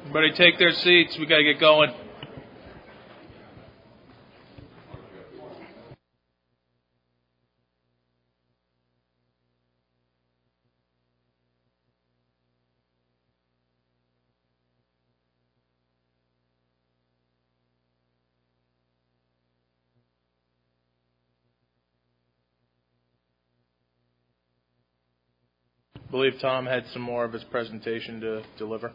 Everybody take their seats. We got to get going. I believe Tom had some more of his presentation to deliver.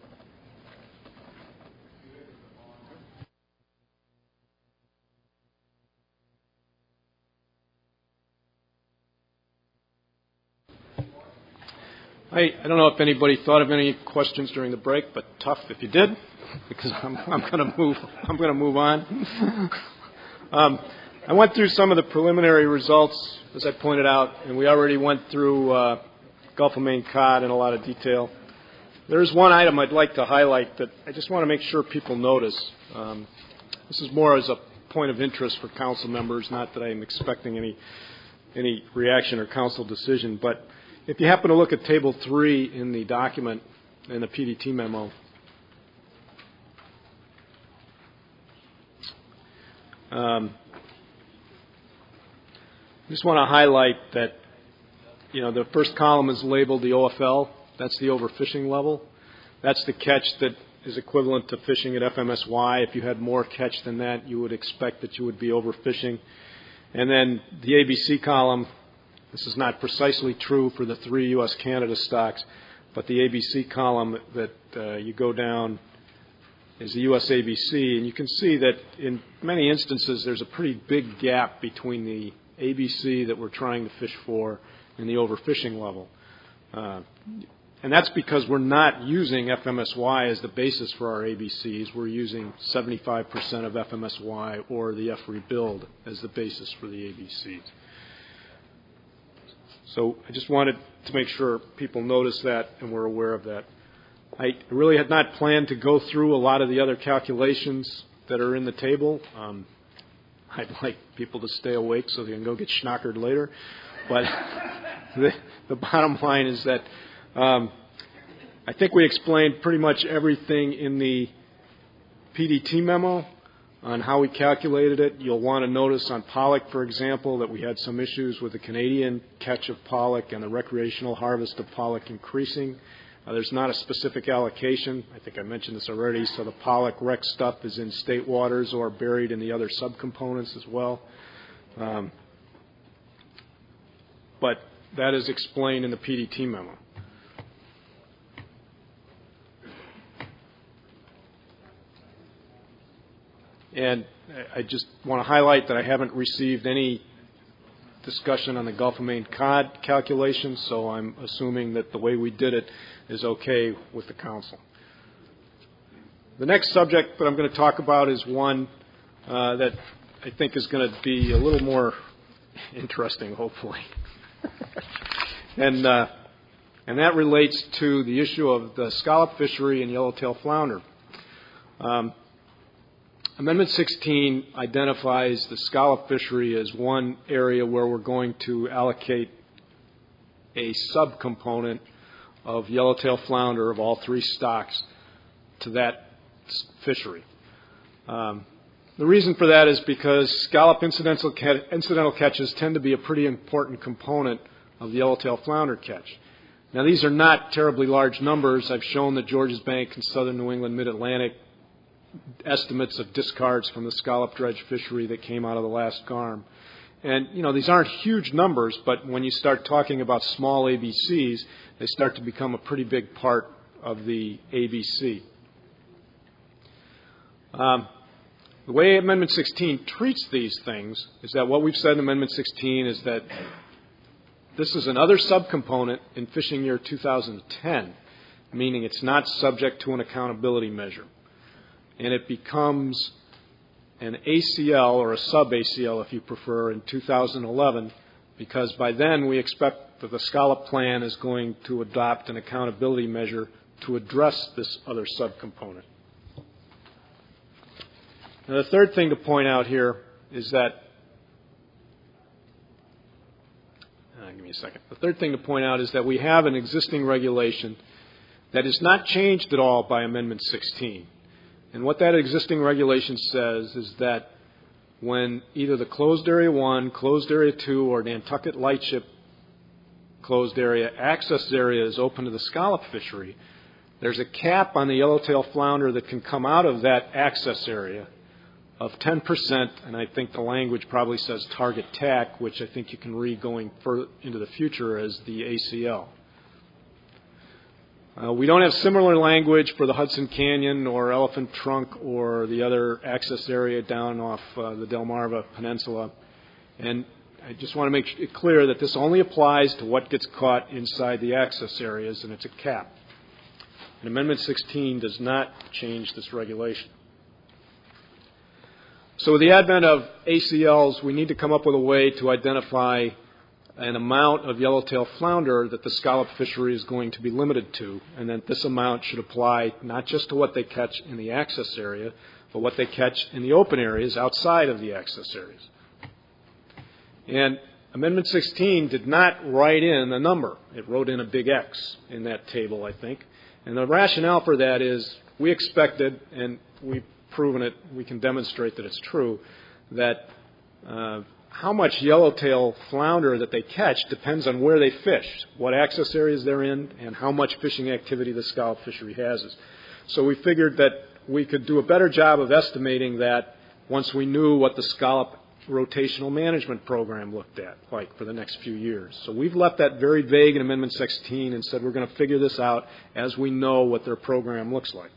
I don't know if anybody thought of any questions during the break, but tough if you did, because I'm going to move on. I went through some of the preliminary results, as I pointed out, and we already went through Gulf of Maine cod in a lot of detail. There's one item I'd like to highlight that I just want to make sure people notice. This is more as a point of interest for council members, not that I'm expecting any reaction or council decision, but if you happen to look at Table 3 in the document, in the PDT memo, I just want to highlight that, the first column is labeled the OFL. That's the overfishing level. That's the catch that is equivalent to fishing at FMSY. If you had more catch than that, you would expect that you would be overfishing. And then the ABC column, this is not precisely true for the 3 U.S.-Canada stocks, but the ABC column that you go down is the U.S. ABC, and you can see that in many instances there's a pretty big gap between the ABC that we're trying to fish for and the overfishing level. And that's because we're not using FMSY as the basis for our ABCs. We're using 75% of FMSY or the FRE build as the basis for the ABCs. So I just wanted to make sure people notice that and were aware of that. I really had not planned to go through a lot of the other calculations that are in the table. I'd like people to stay awake so they can go get schnockered later. But the bottom line is that I think we explained pretty much everything in the PDT memo on how we calculated it. You'll want to notice on pollock, for example, that we had some issues with the Canadian catch of pollock and the recreational harvest of pollock increasing. There's not a specific allocation. I think I mentioned this already. So the pollock rec stuff is in state waters or buried in the other subcomponents as well. But that is explained in the PDT memo. And I just want to highlight that I haven't received any discussion on the Gulf of Maine cod calculation, so I'm assuming that the way we did it is okay with the council. The next subject that I'm going to talk about is one that I think is going to be a little more interesting, hopefully. and that relates to the issue of the scallop fishery and yellowtail flounder. Amendment 16 identifies the scallop fishery as one area where we're going to allocate a subcomponent of yellowtail flounder of all 3 stocks to that fishery. The reason for that is because scallop incidental catches tend to be a pretty important component of the yellowtail flounder catch. Now, these are not terribly large numbers. I've shown the Georges Bank and Southern New England Mid-Atlantic estimates of discards from the scallop dredge fishery that came out of the last GARM. And, these aren't huge numbers, but when you start talking about small ABCs, they start to become a pretty big part of the ABC. The way Amendment 16 treats these things is that what we've said in Amendment 16 is that this is another subcomponent in fishing year 2010, meaning it's not subject to an accountability measure. And it becomes an ACL or a sub-ACL, if you prefer, in 2011, because by then we expect that the scallop plan is going to adopt an accountability measure to address this other subcomponent. Now, the third thing to point out here is that give me a second. The third thing to point out is that we have an existing regulation that is not changed at all by Amendment 16. And what that existing regulation says is that when either the Closed Area 1, Closed Area 2, or Nantucket Lightship Closed Area access area is open to the scallop fishery, there's a cap on the yellowtail flounder that can come out of that access area of 10%, and I think the language probably says target TAC, which I think you can read going further into the future as the ACL. We don't have similar language for the Hudson Canyon or Elephant Trunk or the other access area down off the Delmarva Peninsula. And I just want to make it clear that this only applies to what gets caught inside the access areas, and it's a cap. And Amendment 16 does not change this regulation. So with the advent of ACLs, we need to come up with a way to identify an amount of yellowtail flounder that the scallop fishery is going to be limited to, and that this amount should apply not just to what they catch in the access area, but what they catch in the open areas outside of the access areas. And Amendment 16 did not write in a number. It wrote in a big X in that table, I think. And the rationale for that is we expected, and we've proven it, we can demonstrate that it's true, that how much yellowtail flounder that they catch depends on where they fish, what access areas they're in, and how much fishing activity the scallop fishery has. So we figured that we could do a better job of estimating that once we knew what the scallop rotational management program looked at like for the next few years. So we've left that very vague in Amendment 16 and said we're going to figure this out as we know what their program looks like.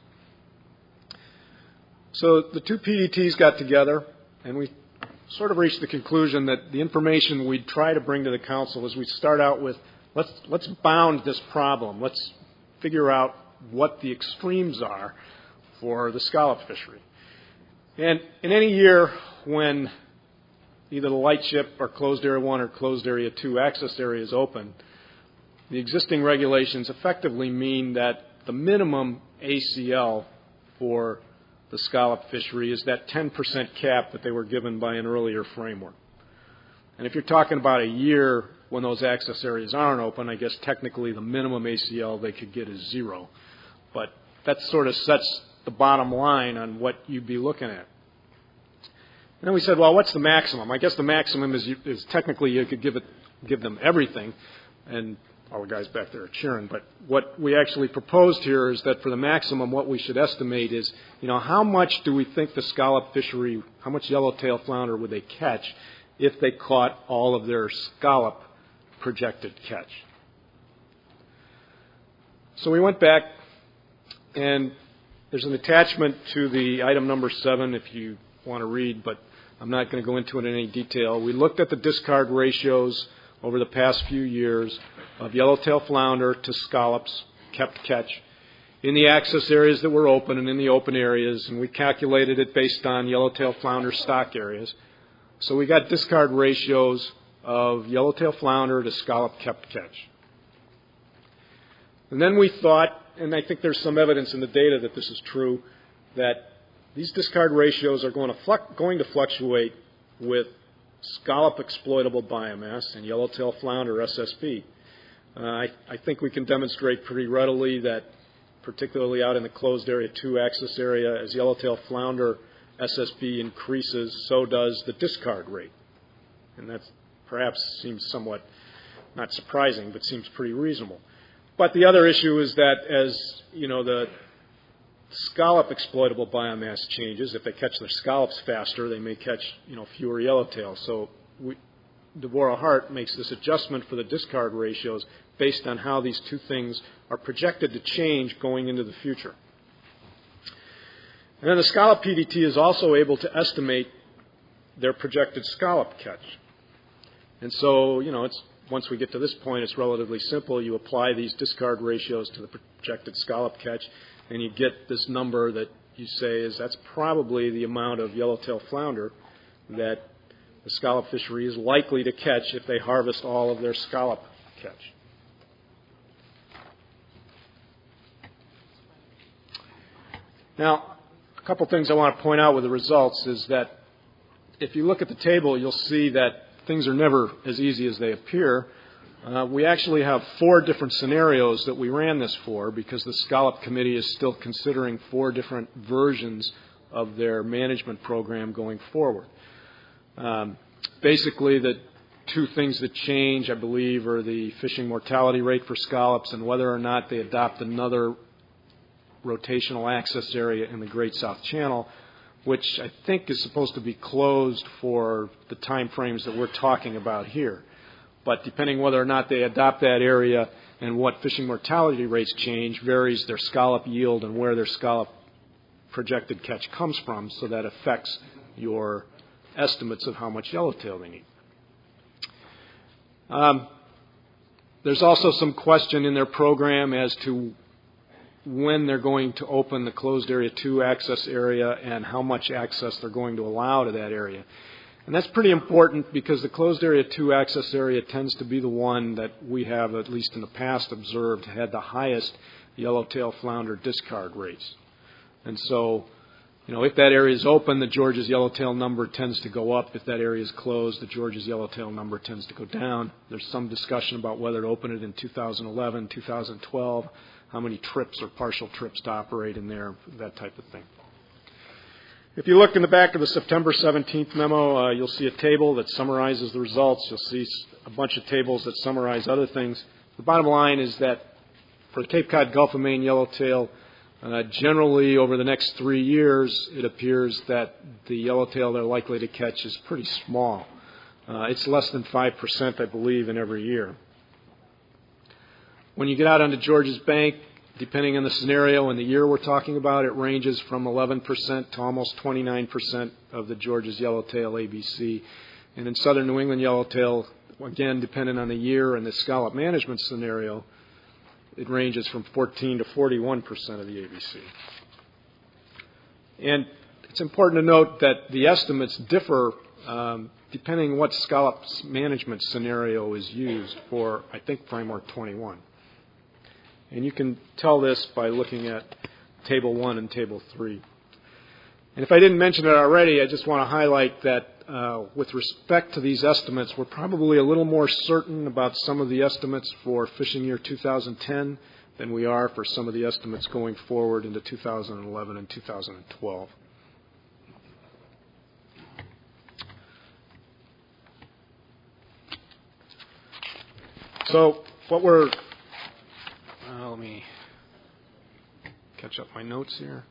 So the two PDTs got together, and we sort of reached the conclusion that the information we'd try to bring to the council is we'd start out with, let's bound this problem. Let's figure out what the extremes are for the scallop fishery. And in any year when either the Lightship or Closed Area 1 or Closed Area 2 access area is open, the existing regulations effectively mean that the minimum ACL for the scallop fishery is that 10% cap that they were given by an earlier framework. And if you're talking about a year when those access areas aren't open, I guess technically the minimum ACL they could get is 0. But that sort of sets the bottom line on what you'd be looking at. And then we said, well, what's the maximum? I guess the maximum is technically you could give them everything, and all the guys back there are cheering. But what we actually proposed here is that for the maximum, what we should estimate is, how much do we think the scallop fishery, how much yellowtail flounder would they catch if they caught all of their scallop projected catch? So we went back, and there's an attachment to the item number 7 if you want to read, but I'm not going to go into it in any detail. We looked at the discard ratios over the past few years of yellowtail flounder to scallops kept catch in the access areas that were open and in the open areas, and we calculated it based on yellowtail flounder stock areas. So we got discard ratios of yellowtail flounder to scallop kept catch. And then we thought, and I think there's some evidence in the data that this is true, that these discard ratios are going to fluctuate with scallop exploitable biomass and yellowtail flounder SSB. I think we can demonstrate pretty readily that, particularly out in the Closed Area 2 access area, as yellowtail flounder SSB increases, so does the discard rate. And that perhaps seems somewhat not surprising, but seems pretty reasonable. But the other issue is that as, the scallop exploitable biomass changes, if they catch their scallops faster, they may catch, fewer yellowtail. So Devorah Hart makes this adjustment for the discard ratios based on how these two things are projected to change going into the future. And then the scallop PDT is also able to estimate their projected scallop catch. And so, once we get to this point, it's relatively simple. You apply these discard ratios to the projected scallop catch, and you get this number that you say that's probably the amount of yellowtail flounder that the scallop fishery is likely to catch if they harvest all of their scallop catch. Now, a couple things I want to point out with the results is that if you look at the table, you'll see that things are never as easy as they appear. We actually have 4 different scenarios that we ran this for because the Scallop Committee is still considering 4 different versions of their management program going forward. Basically, the 2 things that change, I believe, are the fishing mortality rate for scallops and whether or not they adopt another rotational access area in the Great South Channel, which I think is supposed to be closed for the time frames that we're talking about here. But depending whether or not they adopt that area and what fishing mortality rates change varies their scallop yield and where their scallop projected catch comes from, so that affects your estimates of how much yellowtail they need. There's also some question in their program as to when they're going to open the closed area 2 access area and how much access they're going to allow to that area. And that's pretty important because the closed area 2 access area tends to be the one that we have, at least in the past, observed had the highest yellowtail flounder discard rates. And so, if that area is open, the George's yellowtail number tends to go up. If that area is closed, the George's yellowtail number tends to go down. There's some discussion about whether to open it in 2011, 2012, how many trips or partial trips to operate in there, that type of thing. If you look in the back of the September 17th memo, you'll see a table that summarizes the results. You'll see a bunch of tables that summarize other things. The bottom line is that for the Cape Cod Gulf of Maine yellowtail, generally over the next 3 years, it appears that the yellowtail they're likely to catch is pretty small. It's less than 5%, I believe, in every year. When you get out onto George's Bank, depending on the scenario and the year we're talking about, it ranges from 11% to almost 29% of the George's yellowtail ABC. And in southern New England yellowtail, again, depending on the year and the scallop management scenario, it ranges from 14 to 41% of the ABC. And it's important to note that the estimates differ depending on what scallop management scenario is used for, I think, Framework 21. And you can tell this by looking at Table 1 and Table 3. And if I didn't mention it already, I just want to highlight that with respect to these estimates, we're probably a little more certain about some of the estimates for fishing year 2010 than we are for some of the estimates going forward into 2011 and 2012. So what we're let me catch up my notes here.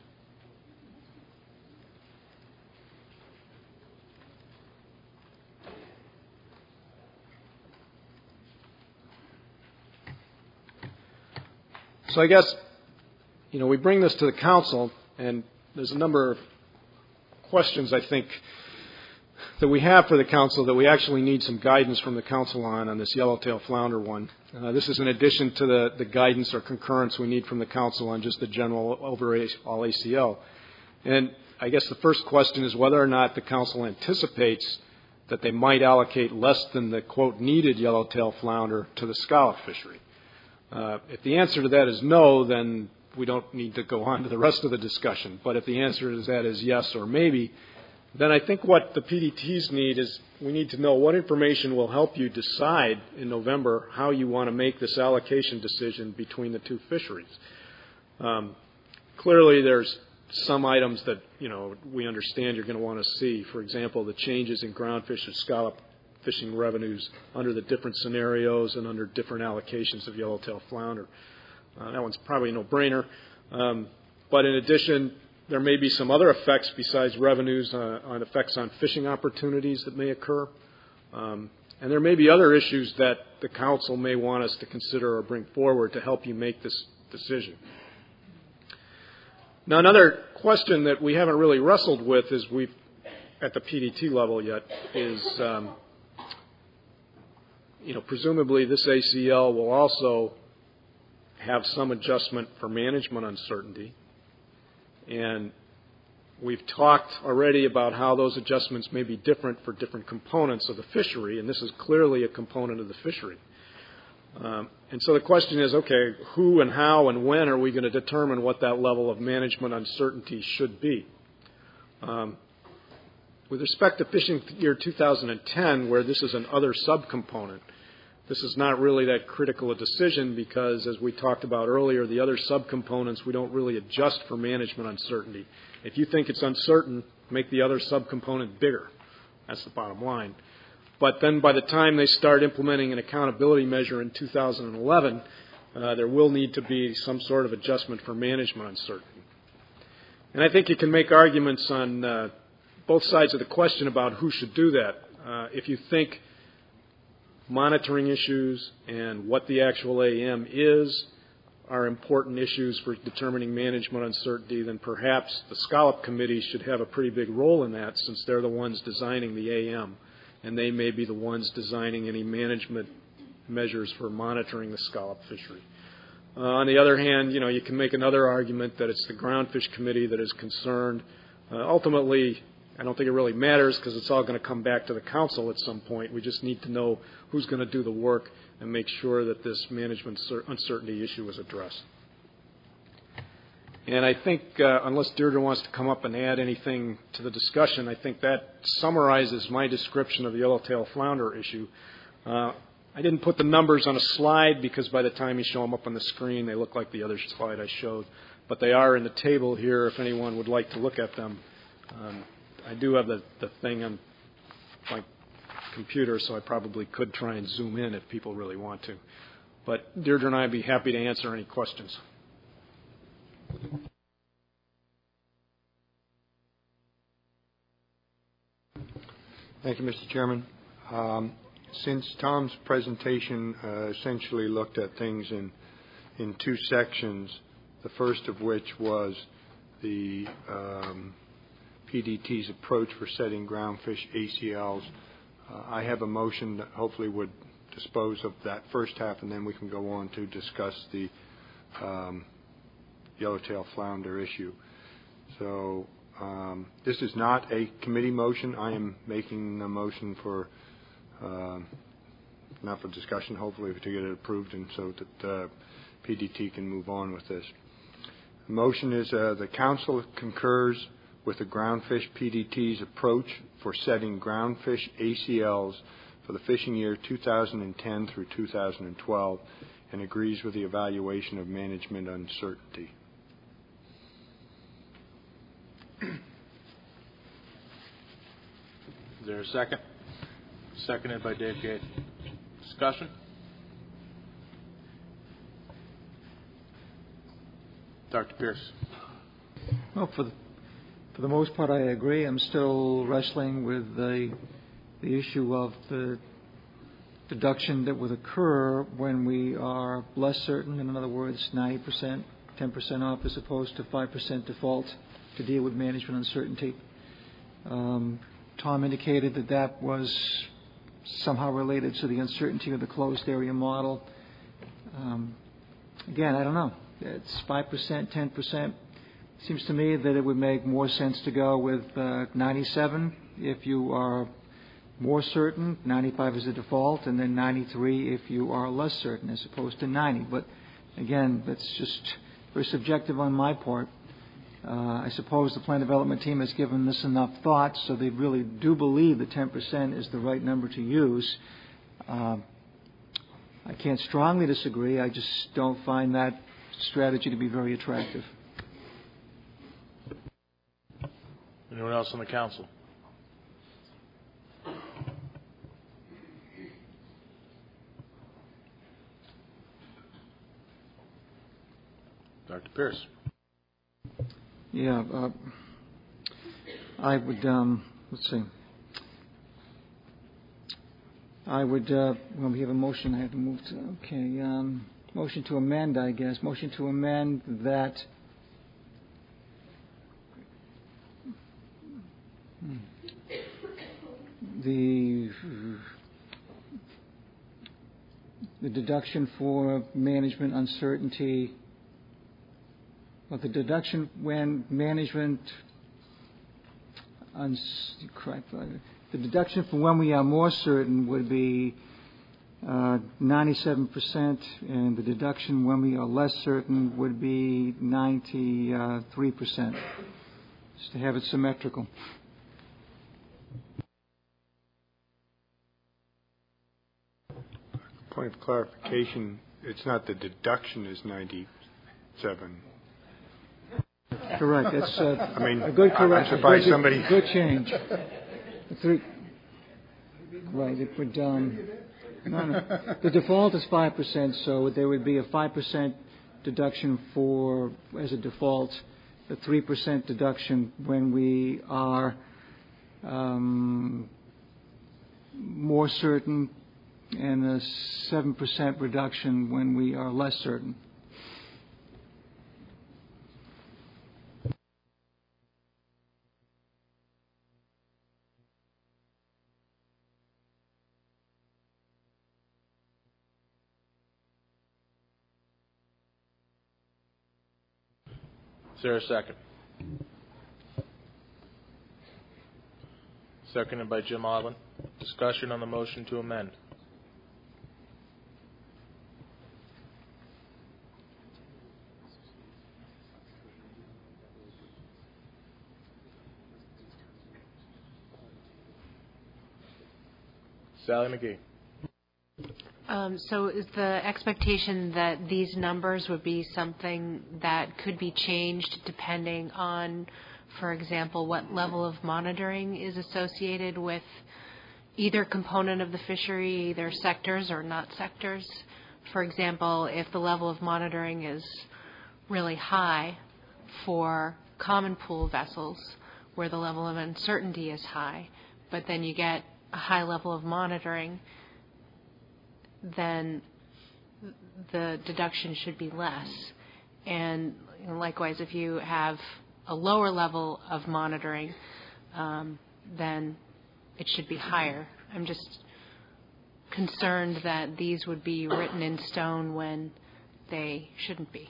So I guess, we bring this to the council, and there's a number of questions, I think, that we have for the council that we actually need some guidance from the council on this yellowtail flounder one. This is in addition to the guidance or concurrence we need from the council on just the general overall ACL. And I guess the first question is whether or not the council anticipates that they might allocate less than the, quote, needed yellowtail flounder to the scallop fishery. If the answer to that is no, then we don't need to go on to the rest of the discussion. But if the answer to that is yes or maybe, then I think what the PDTs need is we need to know what information will help you decide in November how you want to make this allocation decision between the 2 fisheries. Clearly, there's some items that, we understand you're going to want to see. For example, the changes in groundfish and scallop fishing revenues under the different scenarios and under different allocations of yellowtail flounder. That one's probably a no-brainer. But in addition, there may be some other effects besides revenues on effects on fishing opportunities that may occur. And there may be other issues that the council may want us to consider or bring forward to help you make this decision. Now, another question that we haven't really wrestled with is at the PDT level yet is, presumably this ACL will also have some adjustment for management uncertainty. And we've talked already about how those adjustments may be different for different components of the fishery, and this is clearly a component of the fishery. And so the question is, okay, who and how and when are we going to determine what that level of management uncertainty should be? With respect to fishing year 2010, where this is an other subcomponent, this is not really that critical a decision because, as we talked about earlier, the other subcomponents we don't really adjust for management uncertainty. If you think it's uncertain, make the other subcomponent bigger. That's the bottom line. But then by the time they start implementing an accountability measure in 2011, there will need to be some sort of adjustment for management uncertainty. And I think you can make arguments on both sides of the question about who should do that. If you think monitoring issues and what the actual AM is are important issues for determining management uncertainty, then perhaps the Scallop Committee should have a pretty big role in that since they're the ones designing the AM, and they may be the ones designing any management measures for monitoring the scallop fishery. On the other hand, you can make another argument that it's the Groundfish Committee that is concerned. Ultimately, I don't think it really matters because it's all going to come back to the council at some point. We just need to know who's going to do the work and make sure that this management uncertainty issue is addressed. And I think, unless Deirdre wants to come up and add anything to the discussion, I think that summarizes my description of the yellowtail flounder issue. I didn't put the numbers on a slide because by the time you show them up on the screen, they look like the other slide I showed. But they are in the table here if anyone would like to look at them. I do have the thing on my computer, so I probably could try and zoom in if people really want to. But Deirdre and I would be happy to answer any questions. Thank you, Mr. Chairman. Since Tom's presentation essentially looked at things in two sections, the first of which was the PDT's approach for setting groundfish ACLs, I have a motion that hopefully would dispose of that first half, and then we can go on to discuss the yellowtail flounder issue. So this is not a committee motion. I am making a motion for not for discussion, hopefully to get it approved, and so that PDT can move on with this. The motion is the council concurs with the Groundfish PDT's approach for setting groundfish ACLs for the fishing year 2010 through 2012 and agrees with the evaluation of management uncertainty. Is there a second? Seconded by Dave Gate. Discussion? Dr. Pierce. Well, for the most part, I agree. I'm still wrestling with the issue of the deduction that would occur when we are less certain. In other words, 90%, 10% off as opposed to 5% default to deal with management uncertainty. Tom indicated that was somehow related to the uncertainty of the closed area model. Again, I don't know. It's 5%, 10%. Seems to me that it would make more sense to go with 97 if you are more certain, 95 is the default, and then 93 if you are less certain as opposed to 90. But again, that's just very subjective on my part. I suppose the plan development team has given this enough thought so they really do believe that 10% is the right number to use. I can't strongly disagree. I just don't find that strategy to be very attractive. Anyone else on the council? Dr. Pierce. Yeah, I would, let's see. I would, when we have a motion, I have to move to, okay, motion to amend, I guess. Motion to amend that the deduction for management uncertainty, well, the deduction when management, correct, the deduction for when we are more certain would be 97%, and the deduction when we are less certain would be 93%, just to have it symmetrical. Point of clarification, it's not the deduction is 97. Correct. It's I mean, a good correction. I'm surprised somebody... Good change. Right. It would, no. The default is 5%, so there would be a 5% deduction as a default, a 3% deduction when we are more certain, and a 7% reduction when we are less certain. Is there a second? Seconded by Jim Odland. Discussion on the motion to amend. Sally McGee. So is the expectation that these numbers would be something that could be changed depending on, for example, what level of monitoring is associated with either component of the fishery, either sectors or not sectors? For example, if the level of monitoring is really high for common pool vessels, where the level of uncertainty is high, but then you get a high level of monitoring, then the deduction should be less. And likewise, if you have a lower level of monitoring, then it should be higher. I'm just concerned that these would be written in stone when they shouldn't be.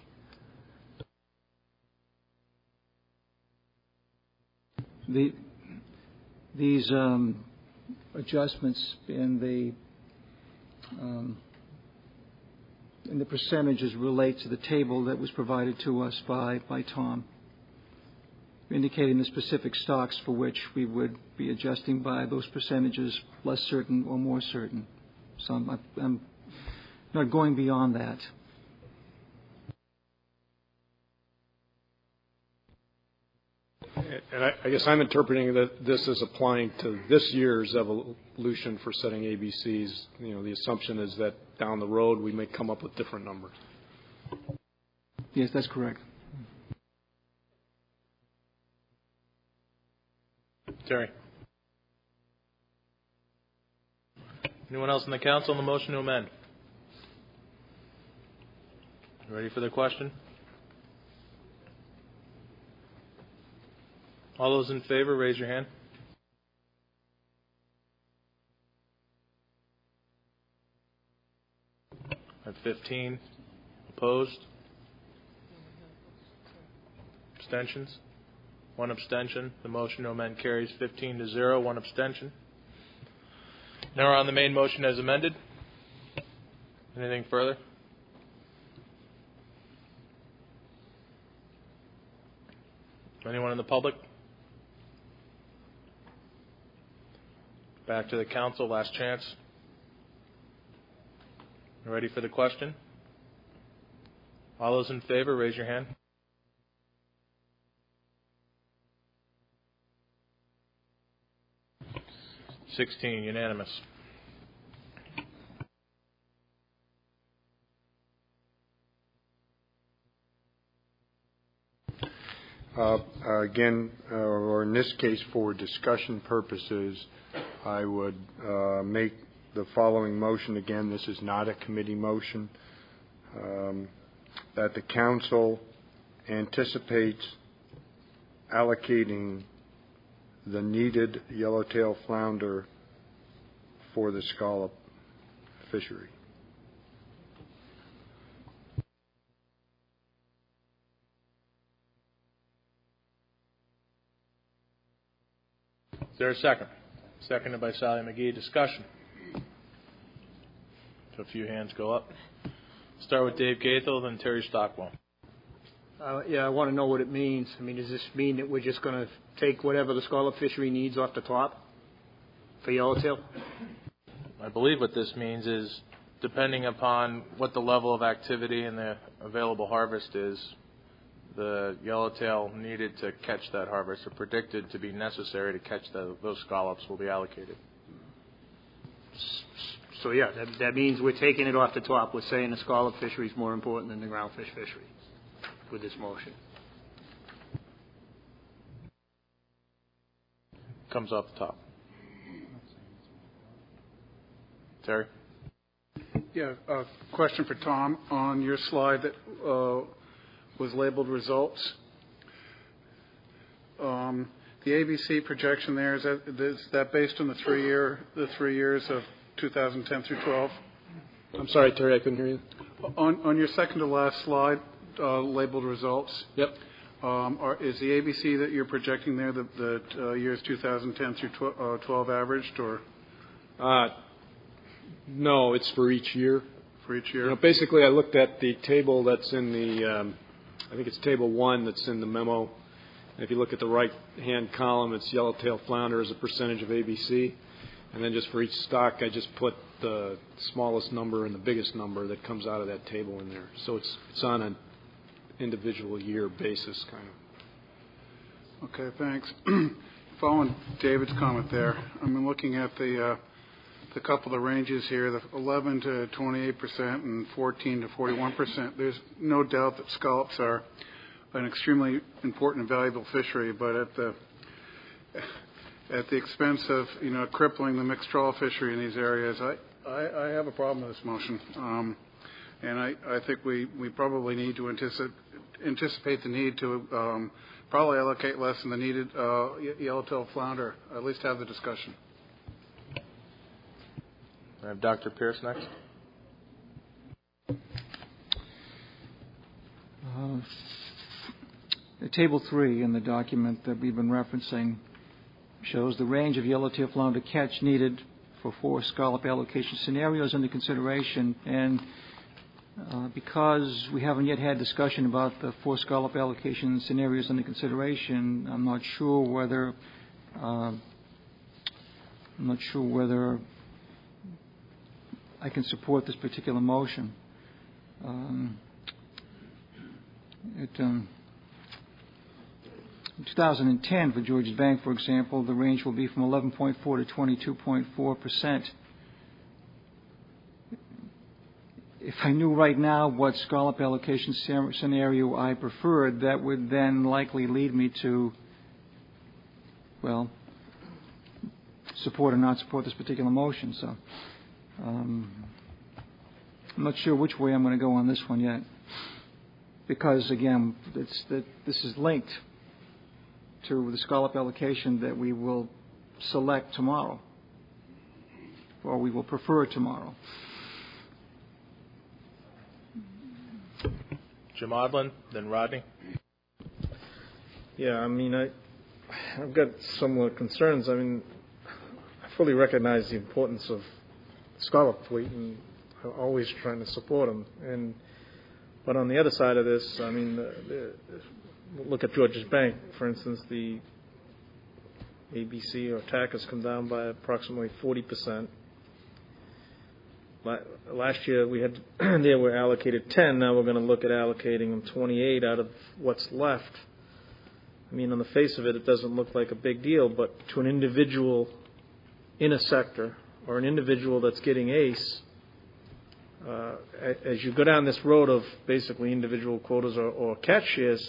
These adjustments in the percentages relate to the table that was provided to us by Tom, indicating the specific stocks for which we would be adjusting by those percentages, less certain or more certain. So I'm not going beyond that. And I guess I'm interpreting that this is applying to this year's evolution for setting ABCs. The assumption is that down the road we may come up with different numbers. Yes, that's correct. Terry. Anyone else in the council on the motion to amend? Ready for the question? All those in favor, raise your hand. At 15. Opposed? Abstentions? One abstention. The motion to amend carries 15-0. One abstention. Now we're on the main motion as amended. Anything further? Anyone in the public? Back to the council, last chance. Ready for the question? All those in favor, raise your hand. Unanimous. Again, or in this case for discussion purposes, I would make the following motion. Again, this is not a committee motion. That the council anticipates allocating the needed yellowtail flounder for the scallop fishery. Is there a second? Seconded by Sally McGee. Discussion. So a few hands go up. Start with Dave Gaithel, then Terry Stockwell. I want to know what it means. I mean, does this mean that we're just going to take whatever the scallop fishery needs off the top for yellowtail? I believe what this means is depending upon what the level of activity and the available harvest is, the yellowtail needed to catch that harvest or predicted to be necessary to catch those scallops will be allocated. So, yeah, that means we're taking it off the top. We're saying the scallop fishery is more important than the groundfish fishery with this motion. Comes off the top. Terry? Yeah, a question for Tom. On your slide that was labeled results, the ABC projection there, is that based on the 3 years of 2010 through 12? I'm sorry, Terry, I couldn't hear you. On your second to last slide, labeled results. Yep. Is the ABC that you're projecting there the years 2010 through 12 averaged, or? No, it's for each year. For each year? You know, basically, I looked at the table that's in the, I think it's table 1 that's in the memo. And if you look at the right-hand column, it's yellowtail flounder as a percentage of ABC. And then just for each stock, I just put the smallest number and the biggest number that comes out of that table in there. So it's on an individual year basis, kind of. Okay, thanks. Following David's comment there, I'm looking at the couple of the ranges here, the 11 to 28% and 14 to 41%. There's no doubt that scallops are an extremely important and valuable fishery, but at the expense of crippling the mixed trawl fishery in these areas, I have a problem with this motion, and I think we probably need to anticipate the need to probably allocate less than the needed yellowtail flounder. At least have the discussion. I have Dr. Pierce next. Table 3 in the document that we've been referencing shows the range of yellowtail flounder catch needed for 4 scallop allocation scenarios under consideration. And because we haven't yet had discussion about the 4 scallop allocation scenarios under consideration, I'm not sure whether I can support this particular motion. In 2010, for Georges Bank, for example, the range will be from 11.4 to 22.4%. If I knew right now what scallop allocation scenario I preferred, that would then likely lead me to, support or not support this particular motion. So I'm not sure which way I'm going to go on this one yet, because again, this is linked to the scallop allocation that we will select tomorrow, or we will prefer tomorrow. Jim Odland, then Rodney. Yeah, I mean, I've got similar concerns. I mean, I fully recognize the importance of the scallop fleet, and I'm always trying to support them. But on the other side of this, I mean, look at Georges Bank, for instance. The ABC or TAC has come down by approximately 40%. Last year we had they were allocated 10. Now we're going to look at allocating them 28 out of what's left. I mean, on the face of it, it doesn't look like a big deal, but to an individual in a sector or an individual that's getting ACE, as you go down this road of basically individual quotas or catch shares,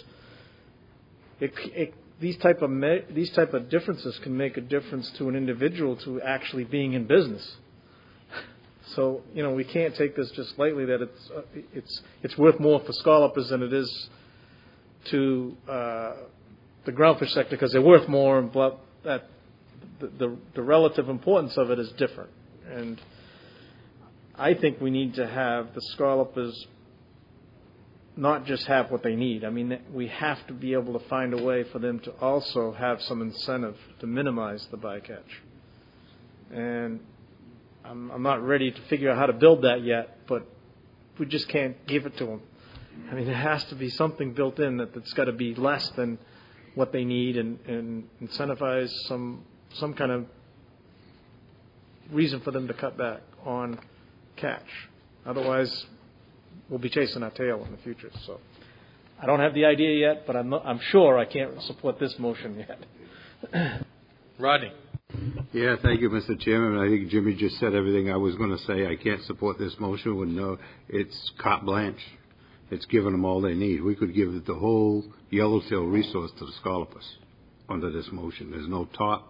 these type of differences can make a difference to an individual to actually being in business. So we can't take this just lightly that it's worth more for scallopers than it is to the groundfish sector, because they're worth more, but that the relative importance of it is different. And I think we need to have the scallopers not just have what they need. I mean, we have to be able to find a way for them to also have some incentive to minimize the bycatch. And I'm not ready to figure out how to build that yet, but we just can't give it to them. I mean, there has to be something built in that's got to be less than what they need, and incentivize some kind of reason for them to cut back on catch. Otherwise, we'll be chasing our tail in the future. So I don't have the idea yet, but I'm sure I can't support this motion yet. Rodney. Yeah, thank you, Mr. Chairman. I think Jimmy just said everything I was going to say. I can't support this motion with no, it's carte blanche. It's giving them all they need. We could give the whole Yellowtail resource to the Scolopus under this motion. There's no top.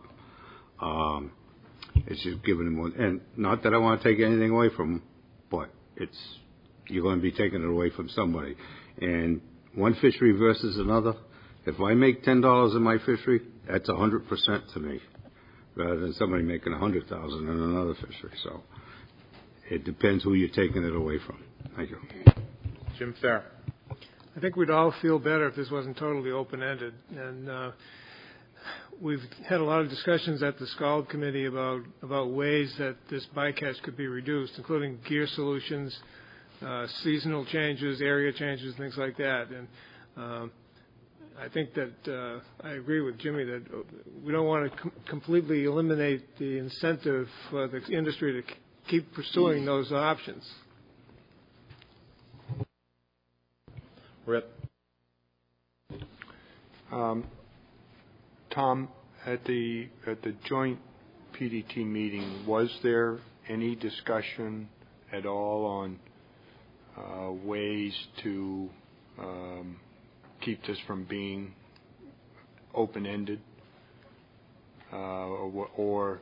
It's just giving them one. And not that I want to take anything away from them, but you're going to be taking it away from somebody. And one fishery versus another, if I make $10 in my fishery, that's 100% to me, rather than somebody making $100,000 in another fishery. So it depends who you're taking it away from. Thank you. Jim Fair. I think we'd all feel better if this wasn't totally open-ended. And we've had a lot of discussions at the SCALD committee about ways that this bycatch could be reduced, including gear solutions, seasonal changes, area changes, things like that. And I think that I agree with Jimmy that we don't want to completely eliminate the incentive for the industry to keep pursuing those options. Rip. Tom, at the joint PDT meeting, was there any discussion at all on ways to keep this from being open-ended, or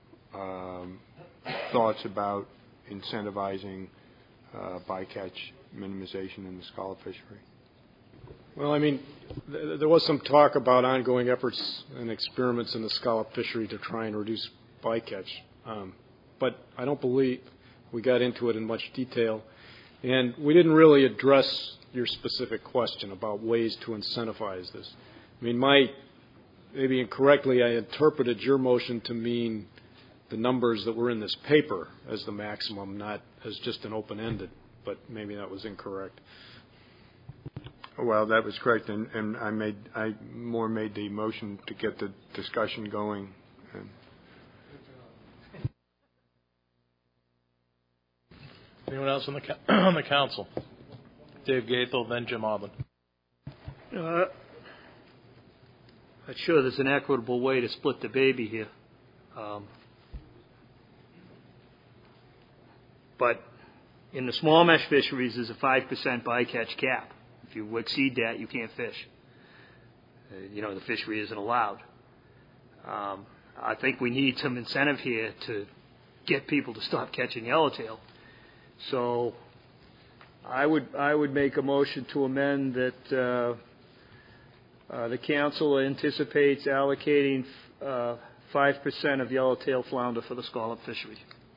thoughts about incentivizing bycatch minimization in the scallop fishery? Well, I mean, there was some talk about ongoing efforts and experiments in the scallop fishery to try and reduce bycatch, but I don't believe we got into it in much detail, and we didn't really address your specific question about ways to incentivize this. I mean, maybe incorrectly, I interpreted your motion to mean the numbers that were in this paper as the maximum, not as just an open-ended, but maybe that was incorrect. Well, that was correct, and I more made the motion to get the discussion going. Anyone else on the council? Dave Gaethel, then Jim Odland. Not sure there's an equitable way to split the baby here. But in the small mesh fisheries, there's a 5% bycatch cap. If you exceed that, you can't fish. The fishery isn't allowed. I think we need some incentive here to get people to stop catching yellowtail. So I would make a motion to amend that the council anticipates allocating 5% of yellowtail flounder for the scallop fishery.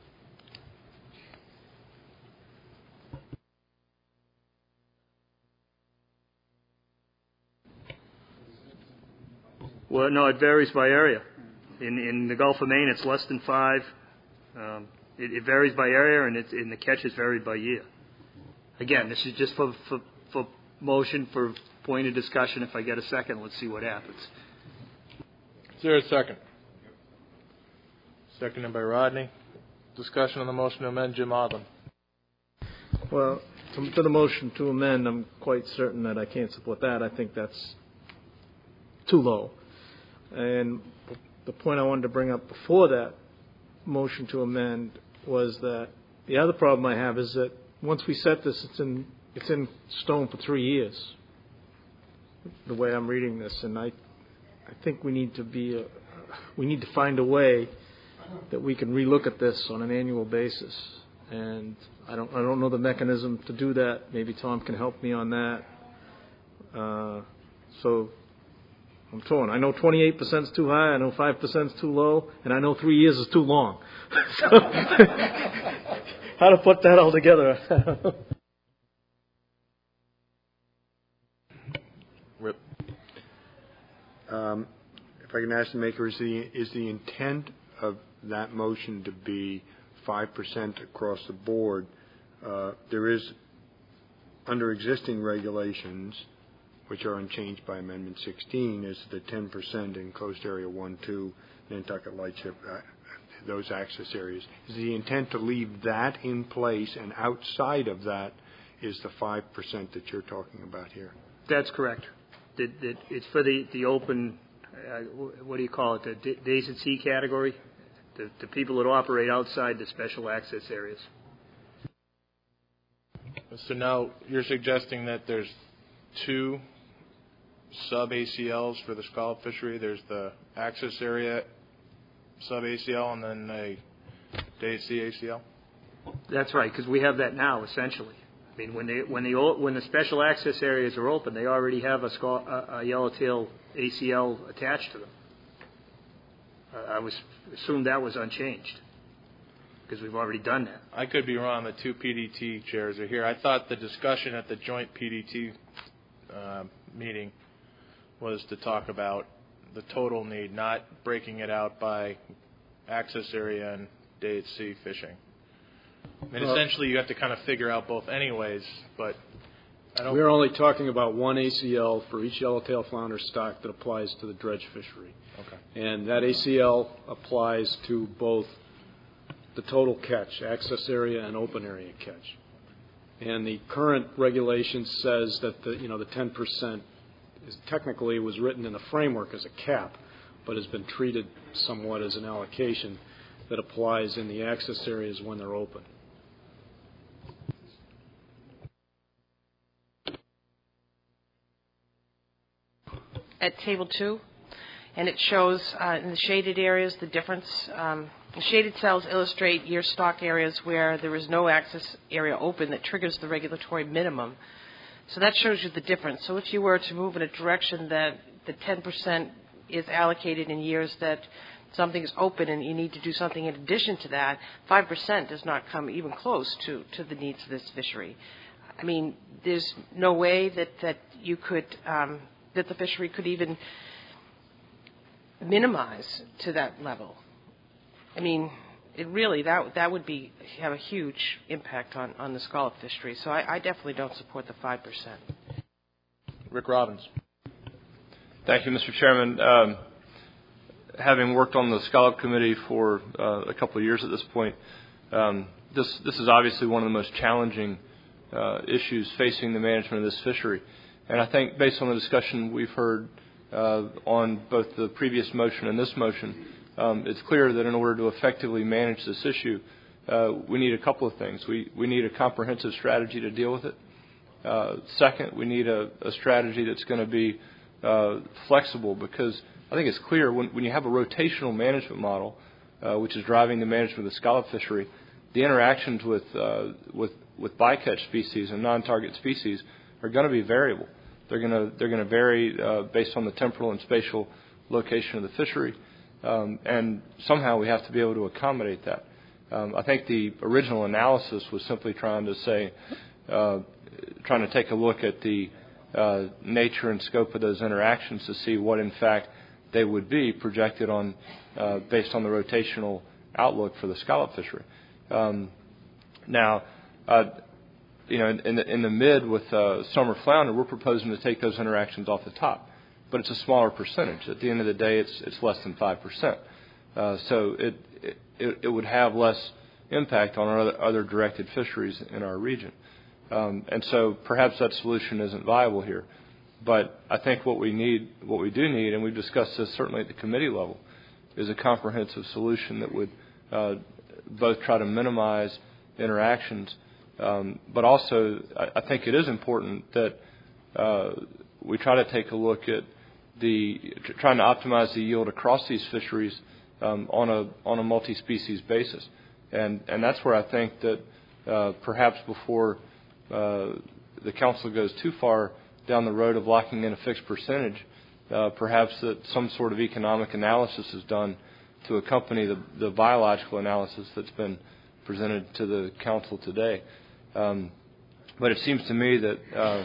Well, no, it varies by area. In the Gulf of Maine, it's less than 5. It varies by area, and the catch is varied by year. Again, this is just for motion, for point of discussion. If I get a second, let's see what happens. Is there a second? Seconded by Rodney. Discussion on the motion to amend, Jim Odland. Well, to the motion to amend, I'm quite certain that I can't support that. I think that's too low. And the point I wanted to bring up before that motion to amend was that the other problem I have is that once we set this, it's in stone for 3 years, the way I'm reading this. And I think we need to find a way that we can relook at this on an annual basis. And I don't know the mechanism to do that. Maybe Tom can help me on that. So I'm torn. I know 28% is too high. I know 5% is too low, and I know 3 years is too long. So how to put that all together? Rip. If I can ask the maker, is the intent of that motion to be 5% across the board? There is, under existing regulations, which are unchanged by Amendment 16, is the 10% in Coast Area 1, 2, Nantucket Lightship. those access areas. Is the intent to leave that in place, and outside of that is the 5% that you're talking about here? That's correct. It's for the open, what do you call it, the days at sea category, the people that operate outside the special access areas. So now you're suggesting that there's two sub-ACLs for the scallop fishery. There's the access area sub-ACL and then a day at sea ACL? That's right, because we have that now, essentially. I mean, when the special access areas are open, they already have a yellowtail ACL attached to them. I assumed that was unchanged because we've already done that. I could be wrong. The two PDT chairs are here. I thought the discussion at the joint PDT meeting was to talk about the total need, not breaking it out by access area and day at sea fishing. I mean, essentially, you have to kind of figure out both anyways, but I don't... We're only talking about one ACL for each yellowtail flounder stock that applies to the dredge fishery. Okay. And that ACL applies to both the total catch, access area and open area catch. And the current regulation says that the 10% is technically was written in the framework as a cap, but has been treated somewhat as an allocation that applies in the access areas when they're open. At Table 2, and it shows in the shaded areas the difference. The shaded cells illustrate year stock areas where there is no access area open that triggers the regulatory minimum. So that shows you the difference. So if you were to move in a direction that the 10% is allocated in years that something is open and you need to do something in addition to that, 5% does not come even close to the needs of this fishery. I mean, there's no way that you could, that the fishery could even minimize to that level. I mean, it really, that would have a huge impact on the scallop fishery. So I definitely don't support the 5%. Rick Robbins. Thank you, Mr. Chairman. Having worked on the scallop committee for a couple of years at this point, this is obviously one of the most challenging issues facing the management of this fishery. And I think based on the discussion we've heard on both the previous motion and this motion, it's clear that in order to effectively manage this issue, we need a couple of things. We need a comprehensive strategy to deal with it. Second, we need a strategy that's going to be flexible, because I think it's clear when you have a rotational management model, which is driving the management of the scallop fishery, the interactions with bycatch species and non-target species are going to be variable. They're going to vary based on the temporal and spatial location of the fishery, and somehow we have to be able to accommodate that. I think the original analysis was simply trying to take a look at the nature and scope of those interactions to see what, in fact, they would be projected on based on the rotational outlook for the scallop fishery. Now, in the mid with summer flounder, we're proposing to take those interactions off the top, but it's a smaller percentage. At the end of the day, it's less than 5%. So it would have less impact on our other directed fisheries in our region. And so perhaps that solution isn't viable here. But I think what we do need, and we've discussed this certainly at the committee level, is a comprehensive solution that would both try to minimize interactions, but also I think it is important that we try to take a look at trying to optimize the yield across these fisheries on a multi-species basis. And that's where I think that perhaps before the council goes too far down the road of locking in a fixed percentage, perhaps that some sort of economic analysis is done to accompany the biological analysis that's been presented to the council today. But it seems to me that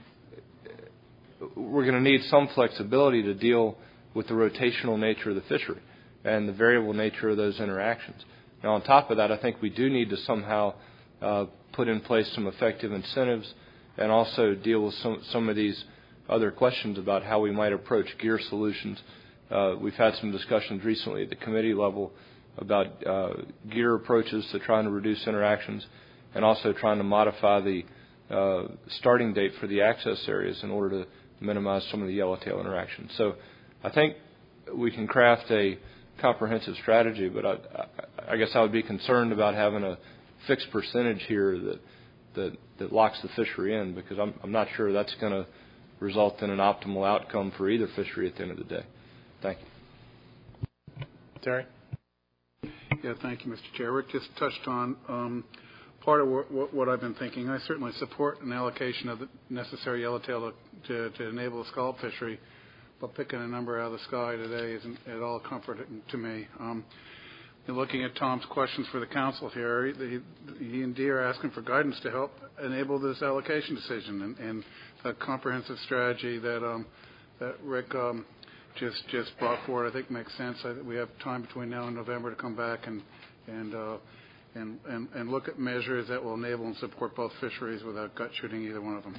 we're going to need some flexibility to deal with the rotational nature of the fishery and the variable nature of those interactions. Now, on top of that, I think we do need to somehow put in place some effective incentives and also deal with some of these other questions about how we might approach gear solutions. We've had some discussions recently at the committee level about gear approaches to trying to reduce interactions, and also trying to modify the starting date for the access areas in order to minimize some of the yellowtail interactions. So I think we can craft a comprehensive strategy, but I guess I would be concerned about having a fixed percentage here that locks the fishery in, because I'm not sure that's going to result in an optimal outcome for either fishery at the end of the day. Thank you. Terry? Yeah, thank you, Mr. Chair. Rick just touched on part of what I've been thinking. I certainly support an allocation of the necessary yellowtail to enable the scallop fishery, but picking a number out of the sky today isn't at all comforting to me. Looking at Tom's questions for the council here, he and Dee are asking for guidance to help enable this allocation decision, and a comprehensive strategy that Rick just brought forward, I think makes sense. We have time between now and November to come back and look at measures that will enable and support both fisheries without gut shooting either one of them.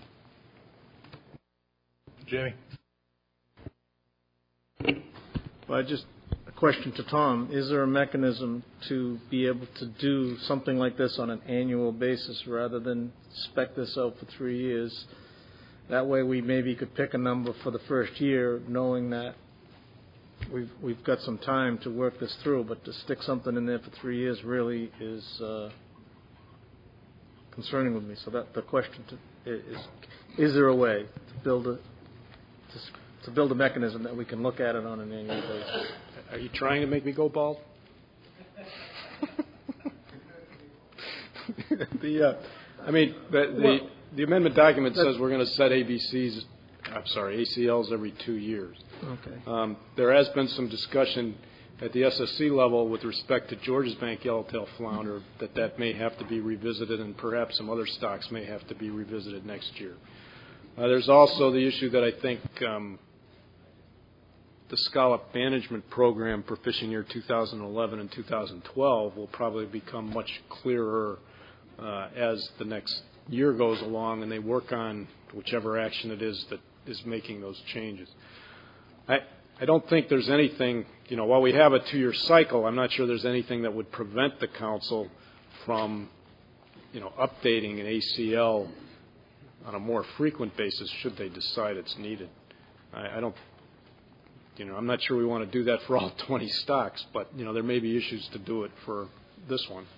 Jamie? Well, just a question to Tom. Is there a mechanism to be able to do something like this on an annual basis rather than spec this out for 3 years? That way we maybe could pick a number for the first year, knowing that we've got some time to work this through, but to stick something in there for 3 years really is concerning with me. So that the question is there a way to build a mechanism that we can look at it on an annual basis? Are you trying to make me go bald? The amendment document says we're going to set ACLs every 2 years. Okay. There has been some discussion at the SSC level with respect to Georges Bank yellowtail flounder that may have to be revisited, and perhaps some other stocks may have to be revisited next year. There's also the issue that I think the scallop management program for fishing year 2011 and 2012 will probably become much clearer as the next year goes along and they work on whichever action it is that is making those changes. I don't think there's anything, while we have a 2-year cycle, I'm not sure there's anything that would prevent the council from, updating an ACL on a more frequent basis should they decide it's needed. I don't, I'm not sure we want to do that for all 20 stocks, but, there may be issues to do it for this one.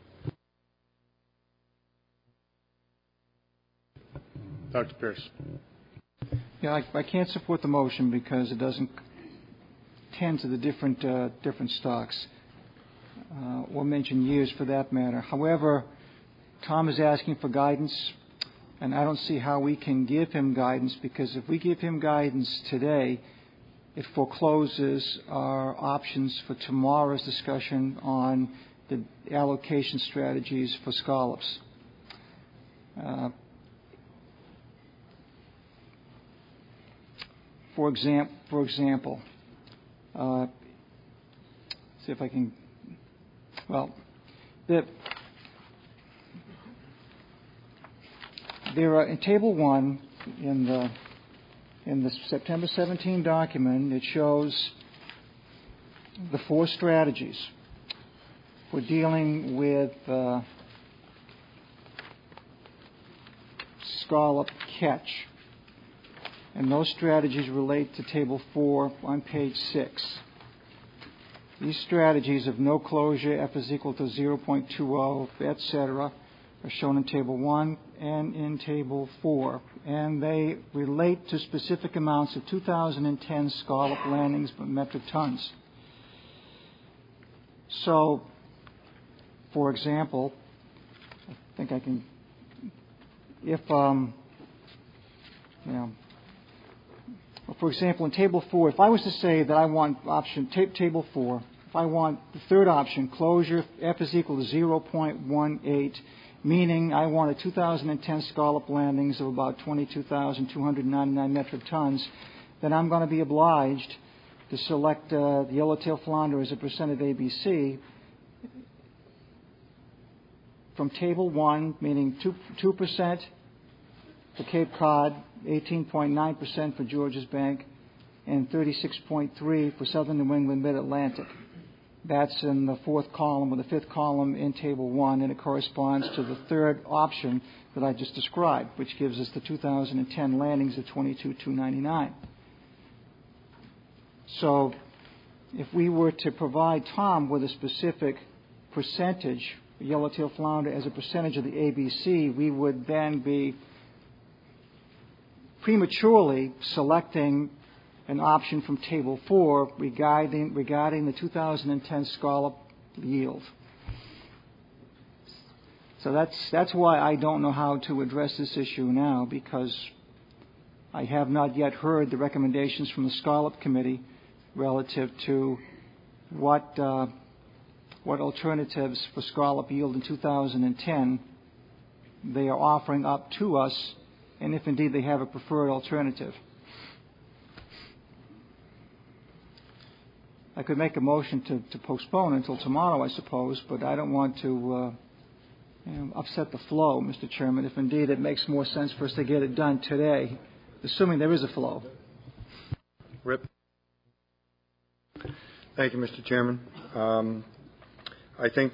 Dr. Pierce. Yeah, I can't support the motion because it doesn't tend to the different stocks or mention years for that matter. However, Tom is asking for guidance, and I don't see how we can give him guidance, because if we give him guidance today, it forecloses our options for tomorrow's discussion on the allocation strategies for scallops. For example, see if I can. Well, there are in Table 1 in the September 17 document. It shows the 4 strategies for dealing with scallop catch. And those strategies relate to Table 4 on page 6. These strategies of no closure, F is equal to 0.20, etc., are shown in Table 1 and in Table 4. And they relate to specific amounts of 2010 scallop landings per metric tons. So, for example, I think I can, for example, in Table 4, if I was to say that I want Table 4, if I want the third option, closure, F is equal to 0.18, meaning I want a 2010 scallop landings of about 22,299 metric tons, then I'm going to be obliged to select the yellowtail flounder as a percent of ABC from Table 1, meaning 2% for Cape Cod, 18.9% for Georges Bank, and 36.3% for Southern New England Mid-Atlantic. That's in the fourth column or the fifth column in Table 1, and it corresponds to the third option that I just described, which gives us the 2010 landings of 22,299. So if we were to provide Tom with a specific percentage, yellowtail flounder as a percentage of the ABC, we would then be prematurely selecting an option from Table 4 regarding the 2010 scallop yield. So that's why I don't know how to address this issue now, because I have not yet heard the recommendations from the Scallop Committee relative to what alternatives for scallop yield in 2010 they are offering up to us, and if indeed they have a preferred alternative. I could make a motion to postpone until tomorrow, I suppose, but I don't want to upset the flow, Mr. Chairman, if indeed it makes more sense for us to get it done today, assuming there is a flow. Rip. Thank you, Mr. Chairman. I think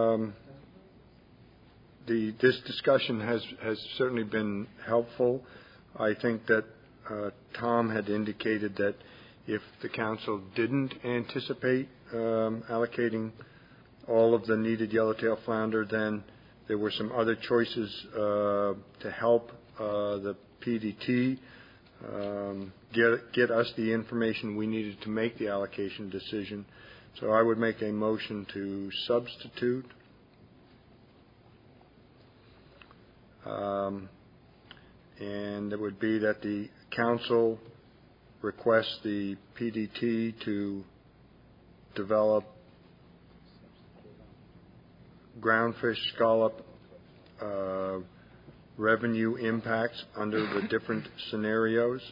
this discussion has certainly been helpful. I think that Tom had indicated that if the council didn't anticipate allocating all of the needed yellowtail flounder, then there were some other choices to help the PDT get us the information we needed to make the allocation decision. So I would make a motion to substitute and it would be that the council requests the PDT to develop groundfish scallop revenue impacts under the different scenarios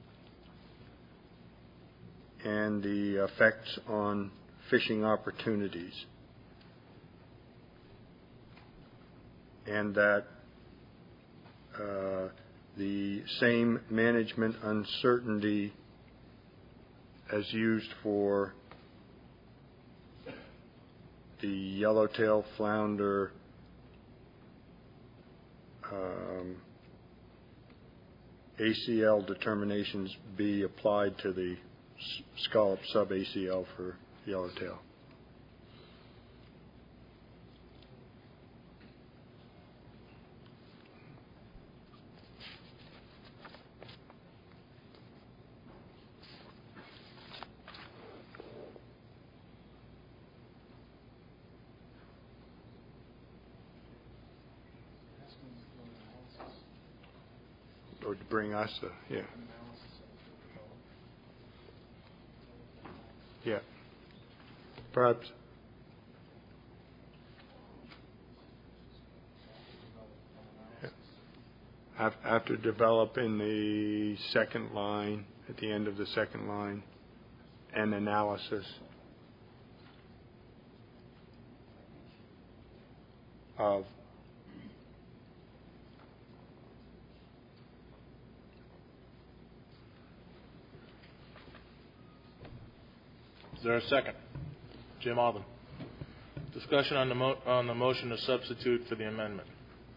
and the effects on fishing opportunities, and that the same management uncertainty as used for the yellowtail flounder ACL determinations be applied to the scallop sub-ACL for yellowtail. Or to bring us yeah. Yeah. Perhaps. Yeah. After developing the second line, at the end of the second line, an analysis of Is there a second? Jim Alden. Discussion on the motion to substitute for the amendment.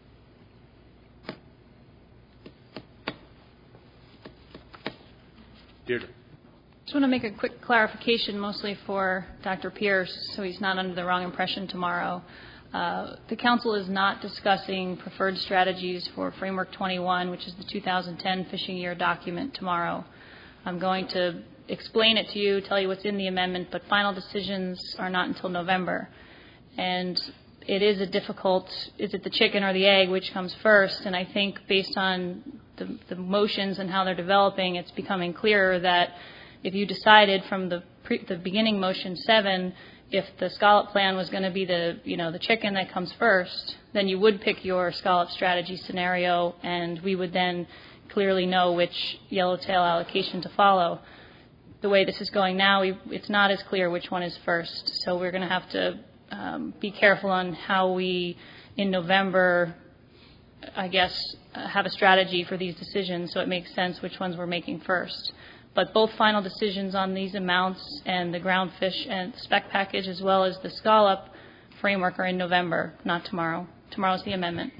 Deirdre. I just want to make a quick clarification, mostly for Dr. Pierce, so he's not under the wrong impression tomorrow. The council is not discussing preferred strategies for Framework 21, which is the 2010 fishing year document, tomorrow. I'm going to explain it to you, tell you what's in the amendment, but final decisions are not until November. And it is a difficult, is it the chicken or the egg, which comes first? And I think based on the motions and how they're developing, it's becoming clearer that if you decided from the beginning motion 7, if the scallop plan was going to be the chicken that comes first, then you would pick your scallop strategy scenario, and we would then clearly know which yellowtail allocation to follow. The way this is going now, it's not as clear which one is first. So we're going to have to be careful on how we, in November, I guess, have a strategy for these decisions so it makes sense which ones we're making first. But both final decisions on these amounts and the ground fish and spec package as well as the scallop framework are in November, not tomorrow. Tomorrow's the amendment.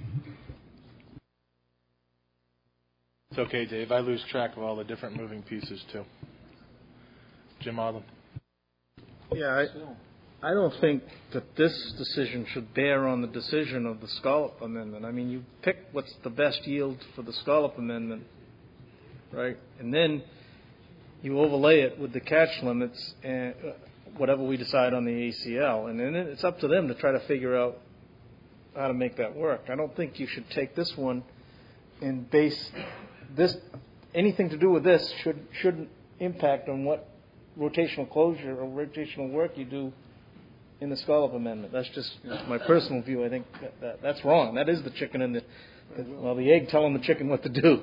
It's okay, Dave. I lose track of all the different moving pieces, too. Jim Odlum. Yeah, I don't think that this decision should bear on the decision of the scallop amendment. I mean, you pick what's the best yield for the scallop amendment, right? And then you overlay it with the catch limits and whatever we decide on the ACL. And then it's up to them to try to figure out how to make that work. I don't think you should take this one and base this, anything to do with this shouldn't impact on what rotational closure or rotational work you do in the scallop amendment. That's just my personal view. I think that's wrong. That is the chicken and the egg telling the chicken what to do.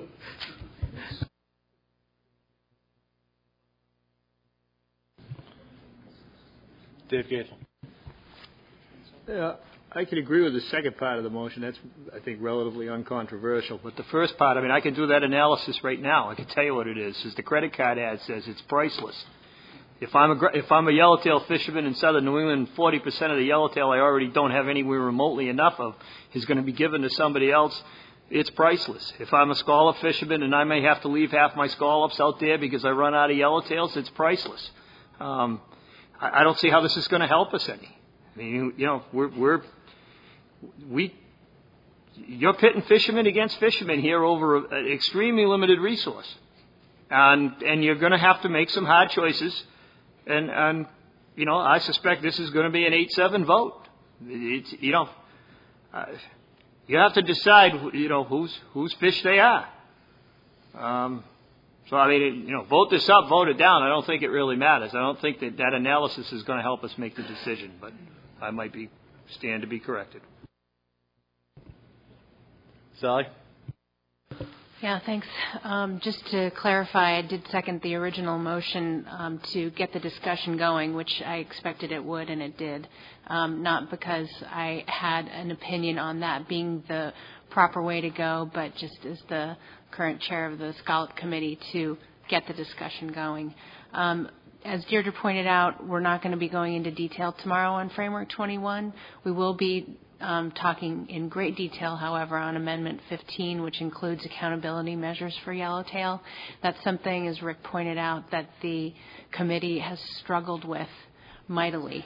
Dave Gaethel. Yeah, I can agree with the second part of the motion. That's, I think, relatively uncontroversial. But the first part, I mean, I can do that analysis right now. I can tell you what it is. As the credit card ad says, it's priceless. If I'm a yellowtail fisherman in southern New England, 40% of the yellowtail I already don't have anywhere remotely enough of is going to be given to somebody else. It's priceless. If I'm a scallop fisherman and I may have to leave half my scallops out there because I run out of yellowtails, it's priceless. I don't see how this is going to help us any. I mean, you're pitting fishermen against fishermen here over an extremely limited resource, and you're going to have to make some hard choices. And I suspect this is going to be an 8-7 vote. It's, you have to decide, whose fish they are. So, I mean, vote this up, vote it down. I don't think it really matters. I don't think that analysis is going to help us make the decision, but I might stand to be corrected. Sally? Yeah, thanks. Just to clarify, I did second the original motion to get the discussion going, which I expected it would, and it did. Not because I had an opinion on that being the proper way to go, but just as the current chair of the Scallop Committee to get the discussion going. As Deirdre pointed out, we're not going to be going into detail tomorrow on Framework 21. We will be talking in great detail, however, on Amendment 15, which includes accountability measures for yellowtail. That's something, as Rick pointed out, that the committee has struggled with mightily.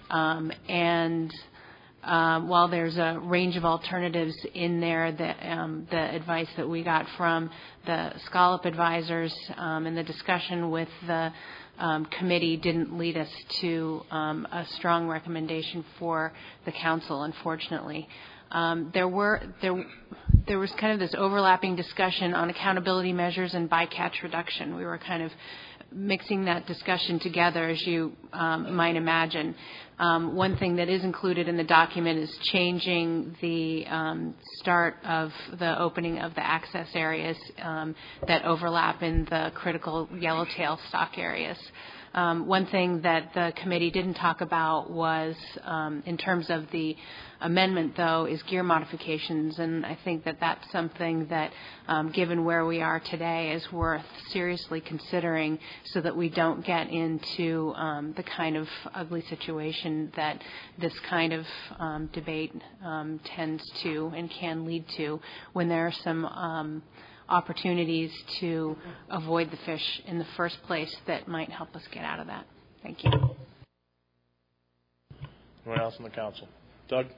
While there's a range of alternatives in there, the advice that we got from the Scallop advisors and the discussion with the committee didn't lead us to a strong recommendation for the council, unfortunately. There was kind of this overlapping discussion on accountability measures and bycatch reduction. We were kind of mixing that discussion together, as you might imagine. One thing that is included in the document is changing the start of the opening of the access areas that overlap in the critical yellowtail stock areas. One thing that the committee didn't talk about was, in terms of the amendment, though, is gear modifications, and I think that that's something that, given where we are today, is worth seriously considering so that we don't get into the kind of ugly situation that this kind of debate tends to and can lead to when there are some opportunities to avoid the fish in the first place that might help us get out of that. Thank you. Anyone else on the council? Doug?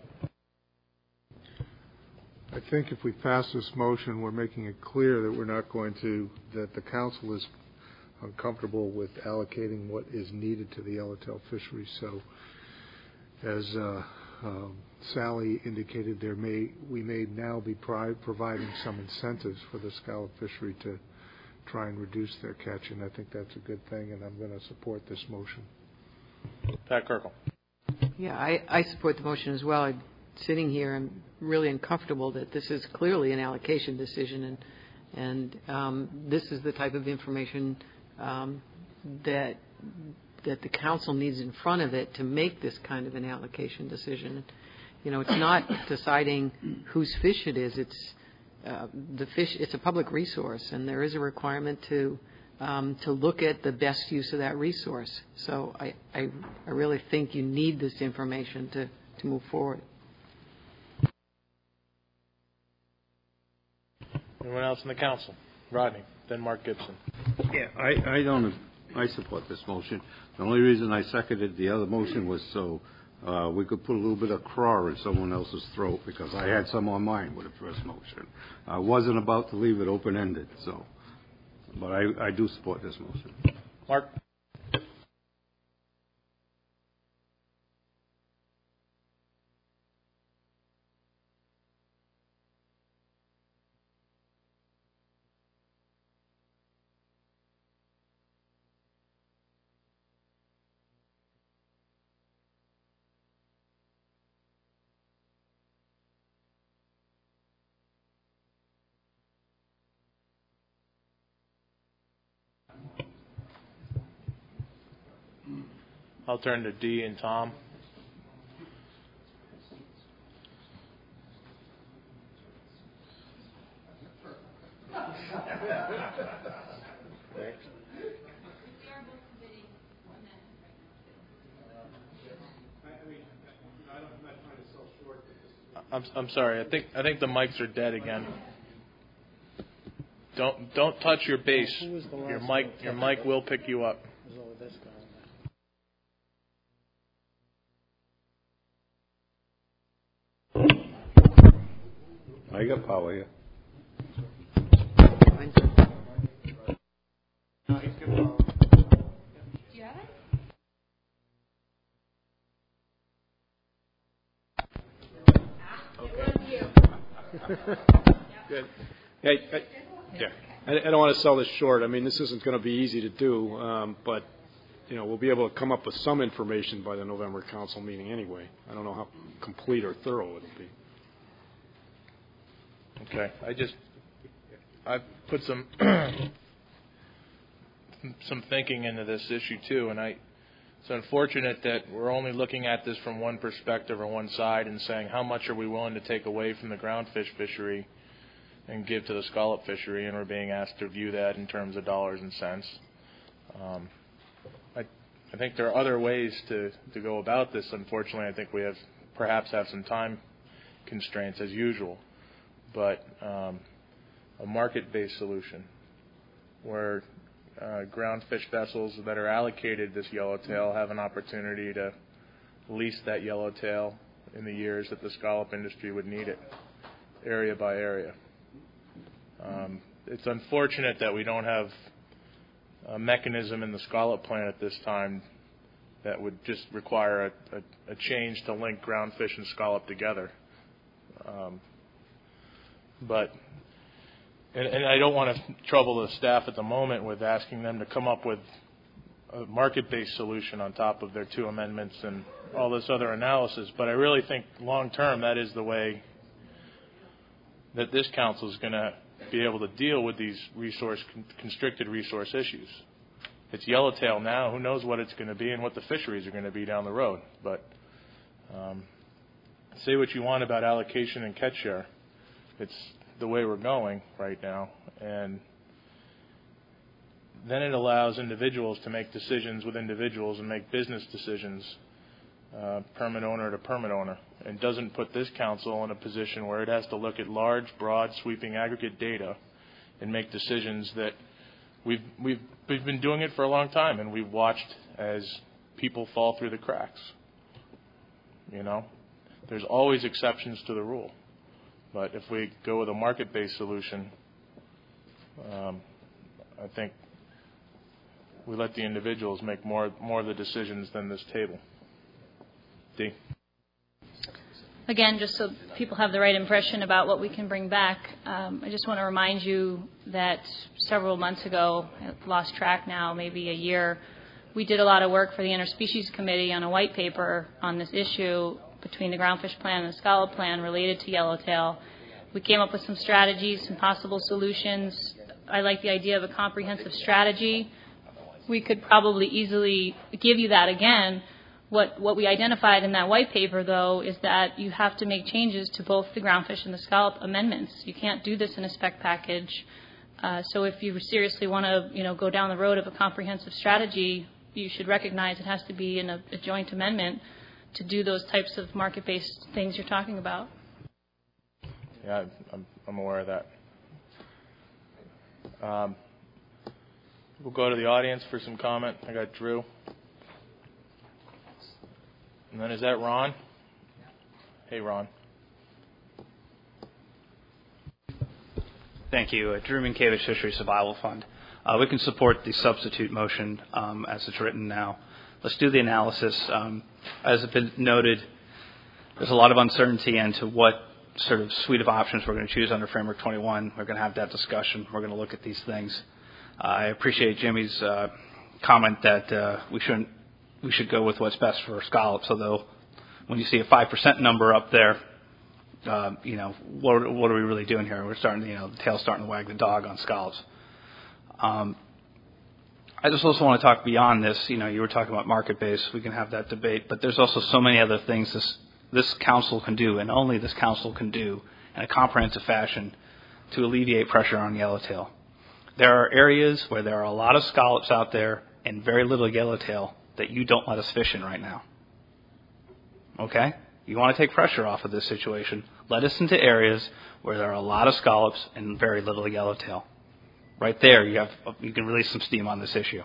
I think if we pass this motion, we're making it clear that we're not going to, that the council is uncomfortable with allocating what is needed to the yellowtail fishery. So, as Sally indicated, we may now be providing some incentives for the scallop fishery to try and reduce their catch, and I think that's a good thing, and I'm going to support this motion. Pat Kirkle. Yeah, I support the motion as well. I'm sitting here, I'm really uncomfortable that this is clearly an allocation decision, and this is the type of information that the council needs in front of it to make this kind of an allocation decision. It's not deciding whose fish it is. It's the fish. It's a public resource, and there is a requirement to to look at the best use of that resource. So I really think you need this information to move forward. Anyone else in the council? Rodney, then Mark Gibson. Yeah, I support this motion. The only reason I seconded the other motion was so we could put a little bit of craw in someone else's throat, because I had some on mine with the first motion. I wasn't about to leave it open-ended, so. But I do support this motion. Mark? I'll turn to Dee and Tom. I'm sorry. I think the mics are dead again. Don't touch your base. Your mic will pick you up. I got power here. Good. Hey, I don't want to sell this short. I mean, this isn't going to be easy to do, but we'll be able to come up with some information by the November council meeting anyway. I don't know how complete or thorough it'll be. Okay. I've put some thinking into this issue too, and it's unfortunate that we're only looking at this from one perspective or one side and saying how much are we willing to take away from the groundfish fishery and give to the scallop fishery, and we're being asked to view that in terms of dollars and cents. I think there are other ways to go about this. Unfortunately, I think we perhaps have some time constraints as usual. But a market-based solution where groundfish vessels that are allocated this yellowtail have an opportunity to lease that yellowtail in the years that the scallop industry would need it, area by area. It's unfortunate that we don't have a mechanism in the scallop plan at this time that would just require a change to link groundfish and scallop together. But I don't want to trouble the staff at the moment with asking them to come up with a market-based solution on top of their two amendments and all this other analysis. But I really think long-term that is the way that this council is going to be able to deal with these constricted resource issues. It's yellowtail now. Who knows what it's going to be and what the fisheries are going to be down the road. But say what you want about allocation and catch share. It's the way we're going right now. And then it allows individuals to make decisions with individuals and make business decisions, permit owner to permit owner, and doesn't put this council in a position where it has to look at large, broad, sweeping aggregate data and make decisions that we've been doing it for a long time, and we've watched as people fall through the cracks. You know, there's always exceptions to the rule. But if we go with a market-based solution, I think we let the individuals make more of the decisions than this table. Dee. Again, just so people have the right impression about what we can bring back, I just want to remind you that several months ago, I've lost track now, maybe a year, we did a lot of work for the Interspecies Committee on a white paper on this issue between the groundfish plan and the scallop plan related to yellowtail. We came up with some strategies, some possible solutions. I like the idea of a comprehensive strategy. We could probably easily give you that again. What we identified in that white paper, though, is that you have to make changes to both the groundfish and the scallop amendments. You can't do this in a spec package. So if you seriously want to, go down the road of a comprehensive strategy, you should recognize it has to be in a joint amendment to do those types of market-based things you're talking about. Yeah, I'm aware of that. We'll go to the audience for some comment. I got Drew. And then is that Ron? Hey, Ron. Thank you. Drew Minkiewicz, Fisheries Survival Fund. We can support the substitute motion as it's written now. Let's do the analysis. As has been noted, there's a lot of uncertainty into what sort of suite of options we're going to choose under Framework 21. We're going to have that discussion. We're going to look at these things. I appreciate Jimmy's comment that we should go with what's best for scallops, although when you see a 5% number up there, what are we really doing here? We're starting, the tail's starting to wag the dog on scallops. I just also want to talk beyond this. You were talking about market-based. We can have that debate, but there's also so many other things this council can do, and only this council can do in a comprehensive fashion to alleviate pressure on yellowtail. There are areas where there are a lot of scallops out there and very little yellowtail that you don't let us fish in right now. Okay? You want to take pressure off of this situation, let us into areas where there are a lot of scallops and very little yellowtail. Right there, you can release some steam on this issue.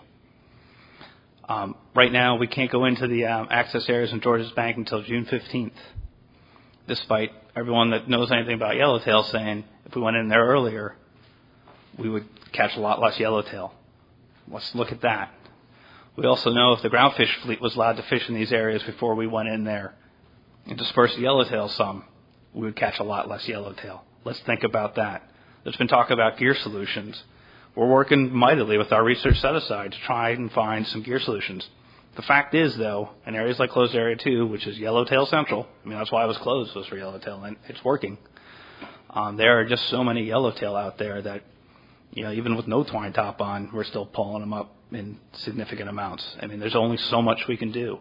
Right now, we can't go into the access areas in Georges Bank until June 15th, despite everyone that knows anything about yellowtail saying if we went in there earlier, we would catch a lot less yellowtail. Let's look at that. We also know if the groundfish fleet was allowed to fish in these areas before we went in there and disperse the yellowtail some, we would catch a lot less yellowtail. Let's think about that. There's been talk about gear solutions. We're working mightily with our research set aside to try and find some gear solutions. The fact is, though, in areas like Closed Area 2, which is Yellowtail Central, that's why it was closed, was for yellowtail, and it's working. There are just so many yellowtail out there that, even with no twine top on, we're still pulling them up in significant amounts. There's only so much we can do.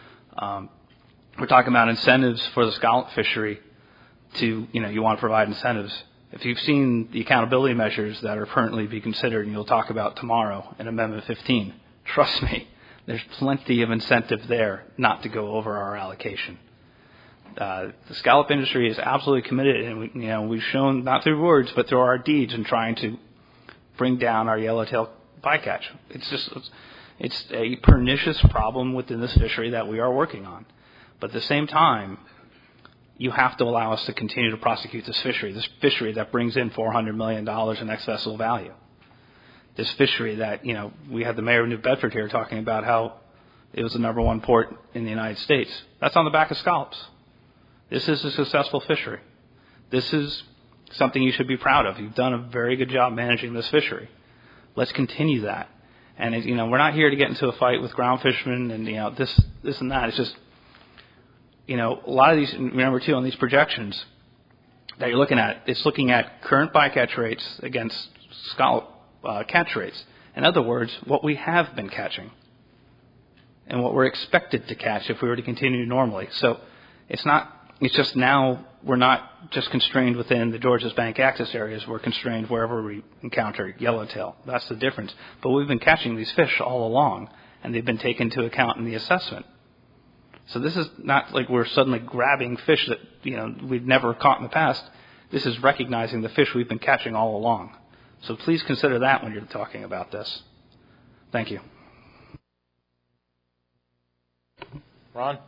We're talking about incentives for the scallop fishery you want to provide incentives. If you've seen the accountability measures that are currently being considered and you'll talk about tomorrow in Amendment 15, trust me, there's plenty of incentive there not to go over our allocation. The scallop industry is absolutely committed, and we've shown, not through words, but through our deeds in trying to bring down our yellowtail bycatch. It's a pernicious problem within this fishery that we are working on. But at the same time, you have to allow us to continue to prosecute this fishery that brings in $400 million in ex-vessel value. This fishery that, we had the mayor of New Bedford here talking about how it was the number one port in the United States. That's on the back of scallops. This is a successful fishery. This is something you should be proud of. You've done a very good job managing this fishery. Let's continue that. And, we're not here to get into a fight with ground fishermen and, this and that. It's just, a lot of these, remember too, on these projections that you're looking at, it's looking at current bycatch rates against scallop catch rates. In other words, what we have been catching and what we're expected to catch if we were to continue normally. So it's just now we're not just constrained within the Georges Bank access areas. We're constrained wherever we encounter yellowtail. That's the difference. But we've been catching these fish all along, and they've been taken into account in the assessment. So this is not like we're suddenly grabbing fish that, we've never caught in the past. This is recognizing the fish we've been catching all along. So please consider that when you're talking about this. Thank you. Ron?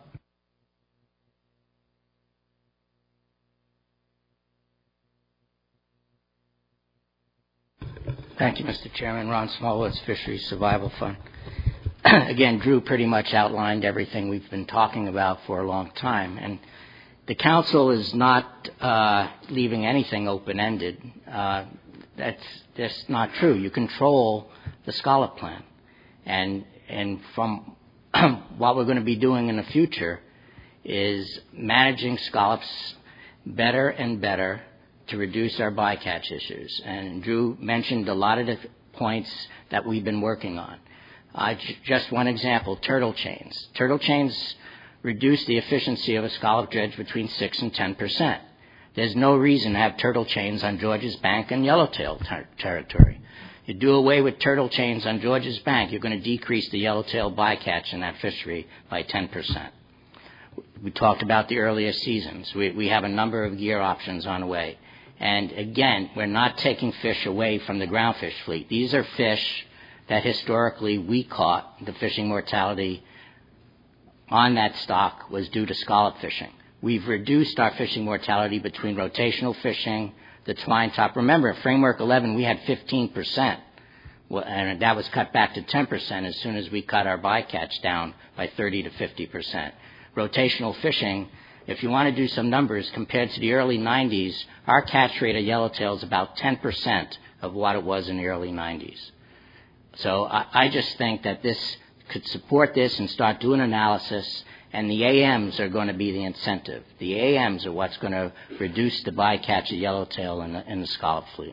Thank you, Mr. Chairman. Ron Smallwoods, Fisheries Survival Fund. Again, Drew pretty much outlined everything we've been talking about for a long time. And the council is not leaving anything open-ended. That's just not true. You control the scallop plan. And from what we're going to be doing in the future is managing scallops better and better to reduce our bycatch issues. And Drew mentioned a lot of the points that we've been working on. Just one example, turtle chains. Turtle chains reduce the efficiency of a scallop dredge between 6 and 10%. There's no reason to have turtle chains on Georges Bank and Yellowtail territory. You do away with turtle chains on Georges Bank, you're going to decrease the yellowtail bycatch in that fishery by 10%. We talked about the earlier seasons. We have a number of gear options on the way. And again, we're not taking fish away from the groundfish fleet. These are fish that historically we caught. The fishing mortality on that stock was due to scallop fishing. We've reduced our fishing mortality between rotational fishing, the twine top. Remember, Framework 11, we had 15%, and that was cut back to 10% as soon as we cut our bycatch down by 30 to 50%. Rotational fishing, if you want to do some numbers, compared to the early 90s, our catch rate of yellowtail is about 10% of what it was in the early 90s. So I just think that this could support this and start doing analysis, and the AMs are going to be the incentive. The AMs are what's going to reduce the bycatch of yellowtail in the scallop fleet.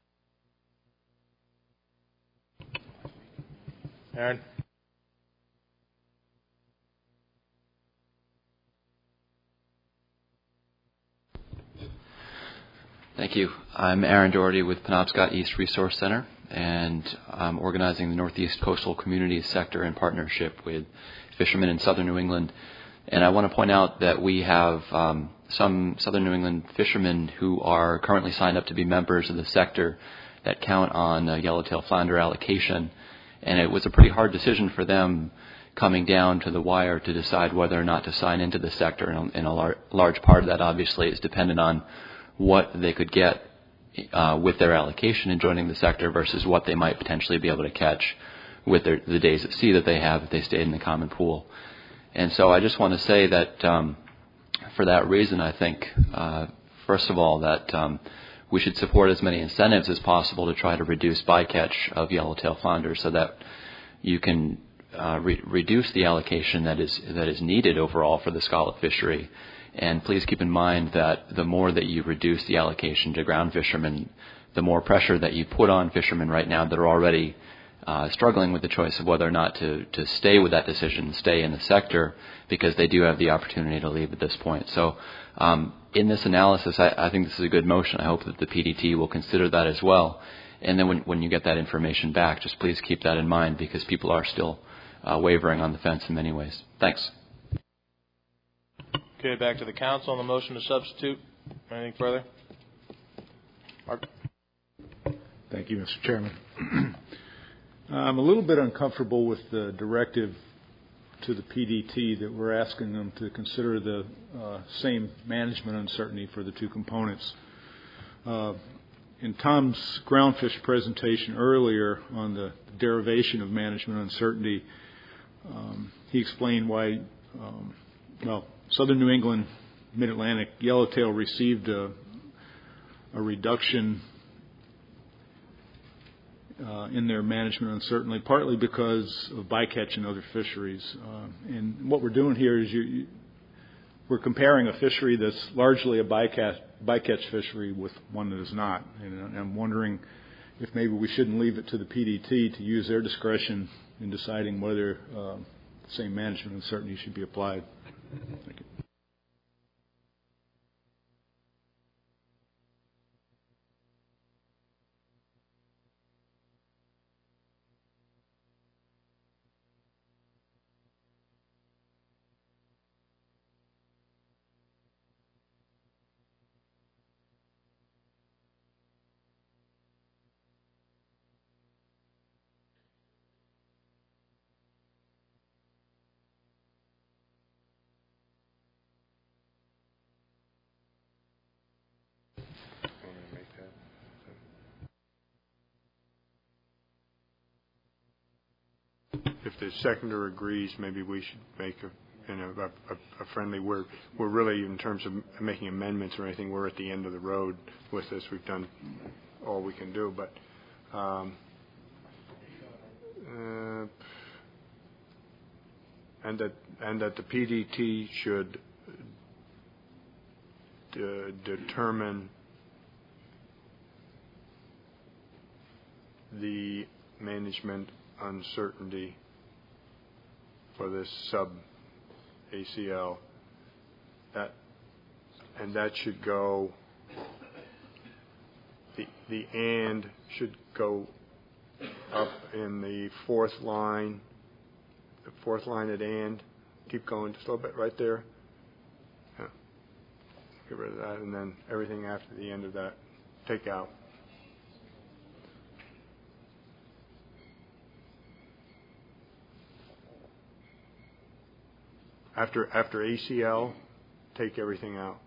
Aaron? Thank you. I'm Aaron Doherty with Penobscot East Resource Center, and I'm organizing the Northeast Coastal Communities sector in partnership with fishermen in southern New England. And I want to point out that we have some southern New England fishermen who are currently signed up to be members of the sector that count on yellowtail flounder allocation. And it was a pretty hard decision for them coming down to the wire to decide whether or not to sign into the sector. And a large part of that obviously is dependent on what they could get with their allocation in joining the sector versus what they might potentially be able to catch with the days at sea that they have if they stayed in the common pool. And so I just want to say that for that reason, I think, first of all, that we should support as many incentives as possible to try to reduce bycatch of yellowtail flounder so that you can reduce the allocation that is needed overall for the scallop fishery. And please keep in mind that the more that you reduce the allocation to ground fishermen, the more pressure that you put on fishermen right now that are already struggling with the choice of whether or not to stay with that decision, stay in the sector, because they do have the opportunity to leave at this point. So in this analysis, I think this is a good motion. I hope that the PDT will consider that as well. And then when you get that information back, just please keep that in mind because people are still wavering on the fence in many ways. Thanks. Okay, back to the council on the motion to substitute. Anything further? Mark? Thank you, Mr. Chairman. I'm a little bit uncomfortable with the directive to the PDT that we're asking them to consider the same management uncertainty for the two components. In Tom's groundfish presentation earlier on the derivation of management uncertainty, he explained why, Southern New England, Mid-Atlantic yellowtail received a reduction in their management uncertainty, partly because of bycatch in other fisheries. And what we're doing here is we're comparing a fishery that's largely a bycatch fishery with one that is not. And I'm wondering if maybe we shouldn't leave it to the PDT to use their discretion in deciding whether the same management uncertainty should be applied. Thank you. If the seconder agrees, maybe we should make a friendly. We're really, in terms of making amendments or anything, we're at the end of the road with this. We've done all we can do, but and that the PDT should determine the management uncertainty for this sub-ACL, that should go the and should go up in the fourth line at and. Keep going just a little bit right there. Yeah. Get rid of that, and then everything after the end of that, take out. After ACL, take everything out.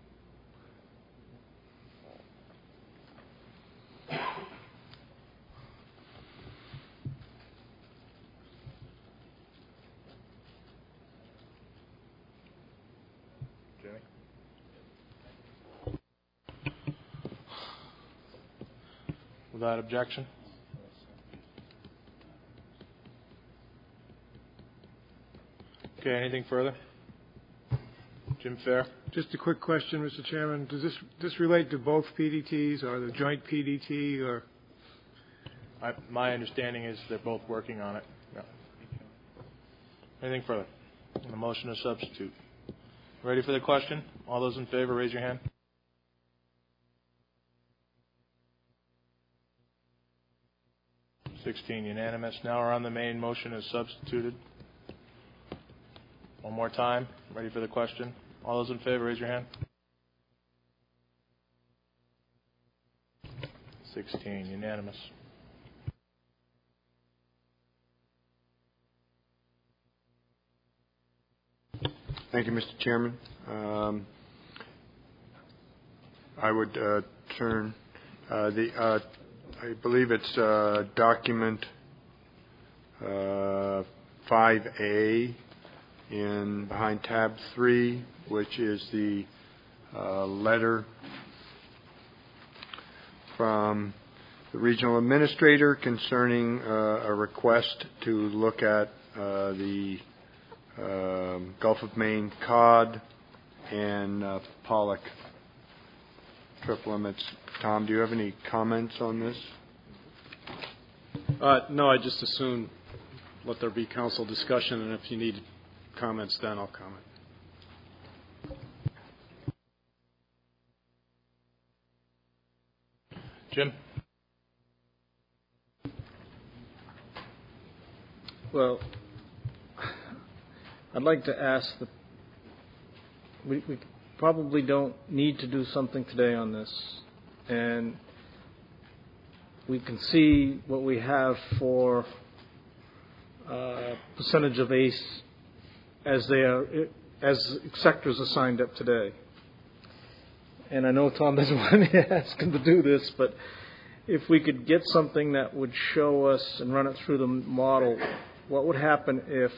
Without objection? Okay, anything further? Jim Fair? Just a quick question, Mr. Chairman. Does this relate to both PDTs or the joint PDT or? My understanding is they're both working on it. Yeah. Anything further? On the motion to substitute. Ready for the question? All those in favor, raise your hand. Unanimous. Now we're on the main motion as substituted. One more time. Ready for the question? All those in favor, raise your hand. 16. Unanimous. Thank you, Mr. Chairman. I would turn I believe it's document 5A behind tab 3, which is the letter from the regional administrator concerning a request to look at the Gulf of Maine cod and pollock trip limits. Tom, do you have any comments on this? No, I just assume let there be council discussion, and if you need comments, then I'll comment. Jim? Well, I'd like to ask we probably don't need to do something today on this, and we can see what we have for percentage of ACE as sectors are signed up today. And I know Tom doesn't want me to ask him to do this, but if we could get something that would show us and run it through the model, what would happen if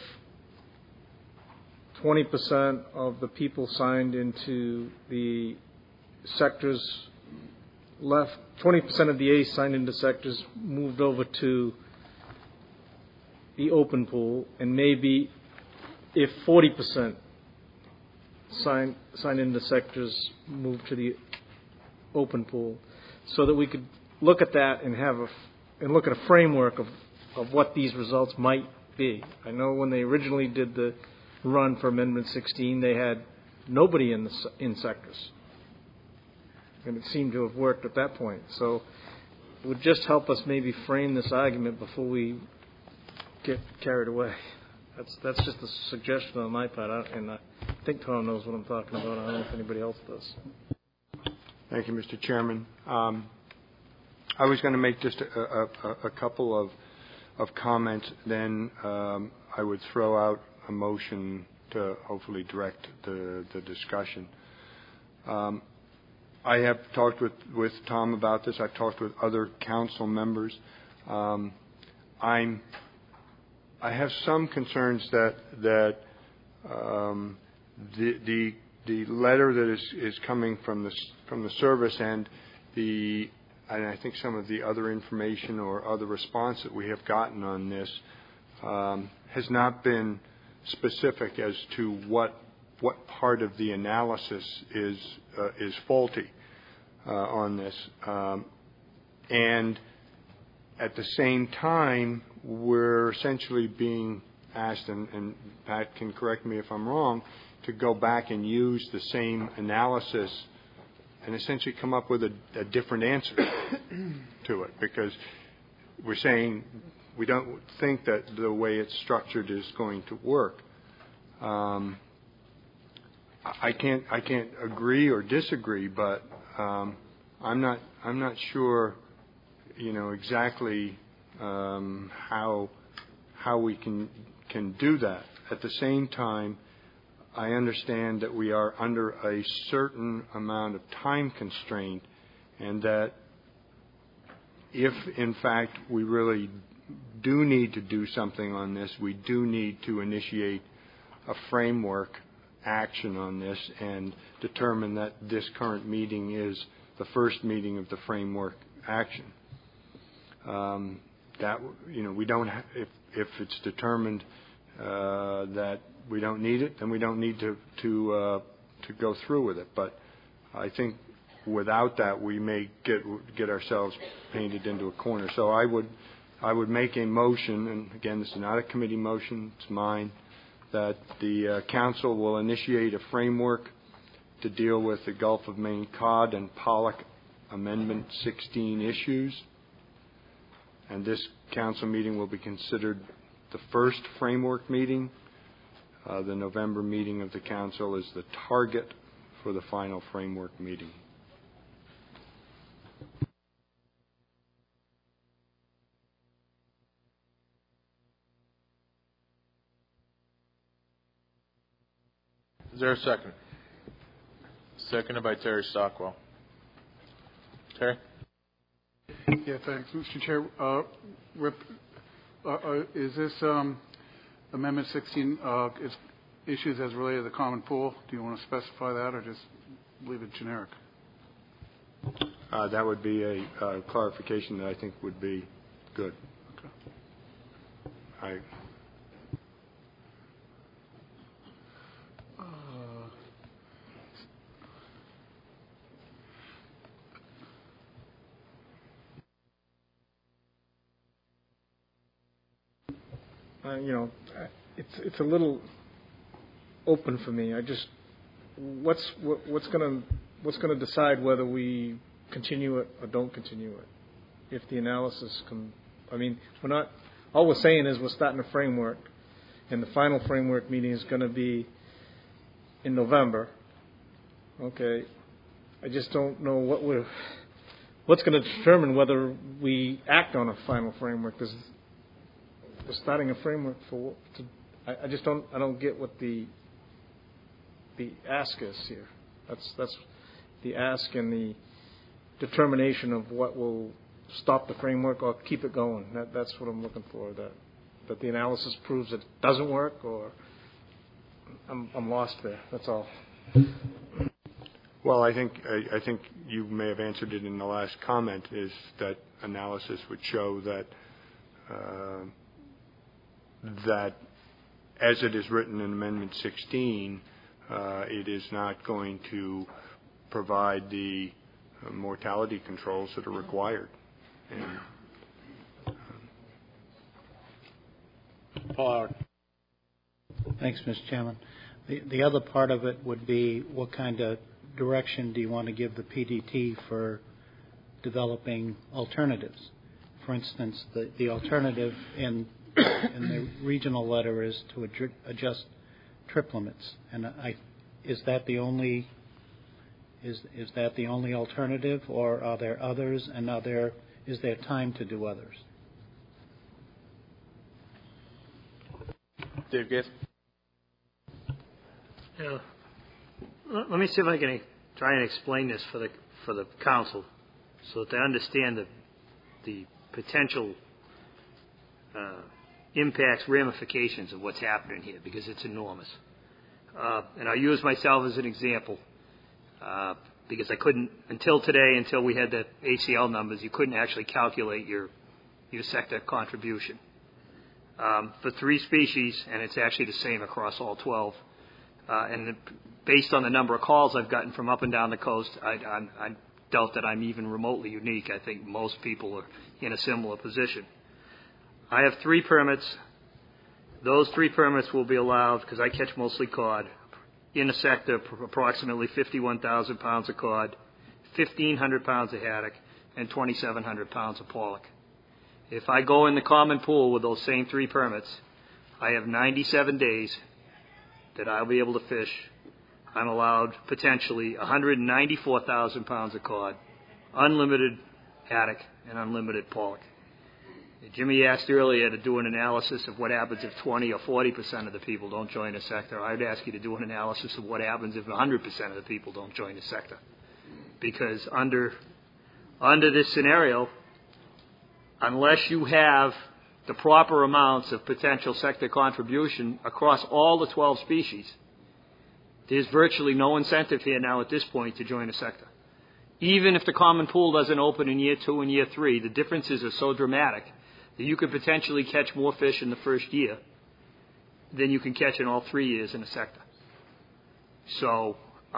20% of the people signed into the sectors left, 20% of the ACE signed into sectors moved over to the open pool, and maybe if 40% signed into sectors moved to the open pool, so that we could look at that and look at a framework of what these results might be. I know when they originally did the run for Amendment 16, they had nobody in sectors, and it seemed to have worked at that point. So it would just help us maybe frame this argument before we get carried away. That's just a suggestion on my part, and I think Tom knows what I'm talking about. I don't know if anybody else does. Thank you, Mr. Chairman. I was going to make just a couple of comments. Then I would throw out a motion to hopefully direct the discussion. I have talked with Tom about this. I've talked with other council members. I have some concerns that the letter that is coming from the service and I think some of the other information or other response that we have gotten on this has not been specific as to what part of the analysis is faulty on this, and at the same time we're essentially being asked, and Pat can correct me if I'm wrong, to go back and use the same analysis and essentially come up with a different answer to it, because we're saying we don't think that the way it's structured is going to work. I can't agree or disagree, but I'm not sure, exactly how we can do that. At the same time, I understand that we are under a certain amount of time constraint, and that if, in fact, we really do need to do something on this, we do need to initiate a framework action on this and determine that this current meeting is the first meeting of the framework action. We don't. If it's determined that we don't need it, then we don't need to go through with it. But I think without that, we may get ourselves painted into a corner. So I would make a motion, and again, this is not a committee motion; it's mine, that the council will initiate a framework to deal with the Gulf of Maine cod and pollock Amendment 16 issues. And this council meeting will be considered the first framework meeting. The November meeting of the council is the target for the final framework meeting. Is there a second? Seconded by Terry Stockwell. Terry? Yeah, thanks, Mr. Chair. Rip, is this Amendment 16 is issues as related to the common pool? Do you want to specify that, or just leave it generic? That would be a clarification that I think would be good. Okay. It's a little open for me. What's going to decide whether we continue it or don't continue it? If the analysis we're not. All we're saying is we're starting a framework, and the final framework meeting is going to be in November. Okay, I just don't know what's going to determine whether we act on a final framework. We're starting a framework for. I don't get what the ask is here. That's the ask and the determination of what will stop the framework or keep it going. That's what I'm looking for. That the analysis proves it doesn't work, or I'm lost there. That's all. Well, I think you may have answered it in the last comment. Is that analysis would show that. That, as it is written in Amendment 16, it is not going to provide the mortality controls that are required. Paul Howard. Thanks, Mr. Chairman. The other part of it would be what kind of direction do you want to give the PDT for developing alternatives? For instance, the alternative in the regional letter is to adjust trip limits, and is that the only alternative, or are there others? And is there time to do others? Dave Gates. Yeah. Let me see if I can try and explain this for the council, so that they understand the potential impacts, ramifications of what's happening here, because it's enormous. And I'll use myself as an example, because I couldn't, until we had the ACL numbers, you couldn't actually calculate your sector contribution. For 3 species, and it's actually the same across all 12, and based on the number of calls I've gotten from up and down the coast, I doubt that I'm even remotely unique. I think most people are in a similar position. I have 3 permits. Those 3 permits will be allowed, because I catch mostly cod, in a sector approximately 51,000 pounds of cod, 1,500 pounds of haddock, and 2,700 pounds of pollock. If I go in the common pool with those same 3 permits, I have 97 days that I'll be able to fish. I'm allowed potentially 194,000 pounds of cod, unlimited haddock, and unlimited pollock. Jimmy asked earlier to do an analysis of what happens if 20 or 40% of the people don't join the sector. I'd ask you to do an analysis of what happens if 100% of the people don't join the sector. Because under this scenario, unless you have the proper amounts of potential sector contribution across all the 12 species, there's virtually no incentive here now at this point to join a sector. Even if the common pool doesn't open in year 2 and year 3, the differences are so dramatic that you could potentially catch more fish in the first year than you can catch in all 3 years in a sector. So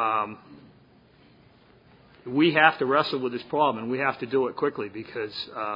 we have to wrestle with this problem, and we have to do it quickly because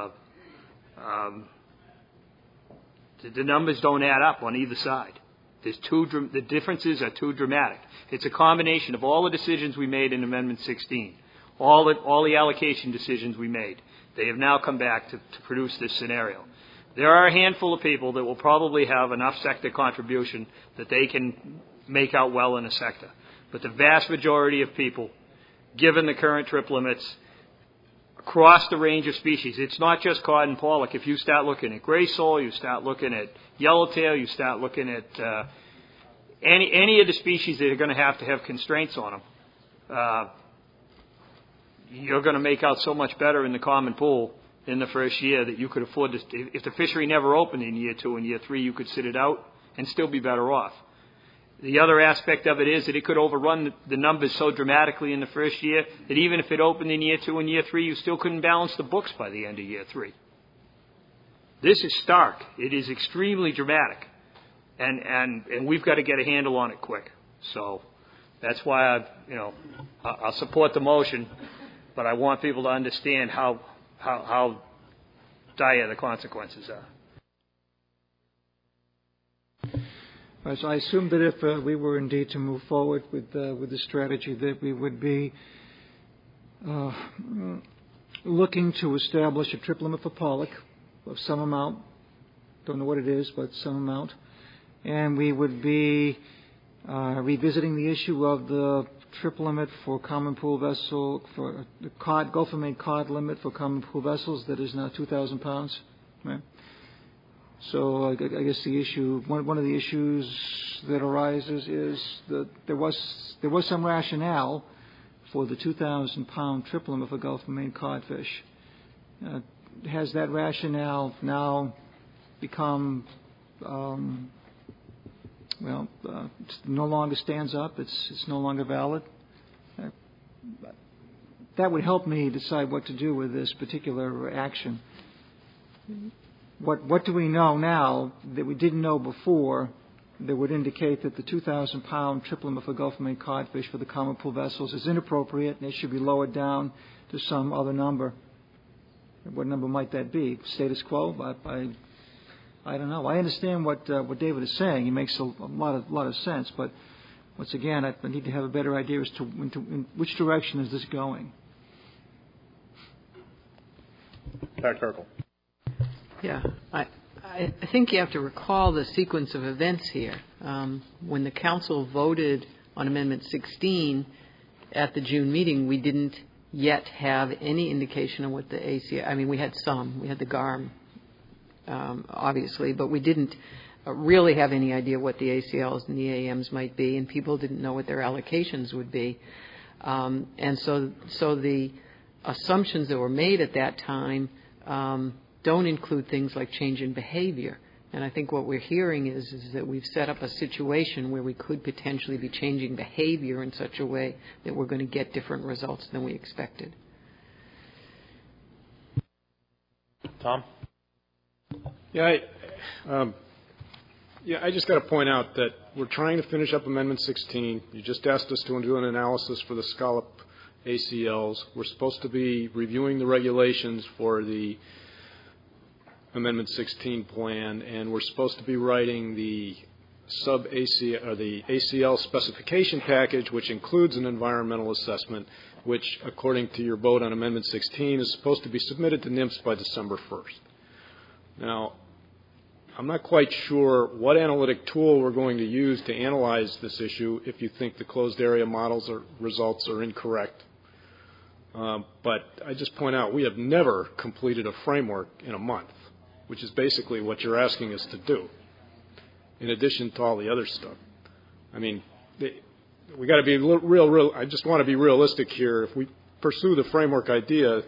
the numbers don't add up on either side. The differences are too dramatic. It's a combination of all the decisions we made in Amendment 16, all the allocation decisions we made. They have now come back to produce this scenario. There are a handful of people that will probably have enough sector contribution that they can make out well in a sector. But the vast majority of people, given the current trip limits, across the range of species, it's not just cod and pollock. If you start looking at gray sole, you start looking at yellowtail, you start looking at any of the species that are going to have constraints on them, you're going to make out so much better in the common pool in the first year that you could afford to. If the fishery never opened in year 2 and year 3, you could sit it out and still be better off. The other aspect of it is that it could overrun the numbers so dramatically in the first year that even if it opened in year 2 and year 3, you still couldn't balance the books by the end of year 3. This is stark. It is extremely dramatic, and we've got to get a handle on it quick. So that's why I'll support the motion, but I want people to understand how dire the consequences are. So I assume that if we were indeed to move forward with the strategy, that we would be looking to establish a trip limit for pollock of some amount. Don't know what it is, but some amount. And we would be revisiting the issue of the trip limit for common pool vessel, for the cod, Gulf of Maine cod limit for common pool vessels that is now 2,000 pounds. Right? So I guess the issue, one of the issues that arises is that there was some rationale for the 2,000-pound trip limit for Gulf of Maine codfish. Has that rationale now become no longer stands up? It's no longer valid. That would help me decide what to do with this particular action. What do we know now that we didn't know before that would indicate that the 2,000-pound trip limit for Gulf of Maine codfish for the common pool vessels is inappropriate and it should be lowered down to some other number? What number might that be? Status quo? I don't know. I understand what David is saying. He makes a lot of sense. But once again, I need to have a better idea as to in which direction is this going. Dr. Urkel. Yeah, I think you have to recall the sequence of events here. When the council voted on Amendment 16 at the June meeting, we didn't yet have any indication of what the ACL. I mean, we had some. We had the GARM, obviously, but we didn't really have any idea what the ACLs and the AMs might be, and people didn't know what their allocations would be. And so the assumptions that were made at that time don't include things like change in behavior. And I think what we're hearing is that we've set up a situation where we could potentially be changing behavior in such a way that we're going to get different results than we expected. Tom? Yeah, I just got to point out that we're trying to finish up Amendment 16. You just asked us to do an analysis for the scallop ACLs. We're supposed to be reviewing the regulations for the Amendment 16 plan, and we're supposed to be writing the the ACL specification package, which includes an environmental assessment, which, according to your vote on Amendment 16, is supposed to be submitted to NIMS by December 1st. Now, I'm not quite sure what analytic tool we're going to use to analyze this issue if you think the closed area models or results are incorrect. But I just point out we have never completed a framework in a month, which is basically what you're asking us to do, in addition to all the other stuff. I mean, we got to be real. I just want to be realistic here. If we pursue the framework idea,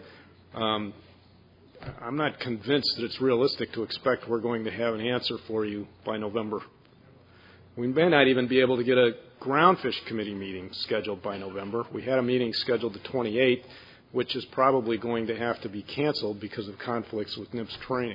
I'm not convinced that it's realistic to expect we're going to have an answer for you by November. We may not even be able to get a groundfish committee meeting scheduled by November. We had a meeting scheduled the 28th, which is probably going to have to be canceled because of conflicts with NIMS training.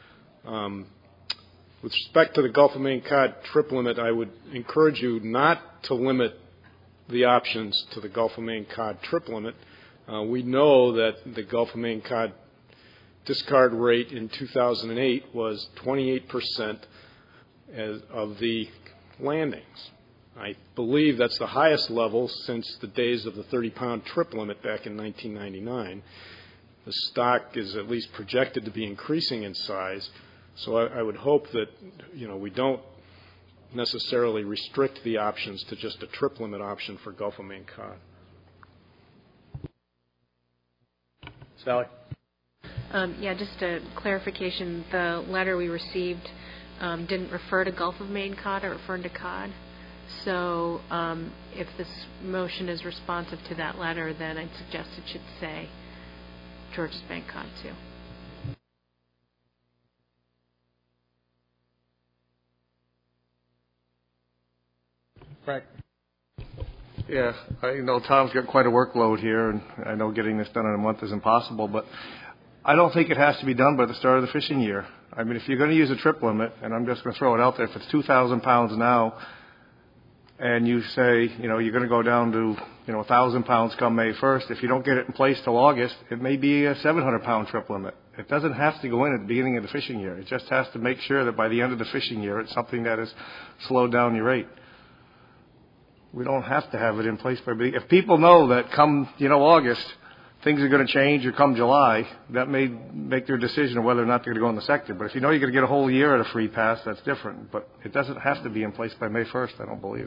With respect to the Gulf of Maine cod trip limit, I would encourage you not to limit the options to the Gulf of Maine cod trip limit. We know that the Gulf of Maine cod discard rate in 2008 was 28% of the landings. I believe that's the highest level since the days of the 30-pound trip limit back in 1999. The stock is at least projected to be increasing in size, so I would hope that we don't necessarily restrict the options to just a trip limit option for Gulf of Maine cod. Sally? Just a clarification. The letter we received didn't refer to Gulf of Maine cod, it referred to cod. So if this motion is responsive to that letter, then I'd suggest it should say Georges Bank cod too. Right. Yeah, I know Tom's got quite a workload here, and I know getting this done in a month is impossible, but I don't think it has to be done by the start of the fishing year. I mean, if you're going to use a trip limit, and I'm just going to throw it out there, if it's 2,000 pounds now, and you say, you're going to go down to, 1,000 pounds come May 1st, if you don't get it in place till August, it may be a 700-pound trip limit. It doesn't have to go in at the beginning of the fishing year. It just has to make sure that by the end of the fishing year, it's something that has slowed down your rate. We don't have to have it in place by beginning. If people know that come, August, things are going to change, or come July, that may make their decision of whether or not they're going to go in the sector. But if you know you're going to get a whole year at a free pass, that's different. But it doesn't have to be in place by May 1st, I don't believe.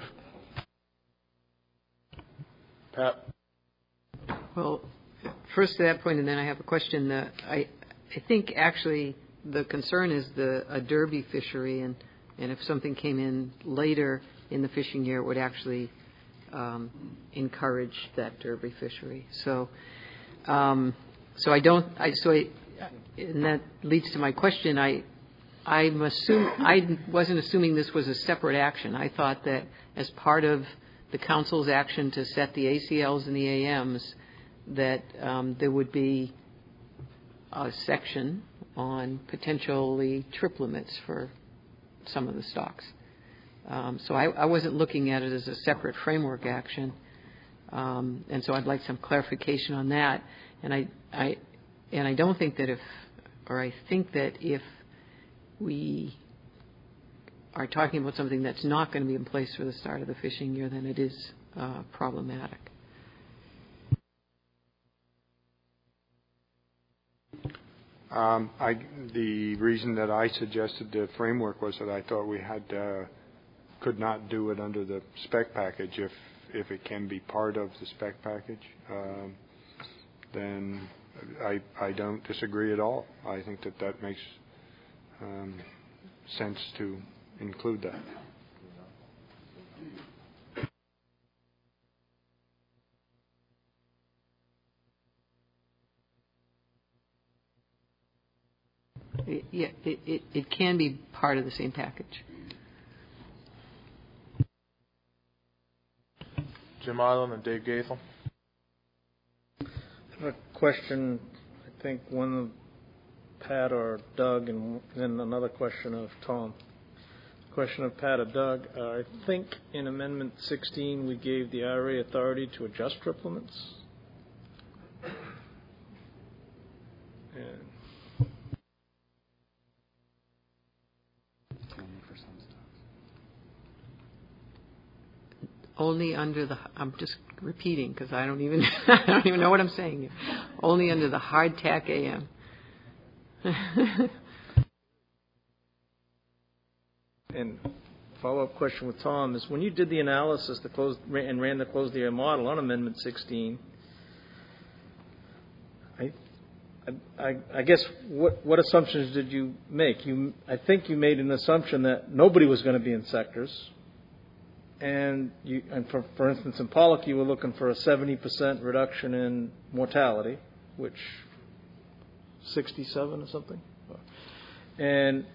Pat? Well, first to that point, and then I have a question. I think actually the concern is a derby fishery, and if something came in later in the fishing year, it would actually encourage that derby fishery. So and that leads to my question. I wasn't assuming this was a separate action. I thought that as part of the council's action to set the ACLs and the AMs, that there would be a section on potentially trip limits for some of the stocks. So I wasn't looking at it as a separate framework action, and so I'd like some clarification on that. And I don't think that I think that if we are talking about something that's not going to be in place for the start of the fishing year, then it is problematic. The reason that I suggested the framework was that I thought we could not do it under the spec package. If it can be part of the spec package, then I don't disagree at all. I think that makes sense to include that. It can be part of the same package. Jim Island and Dave Gaithel. I have a question, I think one of Pat or Doug, and then another question of Tom. Question of Pat or Doug. I think in Amendment 16 we gave the IRA authority to adjust trip limits. only under the, I'm just repeating because I don't even know what I'm saying here. Only under the hardtack AM. And follow-up question with Tom is, when you did the analysis and ran the closed area model on Amendment 16, I guess what assumptions did you make? I think you made an assumption that nobody was going to be in sectors, and for instance in Pollock you were looking for a 70% reduction in mortality, which 67 or something, and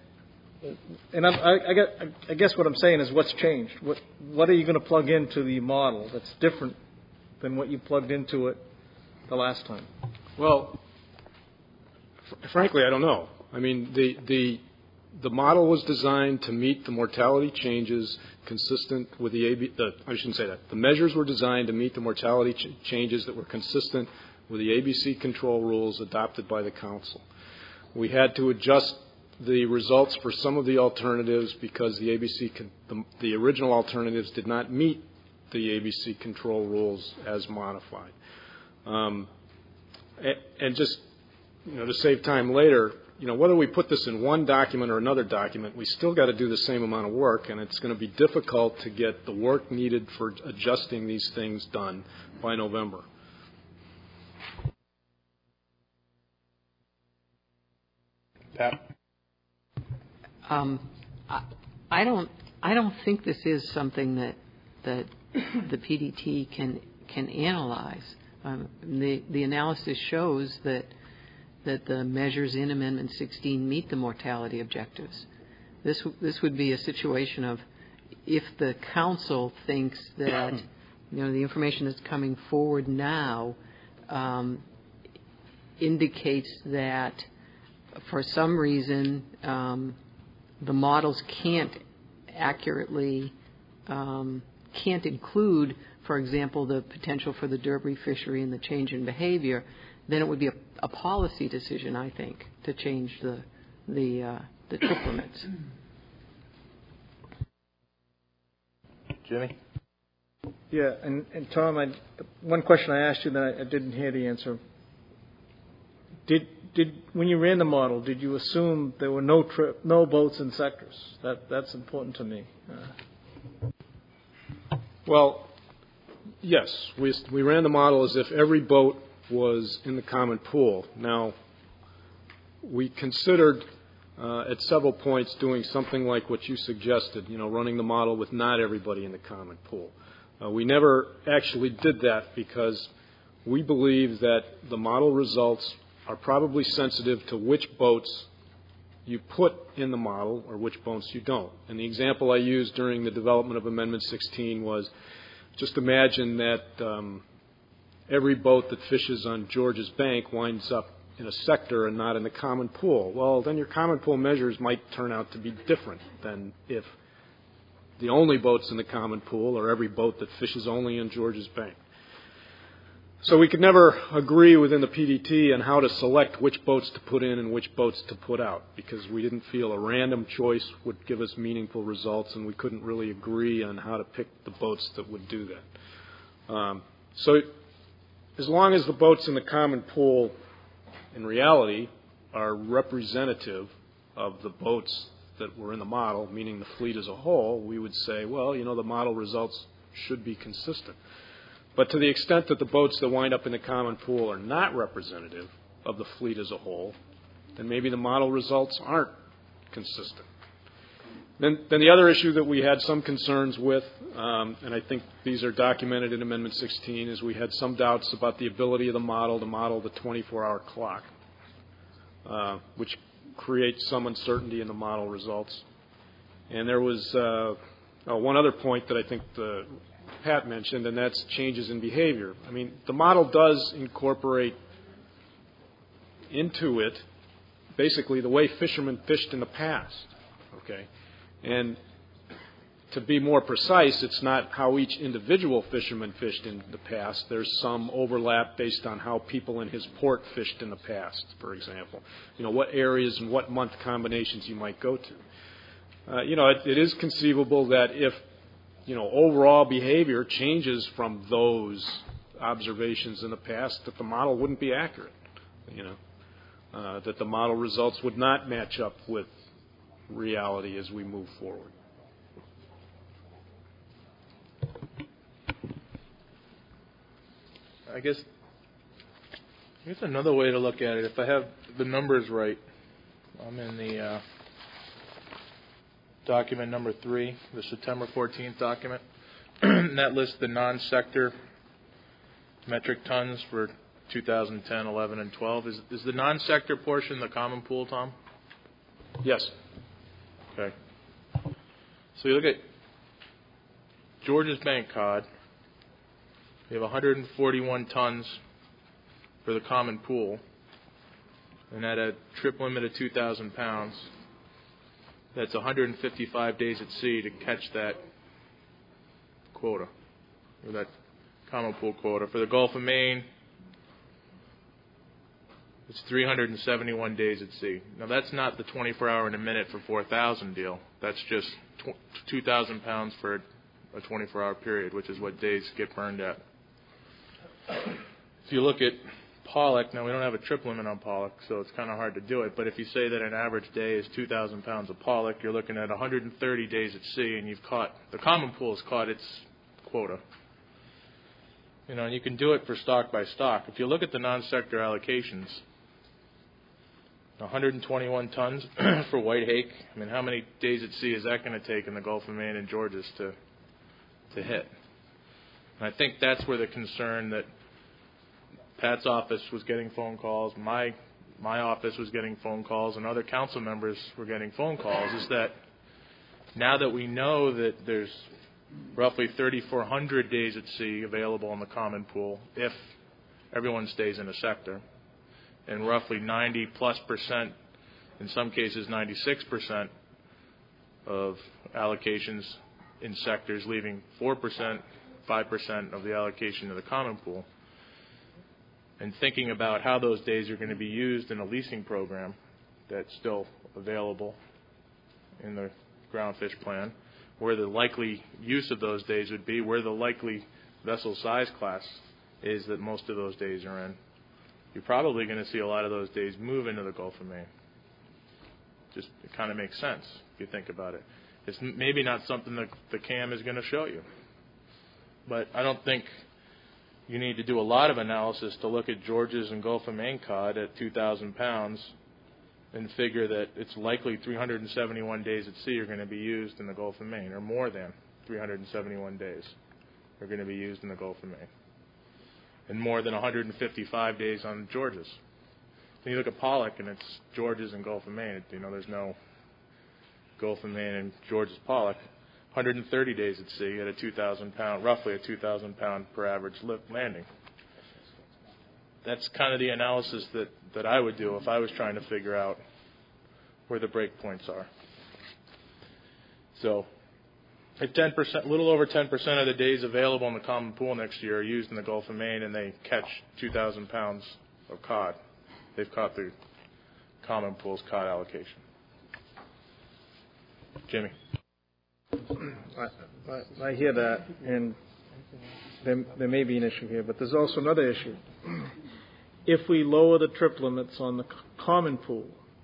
I guess what I'm saying is, what's changed? What are you going to plug into the model that's different than what you plugged into it the last time? Well, frankly, I don't know. I mean, the model was designed to meet the mortality changes consistent with I shouldn't say that. The measures were designed to meet the mortality changes that were consistent with the ABC control rules adopted by the council. We had to adjust the results for some of the alternatives because the original alternatives did not meet the ABC control rules as modified. And just, to save time later, whether we put this in one document or another document, we still got to do the same amount of work, and it's going to be difficult to get the work needed for adjusting these things done by November. Pat? I don't think this is something that the PDT can analyze. The analysis shows that the measures in Amendment 16 meet the mortality objectives. This would be a situation of, if the council thinks that the information that's coming forward now indicates that for some reason the models can't accurately can't include, for example, the potential for the Derby fishery and the change in behavior, then it would be a policy decision, I think, to change the trip limits. Jimmy? Yeah, and Tom, one question I asked you that I didn't hear the answer. When you ran the model, did you assume there were no boats in sectors? That's important to me. Well, yes, we ran the model as if every boat was in the common pool. Now, we considered at several points doing something like what you suggested, running the model with not everybody in the common pool. We never actually did that because we believe that the model results are probably sensitive to which boats you put in the model or which boats you don't. And the example I used during the development of Amendment 16 was, just imagine that every boat that fishes on George's Bank winds up in a sector and not in the common pool. Well, then your common pool measures might turn out to be different than if the only boats in the common pool are every boat that fishes only on George's Bank. So we could never agree within the PDT on how to select which boats to put in and which boats to put out, because we didn't feel a random choice would give us meaningful results, and we couldn't really agree on how to pick the boats that would do that. So as long as the boats in the common pool in reality are representative of the boats that were in the model, meaning the fleet as a whole, we would say, well, the model results should be consistent. But to the extent that the boats that wind up in the common pool are not representative of the fleet as a whole, then maybe the model results aren't consistent. Then the other issue that we had some concerns with, and I think these are documented in Amendment 16, is we had some doubts about the ability of the model to model the 24-hour clock, which creates some uncertainty in the model results. And there was one other point that I think Pat mentioned, and that's changes in behavior. I mean, the model does incorporate into it basically the way fishermen fished in the past, okay? And to be more precise, it's not how each individual fisherman fished in the past. There's some overlap based on how people in his port fished in the past, for example. What areas and what month combinations you might go to. It is conceivable that if overall behavior changes from those observations in the past, that the model wouldn't be accurate, that the model results would not match up with reality as we move forward. I guess another way to look at it, if I have the numbers right, I'm in the document number 3, the September 14th document, and that lists the non-sector metric tons for 2010, 11, and 12. Is the non-sector portion the common pool, Tom? Yes. Okay. So you look at Georges Bank cod. We have 141 tons for the common pool, and at a trip limit of 2,000 pounds, that's 155 days at sea to catch that quota, or that common pool quota. For the Gulf of Maine, it's 371 days at sea. Now, that's not the 24-hour in a minute for 4,000 deal. That's just 2,000 pounds for a 24-hour period, which is what days get burned at. If you look at pollock, now we don't have a trip limit on pollock, so it's kind of hard to do it, but if you say that an average day is 2,000 pounds of pollock, you're looking at 130 days at sea, and the common pool has caught its quota. And you can do it for stock by stock. If you look at the non-sector allocations, 121 tons for white hake. I mean, how many days at sea is that going to take in the Gulf of Maine and Georges to hit? And I think that's where the concern that Pat's office was getting phone calls, my office was getting phone calls, and other council members were getting phone calls, is that now that we know that there's roughly 3,400 days at sea available in the common pool if everyone stays in a sector, and roughly 90+%, in some cases 96% of allocations in sectors, leaving 4%, 5% of the allocation to the common pool, and thinking about how those days are going to be used in a leasing program that's still available in the groundfish plan, where the likely use of those days would be, where the likely vessel size class is that most of those days are in. You're probably going to see a lot of those days move into the Gulf of Maine. Just, it kind of makes sense if you think about it. It's maybe not something that the CAM is going to show you, but I don't think you need to do a lot of analysis to look at Georges and Gulf of Maine cod at 2,000 pounds and figure that it's likely 371 days at sea are going to be used in the Gulf of Maine, or more than 371 days are going to be used in the Gulf of Maine, and more than 155 days on Georges. When you look at pollock and it's Georges and Gulf of Maine, there's no Gulf of Maine and Georges pollock. 130 days at sea at a 2,000 pound, roughly a 2,000 pound per average landing. That's kind of the analysis that I would do if I was trying to figure out where the break points are. So, if 10%, a little over 10% of the days available in the common pool next year are used in the Gulf of Maine, and they catch 2,000 pounds of cod, they've caught the common pool's cod allocation. Jimmy. I hear that, and there may be an issue here, but there's also another issue. If we lower the trip limits on the common pool,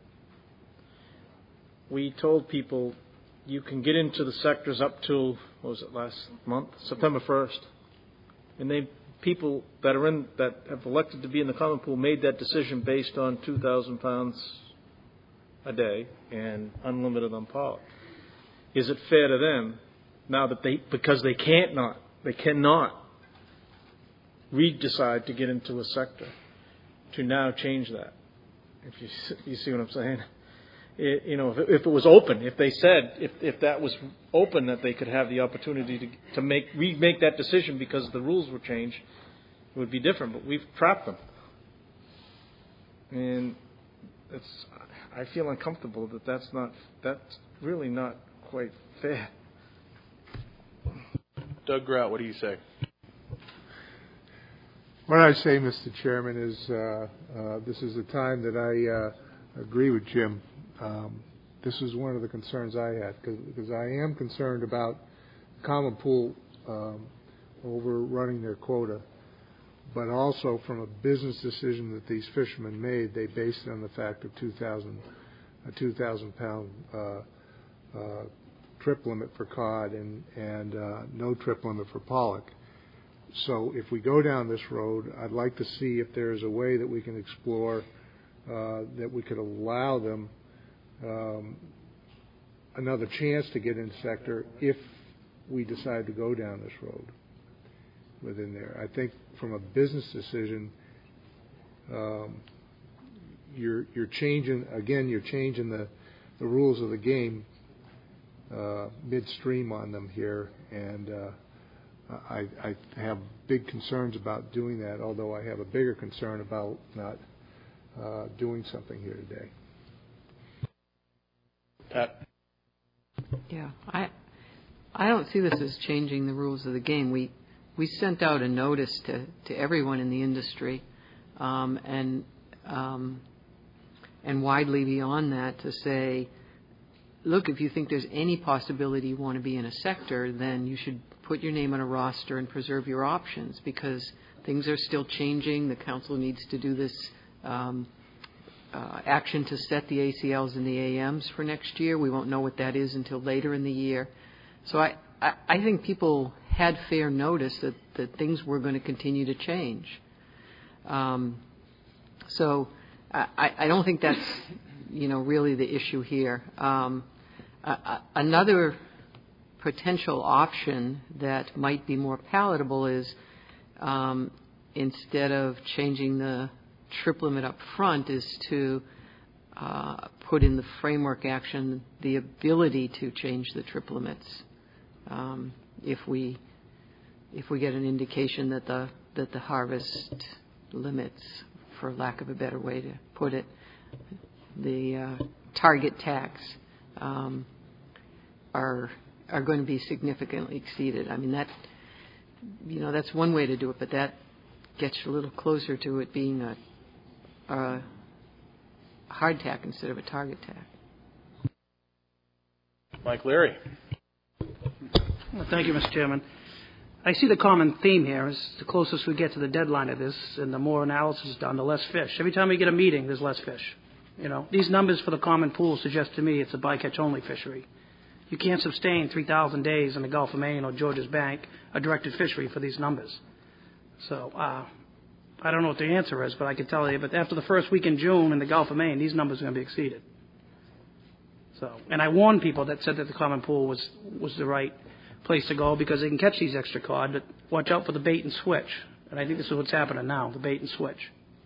we told people you can get into the sectors up till, what was it, last month? September 1st. And people that have elected to be in the common pool made that decision based on 2,000 pounds a day and unlimited on pollock. Is it fair to them now that because they cannot decide to get into a sector, to now change that? If you see what I'm saying? If it was open, if they said, if that was open, that they could have the opportunity to remake that decision because the rules were changed, it would be different. But we've trapped them, and I feel uncomfortable that that's really not quite fair. Doug Grout, what do you say? What I say, Mr. Chairman, is this is a time that I agree with Jim. This is one of the concerns I had, because I am concerned about common pool overrunning their quota, but also from a business decision that these fishermen made, they based it on the fact of a 2,000-pound trip limit for cod and no trip limit for pollock. So if we go down this road, I'd like to see if there is a way that we can explore that we could allow them another chance to get in sector if we decide to go down this road within there. I think from a business decision, you're changing the rules of the game midstream on them here, and I have big concerns about doing that, although I have a bigger concern about not doing something here today. Pat? Yeah, I don't see this as changing the rules of the game. We sent out a notice to everyone in the industry, and widely beyond that to say, look, if you think there's any possibility you want to be in a sector, then you should put your name on a roster and preserve your options, because things are still changing. The council needs to do this action to set the ACLs and the AMs for next year. We won't know what that is until later in the year. So I think people had fair notice that things were going to continue to change. So I don't think that's, really the issue here. Another potential option that might be more palatable is instead of changing the trip limit up front is to put in the framework action the ability to change the trip limits if we get an indication that the harvest limits, for lack of a better way to put it, the target tax are going to be significantly exceeded. I mean, that's one way to do it, but that gets you a little closer to it being a hard tack instead of a target tack. Mike Leary. Well, thank you, Mr. Chairman. I see the common theme here is the closest we get to the deadline of this and the more analysis is done, the less fish. Every time we get a meeting, there's less fish. These numbers for the common pool suggest to me it's a bycatch only fishery. You can't sustain 3,000 days in the Gulf of Maine or Georges Bank a directed fishery for these numbers. So I don't know what the answer is, but I can tell you, but after the first week in June in the Gulf of Maine, these numbers are going to be exceeded. So, and I warned people that said that the common pool was the right place to go because they can catch these extra cod, but watch out for the bait and switch. And I think this is what's happening now, the bait and switch.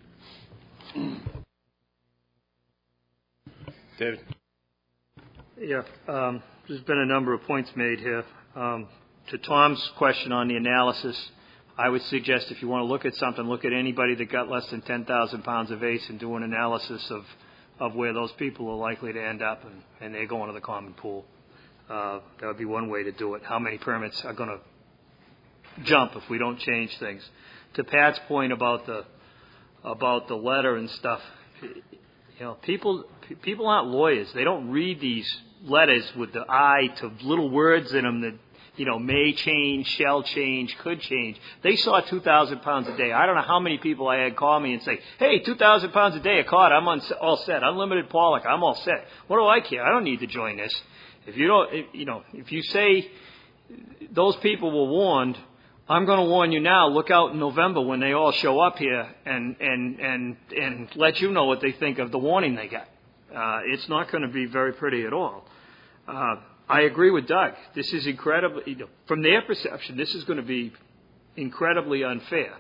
David. Yeah, there's been a number of points made here. To Tom's question on the analysis, I would suggest if you want to look at something, look at anybody that got less than 10,000 pounds of ACE and do an analysis of where those people are likely to end up, and they're going to the common pool. That would be one way to do it. How many permits are going to jump if we don't change things? To Pat's point about the letter and stuff, people aren't lawyers. They don't read these letters with the eye to little words in them that may change, shall change, could change. They saw 2,000 pounds a day. I don't know how many people I had call me and say, hey, 2,000 pounds a day of cod, I'm all set. Unlimited pollock, I'm all set. What do I care? I don't need to join this. If you don't, if you say those people were warned, I'm going to warn you now. Look out in November when they all show up here and let you know what they think of the warning they got. It's not going to be very pretty at all. I agree with Doug. This is incredibly, from their perception, this is going to be incredibly unfair.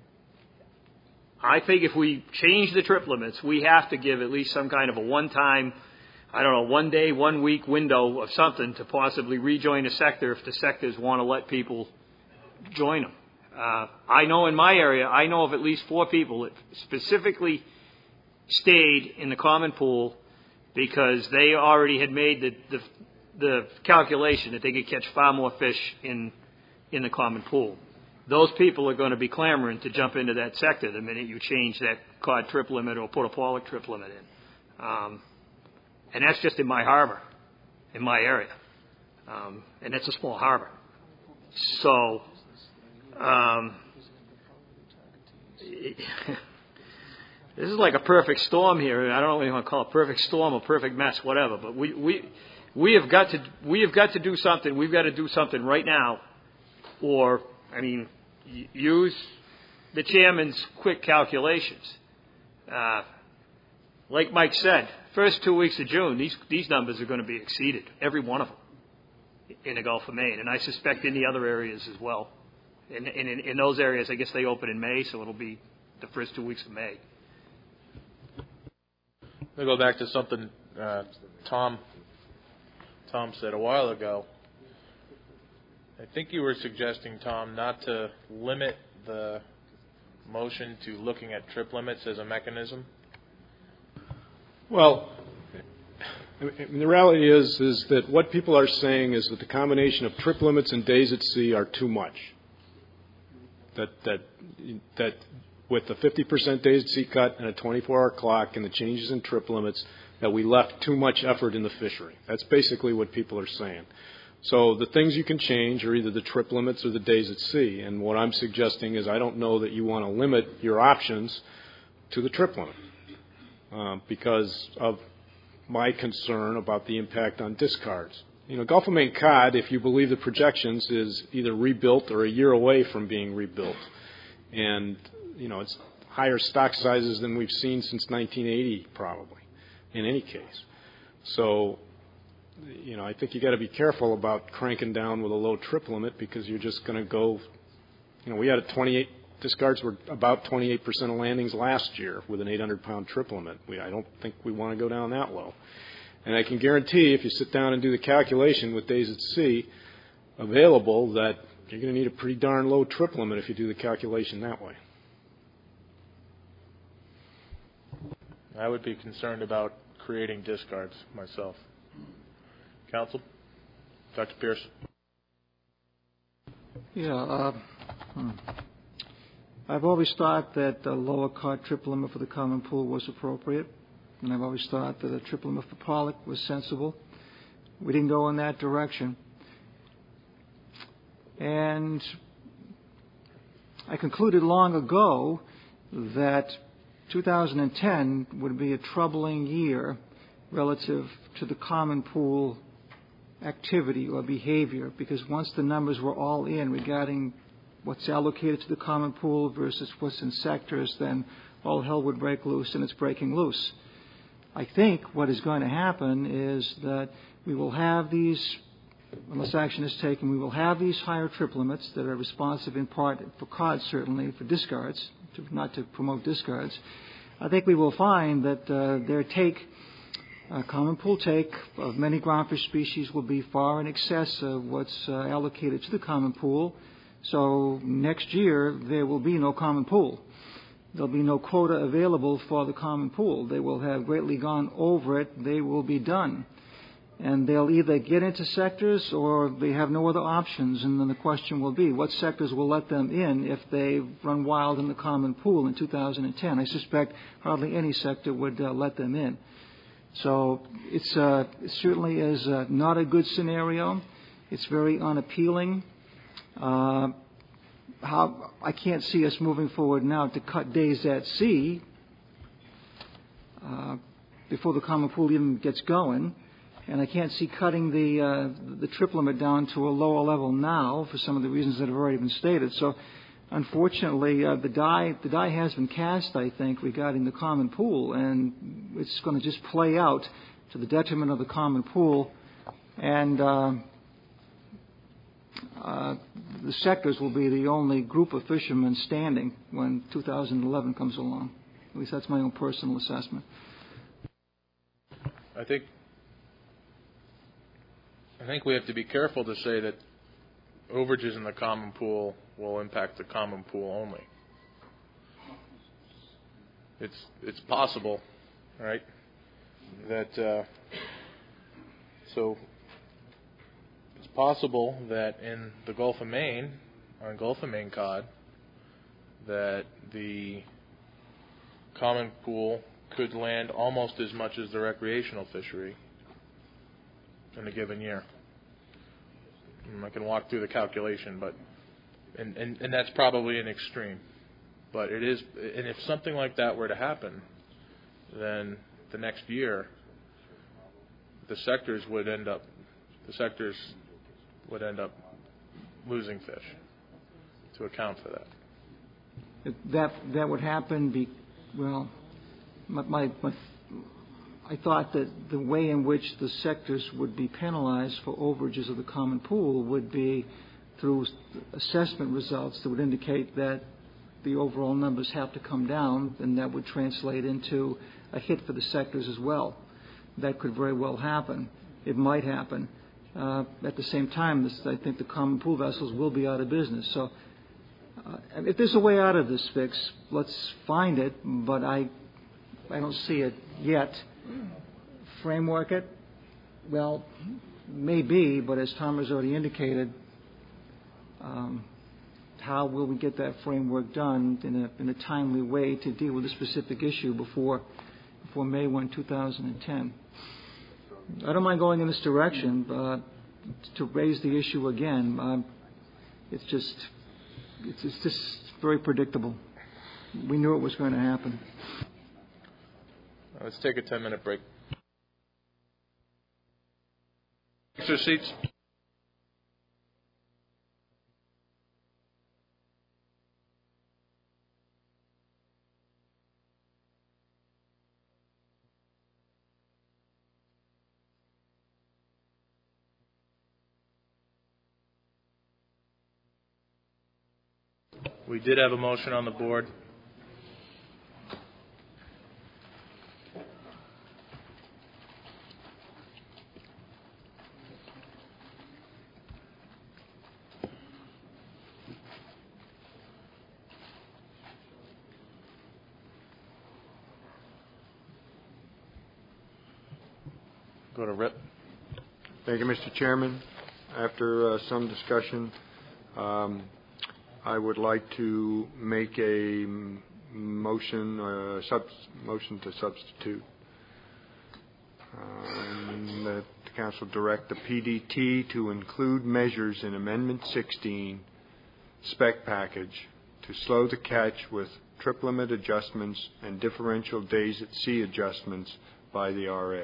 I think if we change the trip limits, we have to give at least some kind of a one-time, 1 day, 1 week window of something to possibly rejoin a sector if the sectors want to let people join them. I know in my area, I know of at least 4 people that specifically stayed in the common pool because they already had made the calculation that they could catch far more fish in the common pool. Those people are going to be clamoring to jump into that sector the minute you change that cod trip limit or put a pollock trip limit in. And that's just in my harbor, in my area. And it's a small harbor. So, this is like a perfect storm here. I don't really want to call it perfect storm or perfect mess, whatever. But we have got to do something. We've got to do something right now, or use the chairman's quick calculations. Like Mike said, first 2 weeks of June, these numbers are going to be exceeded, every one of them, in the Gulf of Maine, and I suspect in the other areas as well. In those areas, I guess they open in May, so it'll be the first 2 weeks of May. I'll go back to something Tom said a while ago. I think you were suggesting, Tom, not to limit the motion to looking at trip limits as a mechanism. Well, the reality is that what people are saying is that the combination of trip limits and days at sea are too much. That with the 50% days at sea cut and a 24-hour clock and the changes in trip limits, that we left too much effort in the fishery. That's basically what people are saying. So the things you can change are either the trip limits or the days at sea. And what I'm suggesting is I don't know that you want to limit your options to the trip limit because of my concern about the impact on discards. Gulf of Maine cod, if you believe the projections, is either rebuilt or a year away from being rebuilt. And, it's higher stock sizes than we've seen since 1980, probably, in any case. So, I think you got to be careful about cranking down with a low trip limit because you're just going to go, we had discards were about 28% of landings last year with an 800-pound trip limit. I don't think we want to go down that low. And I can guarantee if you sit down and do the calculation with days at sea available that you're going to need a pretty darn low trip limit if you do the calculation that way. I would be concerned about creating discards myself. Counsel? Dr. Pierce? Yeah, I've always thought that the lower cod trip limit for the common pool was appropriate, and I've always thought that a trip limit for pollock was sensible. We didn't go in that direction. And I concluded long ago that 2010 would be a troubling year relative to the common pool activity or behavior, because once the numbers were all in regarding what's allocated to the common pool versus what's in sectors, then all hell would break loose, and it's breaking loose. I think what is going to happen is that we will have these, unless action is taken, we will have these higher trip limits that are responsive in part for cod, certainly, for discards, not to promote discards. I think we will find that their common pool take of many groundfish species will be far in excess of what's allocated to the common pool. So next year, there will be no common pool. There'll be no quota available for the common pool. They will have greatly gone over it. They will be done. And they'll either get into sectors or they have no other options. And then the question will be, what sectors will let them in if they run wild in the common pool in 2010? I suspect hardly any sector would let them in. So it certainly is not a good scenario. It's very unappealing. I can't see us moving forward now to cut days at sea before the common pool even gets going. And I can't see cutting the trip limit down to a lower level now for some of the reasons that have already been stated. So, unfortunately, the die has been cast, I think, regarding the common pool, and it's going to just play out to the detriment of the common pool, and the sectors will be the only group of fishermen standing when 2011 comes along. At least that's my own personal assessment. I think we have to be careful to say that overages in the common pool will impact the common pool only. It's possible, right? That so it's possible that in the Gulf of Maine, on Gulf of Maine cod, that the common pool could land almost as much as the recreational fishery in a given year. I can walk through the calculation, but and that's probably an extreme. But it is, and if something like that were to happen, then the next year, the sectors would end up losing fish to account for that. That would happen. I thought that the way in which the sectors would be penalized for overages of the common pool would be through assessment results that would indicate that the overall numbers have to come down, and that would translate into a hit for the sectors as well. That could very well happen. It might happen. At the same time, I think the common pool vessels will be out of business. So if there's a way out of this fix, let's find it, but I don't see it yet. Framework it? Well, maybe, but as Tom has already indicated, how will we get that framework done in a timely way to deal with a specific issue before May 1, 2010? I don't mind going in this direction, but to raise the issue again, it's just very predictable. We knew it was going to happen. Let's take a 10-minute break. Take your seats. We did have a motion on the board. Go to Rip. Thank you, Mr. Chairman. After some discussion, I would like to make a motion to substitute. That the Council direct the PDT to include measures in Amendment 16 spec package to slow the catch with trip limit adjustments and differential days at sea adjustments by the RA.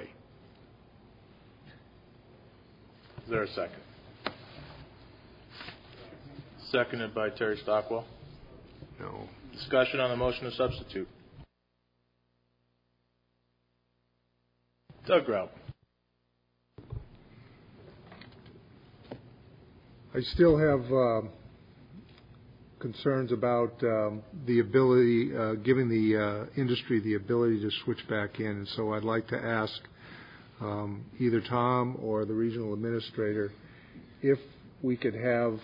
Is there a second? Seconded by Terry Stockwell. No. Discussion on the motion to substitute. Doug Grout. I still have concerns about the ability, giving the industry the ability to switch back in. And so I'd like to ask either Tom or the regional administrator if we could have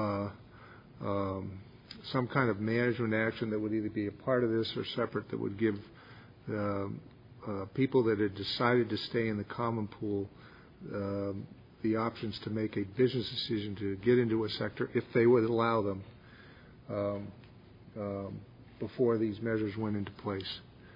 some kind of management action that would either be a part of this or separate, that would give people that had decided to stay in the common pool the options to make a business decision to get into a sector if they would allow them before these measures went into place.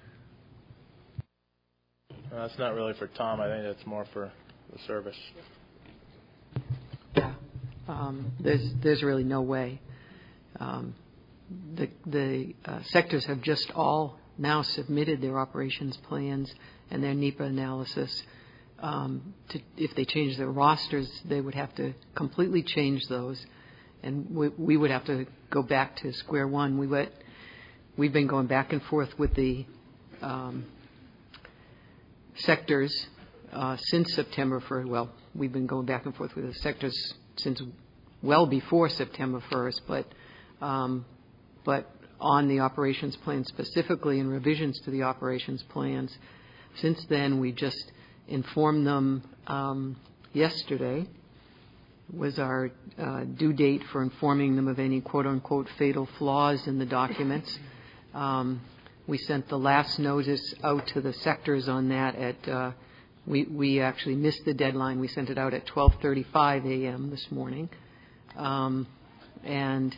That's not really for Tom. I think that's more for the service. Yeah. There's really no way. The sectors have just all now submitted their operations plans and their NEPA analysis. If they change their rosters, they would have to completely change those, and we would have to go back to square one. We've been going back and forth with the sectors since September 1st. Well, we've been going back and forth with the sectors since well before September 1st, but on the operations plan specifically and revisions to the operations plans. Since then, we just informed them yesterday was our due date for informing them of any quote-unquote fatal flaws in the documents. We sent the last notice out to the sectors on that at we actually missed the deadline. We sent it out at 12:35 a.m. this morning, and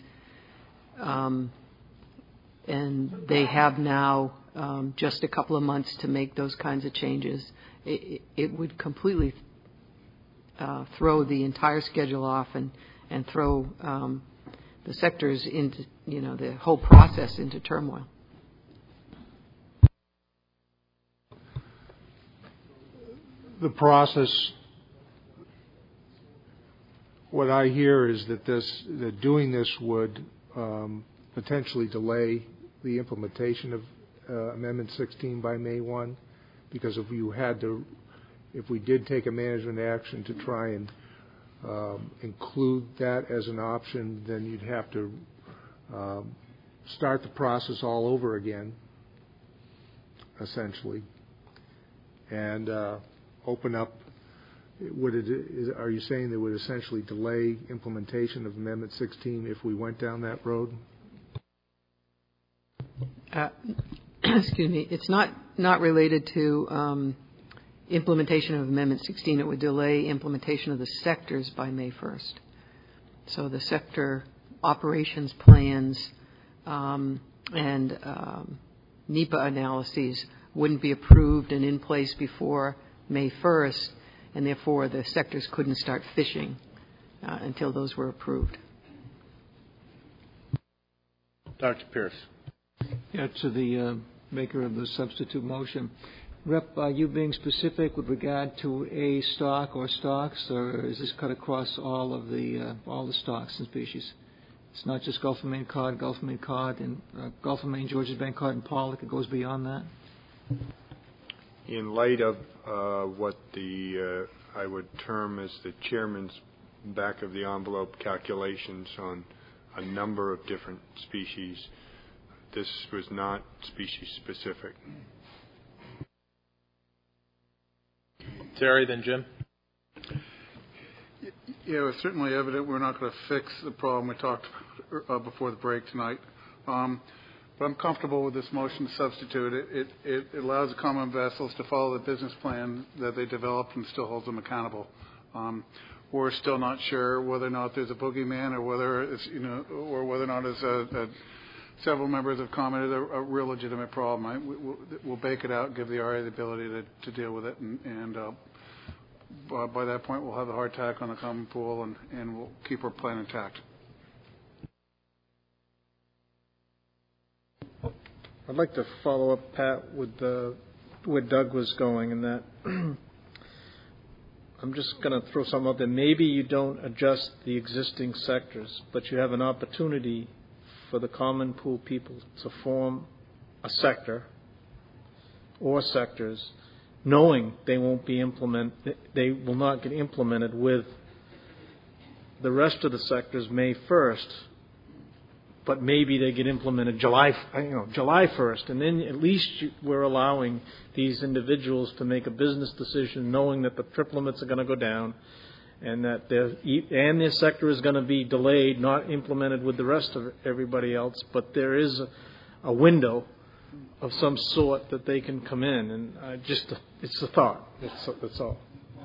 they have now just a couple of months to make those kinds of changes. It would completely throw the entire schedule off and throw the sectors into, the whole process into turmoil. The process, what I hear is that doing this would potentially delay the implementation of Amendment 16 by May 1, because if we did take a management action to try and include that as an option, then you'd have to start the process all over again, essentially, and open up. Are you saying that would essentially delay implementation of Amendment 16 if we went down that road? Excuse me. It's not related to implementation of Amendment 16. It would delay implementation of the sectors by May 1st. So the sector operations plans and NEPA analyses wouldn't be approved and in place before May 1st, and therefore the sectors couldn't start fishing until those were approved. Dr. Pierce. Yeah, to the maker of the substitute motion. Rep, are you being specific with regard to a stock or stocks, or is this cut across all the stocks and species? It's not just Gulf of Maine cod, and Gulf of Maine, Georges Bank cod, and pollock. It goes beyond that. In light of what I would term as the chairman's back of the envelope calculations on a number of different species, this was not species specific. Terry, then Jim. Yeah, it's certainly evident we're not going to fix the problem we talked about before the break tonight. But I'm comfortable with this motion to substitute. It allows the common vessels to follow the business plan that they developed and still holds them accountable. We're still not sure whether or not there's a boogeyman or whether it's, or whether or not it's several members have commented a real legitimate problem. We'll bake it out and give the RA the ability to deal with it, and by that point we'll have the hard tack on the common pool and we'll keep our plan intact. I'd like to follow up, Pat, with where Doug was going, in that I'm just going to throw something out there. Maybe you don't adjust the existing sectors, but you have an opportunity for the common pool people to form a sector or sectors, knowing they will not get implemented with the rest of the sectors May 1st. But maybe they get implemented July 1st, and then at least we're allowing these individuals to make a business decision, knowing that the trip limits are going to go down, and that their sector is going to be delayed, not implemented with the rest of everybody else. But there is a window of some sort that they can come in, and it's a thought. That's all.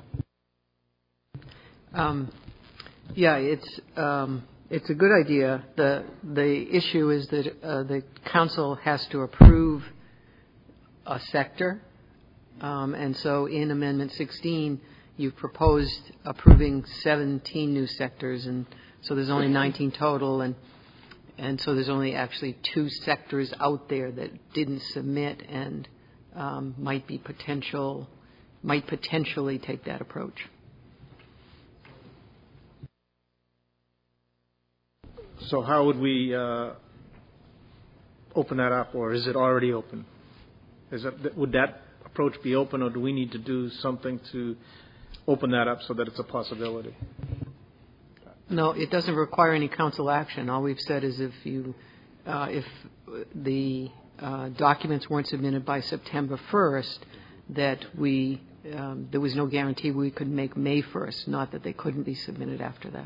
It's a good idea. The issue is that the council has to approve a sector, and so in Amendment 16, you've proposed approving 17 new sectors, and so there's only 19 total, and so there's only actually 2 sectors out there that didn't submit and might potentially take that approach. So how would we open that up, or is it already open? Would that approach be open, or do we need to do something to open that up so that it's a possibility? No, it doesn't require any council action. All we've said is if the documents weren't submitted by September 1st, that there was no guarantee we could make May 1st, not that they couldn't be submitted after that.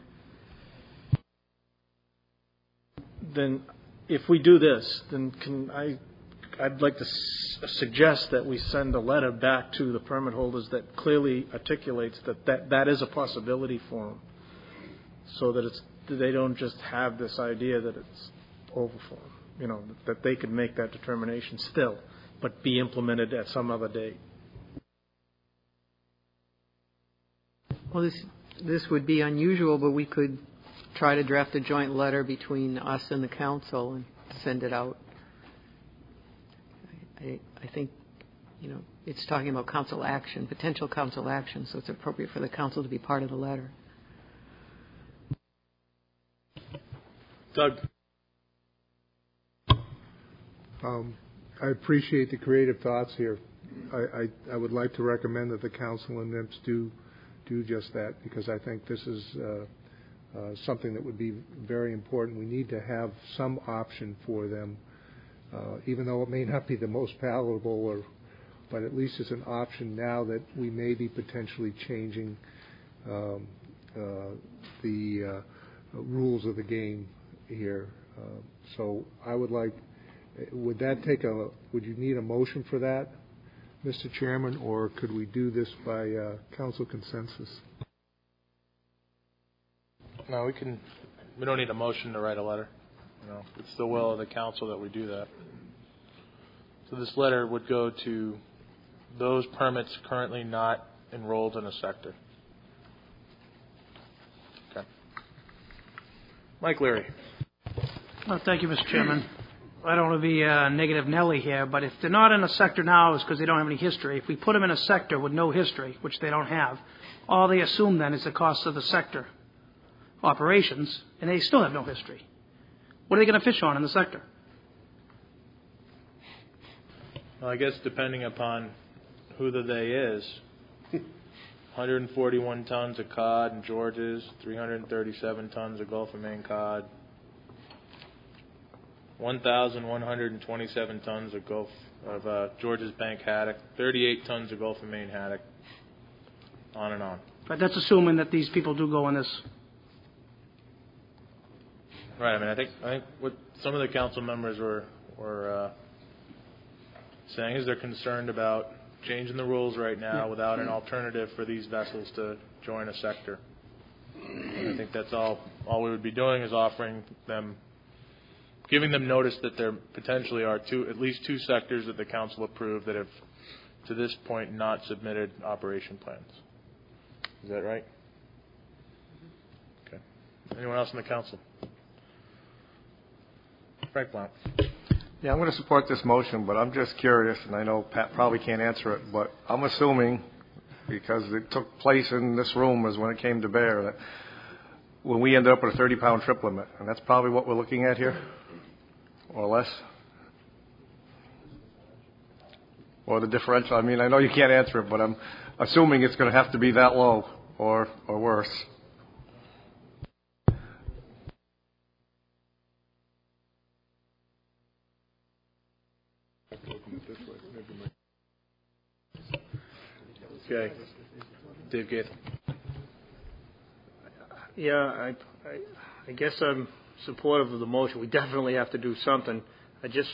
Then if we do this, then I'd like to suggest that we send a letter back to the permit holders that clearly articulates that is a possibility for them, so that they don't just have this idea that it's over for them, that they could make that determination still, but be implemented at some other date. Well, this would be unusual, but we could try to draft a joint letter between us and the council and send it out. I think, it's talking about council action, potential council action, so it's appropriate for the council to be part of the letter. Doug. I appreciate the creative thoughts here. I would like to recommend that the council and NIPS do just that, because I think this is something that would be very important. We need to have some option for them, even though it may not be the most palatable, but at least it's an option now that we may be potentially changing the rules of the game here. So I would like, would you need a motion for that, Mr. Chairman, or could we do this by council consensus? No, we don't need a motion to write a letter. It's the will of the council that we do that. So this letter would go to those permits currently not enrolled in a sector. Okay. Mike Leary. Well, thank you, Mr. Chairman. I don't want to be a negative Nelly here, but if they're not in a sector now, it's because they don't have any history. If we put them in a sector with no history, which they don't have, all they assume then is the cost of the sector operations, and they still have no history. What are they going to fish on in the sector? Well, I guess depending upon who the they is, 141 tons of cod and George's, 337 tons of Gulf of Maine cod, 1,127 tons of George's Bank haddock, 38 tons of Gulf of Maine haddock, on and on. But that's assuming that these people do go in this. Right. I mean, I think what some of the council members were saying is they're concerned about changing the rules right now without an alternative for these vessels to join a sector. And I think that's all we would be doing is offering them, giving them notice that there potentially are at least two sectors that the council approved that have, to this point, not submitted operation plans. Is that right? Okay. Anyone else in the council? Frank Blount. Yeah, I'm going to support this motion, but I'm just curious, and I know Pat probably can't answer it, but I'm assuming, because it took place in this room as when it came to bear, that when we ended up with a 30-pound trip limit, and that's probably what we're looking at here, or less, or the differential. I mean, I know you can't answer it, but I'm assuming it's going to have to be that low or worse. Okay. Dave Gaith. Yeah, I guess I'm supportive of the motion. We definitely have to do something. I just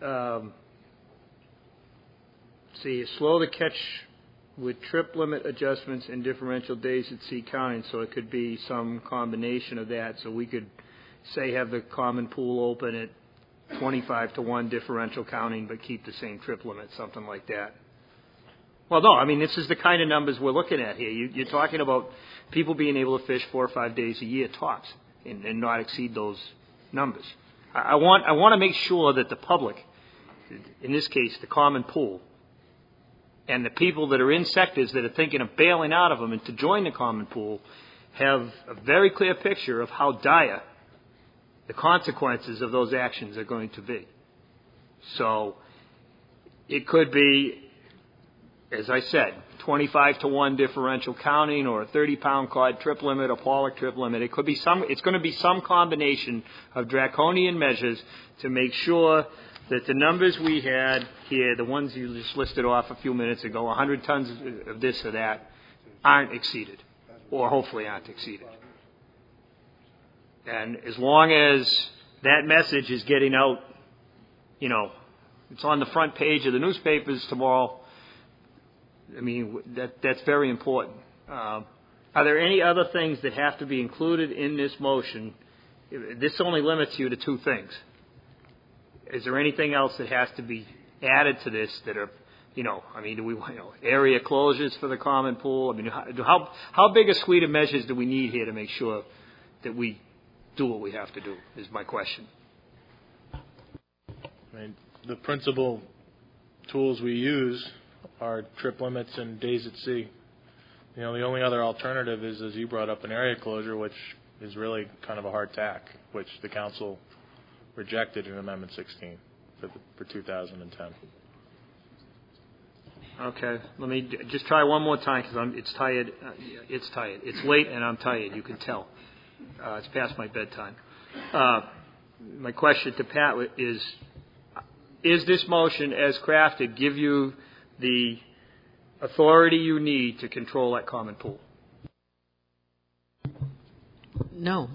slow the catch with trip limit adjustments and differential days at sea counting, so it could be some combination of that. So we could, say, have the common pool open at 25-to-1 differential counting, but keep the same trip limit, something like that. Well, no, I mean, this is the kind of numbers we're looking at here. You're talking about people being able to fish 4 or 5 days a year tops and not exceed those numbers. I want to make sure that the public, in this case, the common pool, and the people that are in sectors that are thinking of bailing out of them and to join the common pool have a very clear picture of how dire the consequences of those actions are going to be. So it could be, as I said, 25-to-1 differential counting, or a 30-pound cod trip limit, or pollock trip limit. It's going to be some combination of draconian measures to make sure that the numbers we had here, the ones you just listed off a few minutes ago, 100 tons of this or that, aren't exceeded, or hopefully aren't exceeded. And as long as that message is getting out, it's on the front page of the newspapers tomorrow, I mean, that's very important. Are there any other things that have to be included in this motion? This only limits you to 2 things. Is there anything else that has to be added to this that are Do we want area closures for the common pool? How big a suite of measures do we need here to make sure that we do what we have to do? Is my question. The principal tools we use are trip limits and days at sea. The only other alternative is, as you brought up, an area closure, which is really kind of a hard tack, which the council rejected in Amendment 16 for 2010. Okay, let me just try one more time because it's tired. It's tired. It's late and I'm tired. You can tell. It's past my bedtime. My question to Pat is this motion as crafted give you the authority you need to control that common pool? No.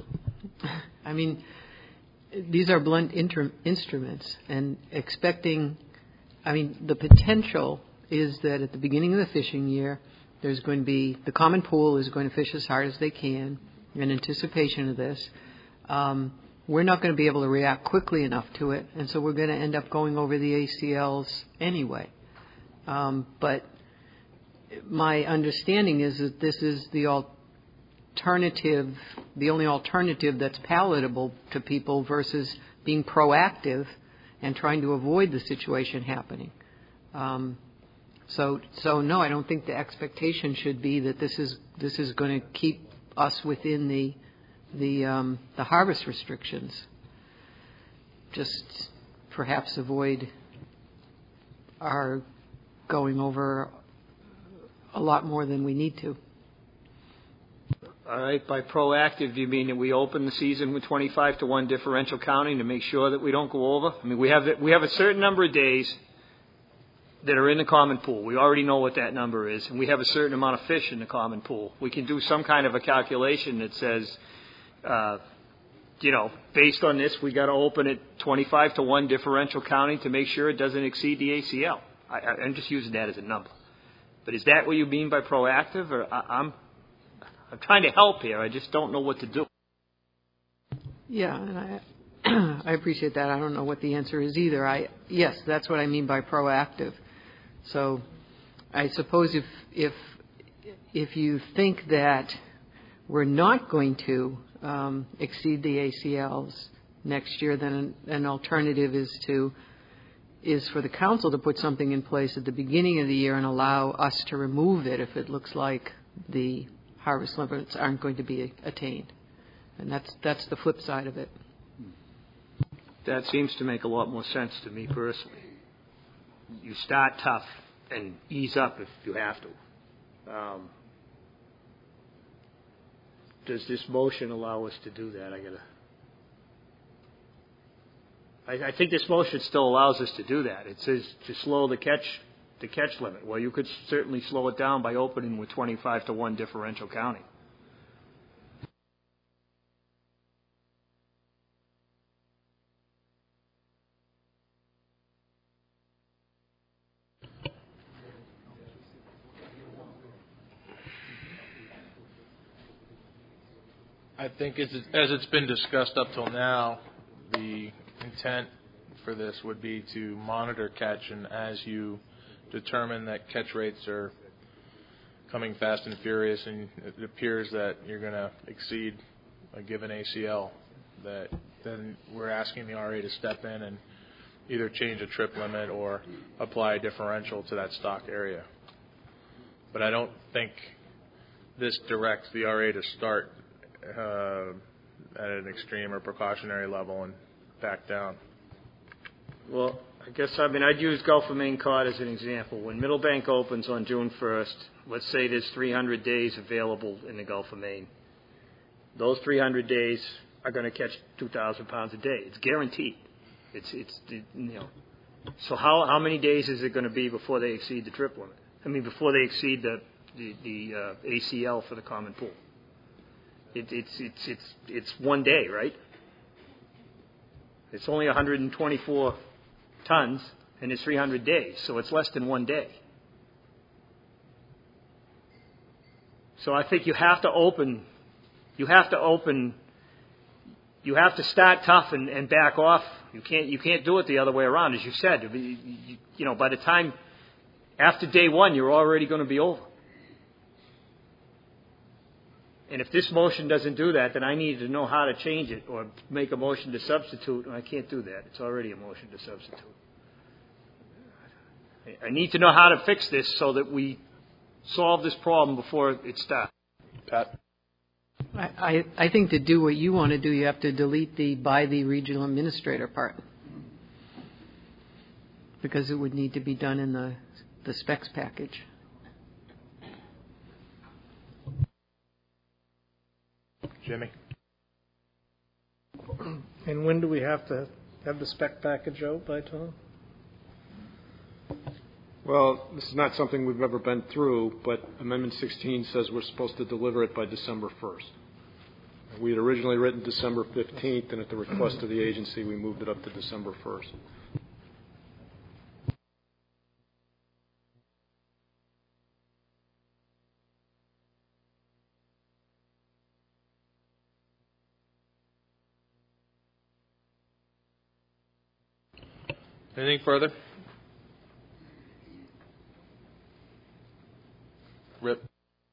These are blunt instruments, and expecting, the potential is that at the beginning of the fishing year, there's going to be, the common pool is going to fish as hard as they can in anticipation of this. We're not going to be able to react quickly enough to it, and so we're going to end up going over the ACLs anyway. But my understanding is that this is the alternative, the only alternative that's palatable to people versus being proactive and trying to avoid the situation happening. So no, I don't think the expectation should be that this is going to keep us within the harvest restrictions. Just perhaps avoid our going over a lot more than we need to. All right. By proactive, do you mean that we open the season with 25-1 differential counting to make sure that we don't go over? We have a certain number of days that are in the common pool. We already know what that number is, and we have a certain amount of fish in the common pool. We can do some kind of a calculation that says, based on this, we got to open it 25-1 differential counting to make sure it doesn't exceed the ACL. I'm just using that as a number. But is that what you mean by proactive? Or I'm trying to help here. I just don't know what to do. Yeah, and I appreciate that. I don't know what the answer is either. Yes, that's what I mean by proactive. So I suppose if you think that we're not going to exceed the ACLs next year, then an alternative is for the council to put something in place at the beginning of the year and allow us to remove it if it looks like the harvest limits aren't going to be attained. And that's the flip side of it. That seems to make a lot more sense to me personally. You start tough and ease up if you have to. Does this motion allow us to do that? I think this motion still allows us to do that. It says to slow the catch limit. Well, you could certainly slow it down by opening with 25-1 differential counting. I think as it's been discussed up till now, the intent for this would be to monitor catch, and as you determine that catch rates are coming fast and furious and it appears that you're going to exceed a given ACL, that then we're asking the RA to step in and either change a trip limit or apply a differential to that stock area. But I don't think this directs the RA to start at an extreme or precautionary level and back down. Well, I guess, I'd use Gulf of Maine cod as an example. When Middlebank opens on June 1st, let's say there's 300 days available in the Gulf of Maine. Those 300 days are going to catch 2,000 pounds a day. It's guaranteed. So how many days is it going to be before they exceed the trip limit? Before they exceed the ACL for the common pool? It's 1 day, right? It's only 124 tons, and it's 300 days, so it's less than 1 day. So I think you have to start tough and back off. You can't do it the other way around, as you said. By the time After day one, you're already going to be over. And if this motion doesn't do that, then I need to know how to change it or make a motion to substitute, and I can't do that. It's already a motion to substitute. I need to know how to fix this so that we solve this problem before it starts. Pat? I think to do what you want to do, you have to delete the by the regional administrator part, because it would need to be done in the specs package. Jimmy? And when do we have to have the spec package out by, Tom? Well, this is not something we've ever been through, but Amendment 16 says we're supposed to deliver it by December 1st. We had originally written December 15th, and at the request of the agency, we moved it up to December 1st. Anything further? Rip?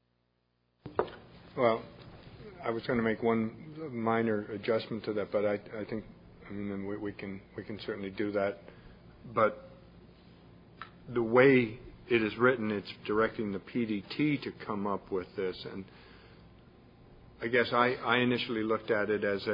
Well, I was going to make one minor adjustment to that, but I think, we can certainly do that. But the way it is written, it's directing the PDT to come up with this, and I guess I initially looked at it as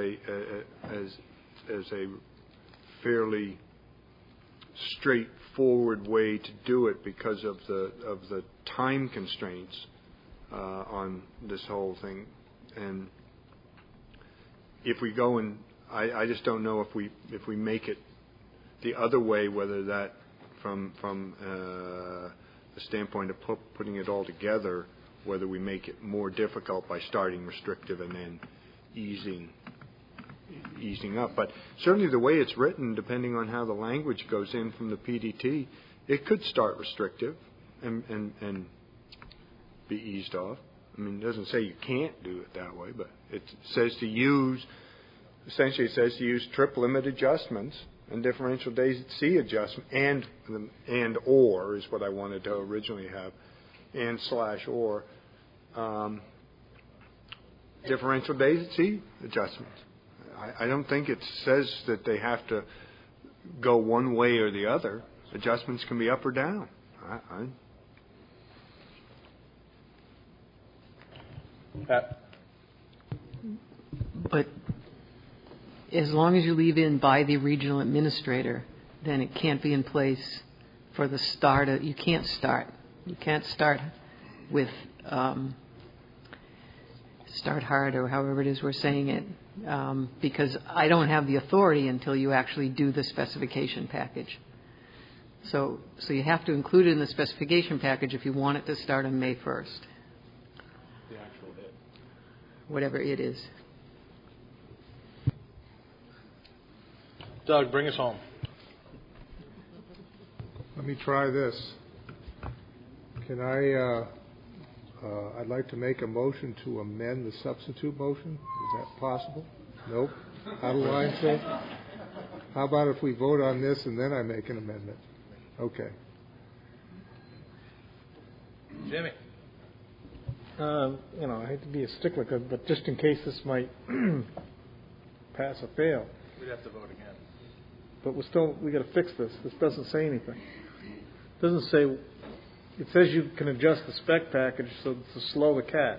a fairly straightforward way to do it because of the time constraints on this whole thing. And if we go and I just don't know if we make it the other way, whether that from the standpoint of putting it all together, whether we make it more difficult by starting restrictive and then easing up. But certainly the way it's written, depending on how the language goes in from the PDT, it could start restrictive and be eased off. It doesn't say you can't do it that way, but it says to use, essentially it says to use trip limit adjustments and differential days at sea adjustment and or is what I wanted to originally have, and / or differential days at sea adjustments. I don't think it says that they have to go one way or the other. Adjustments can be up or down. But as long as you leave in by the regional administrator, then it can't be in place for the start. You can't start with start hard or however it is we're saying it, because I don't have the authority until you actually do the specification package. So you have to include it in the specification package if you want it to start on May 1st. The actual date. Whatever it is. Doug, bring us home. Let me try this. Can I'd like to make a motion to amend the substitute motion. Is that possible? Nope. Out of line, sir? How about if we vote on this and then I make an amendment? Okay. Jimmy? I hate to be a stickler, but just in case this might pass or fail. We'd have to vote again. But we got to fix this. This doesn't say anything. It doesn't say. It says you can adjust the spec package to slow the catch.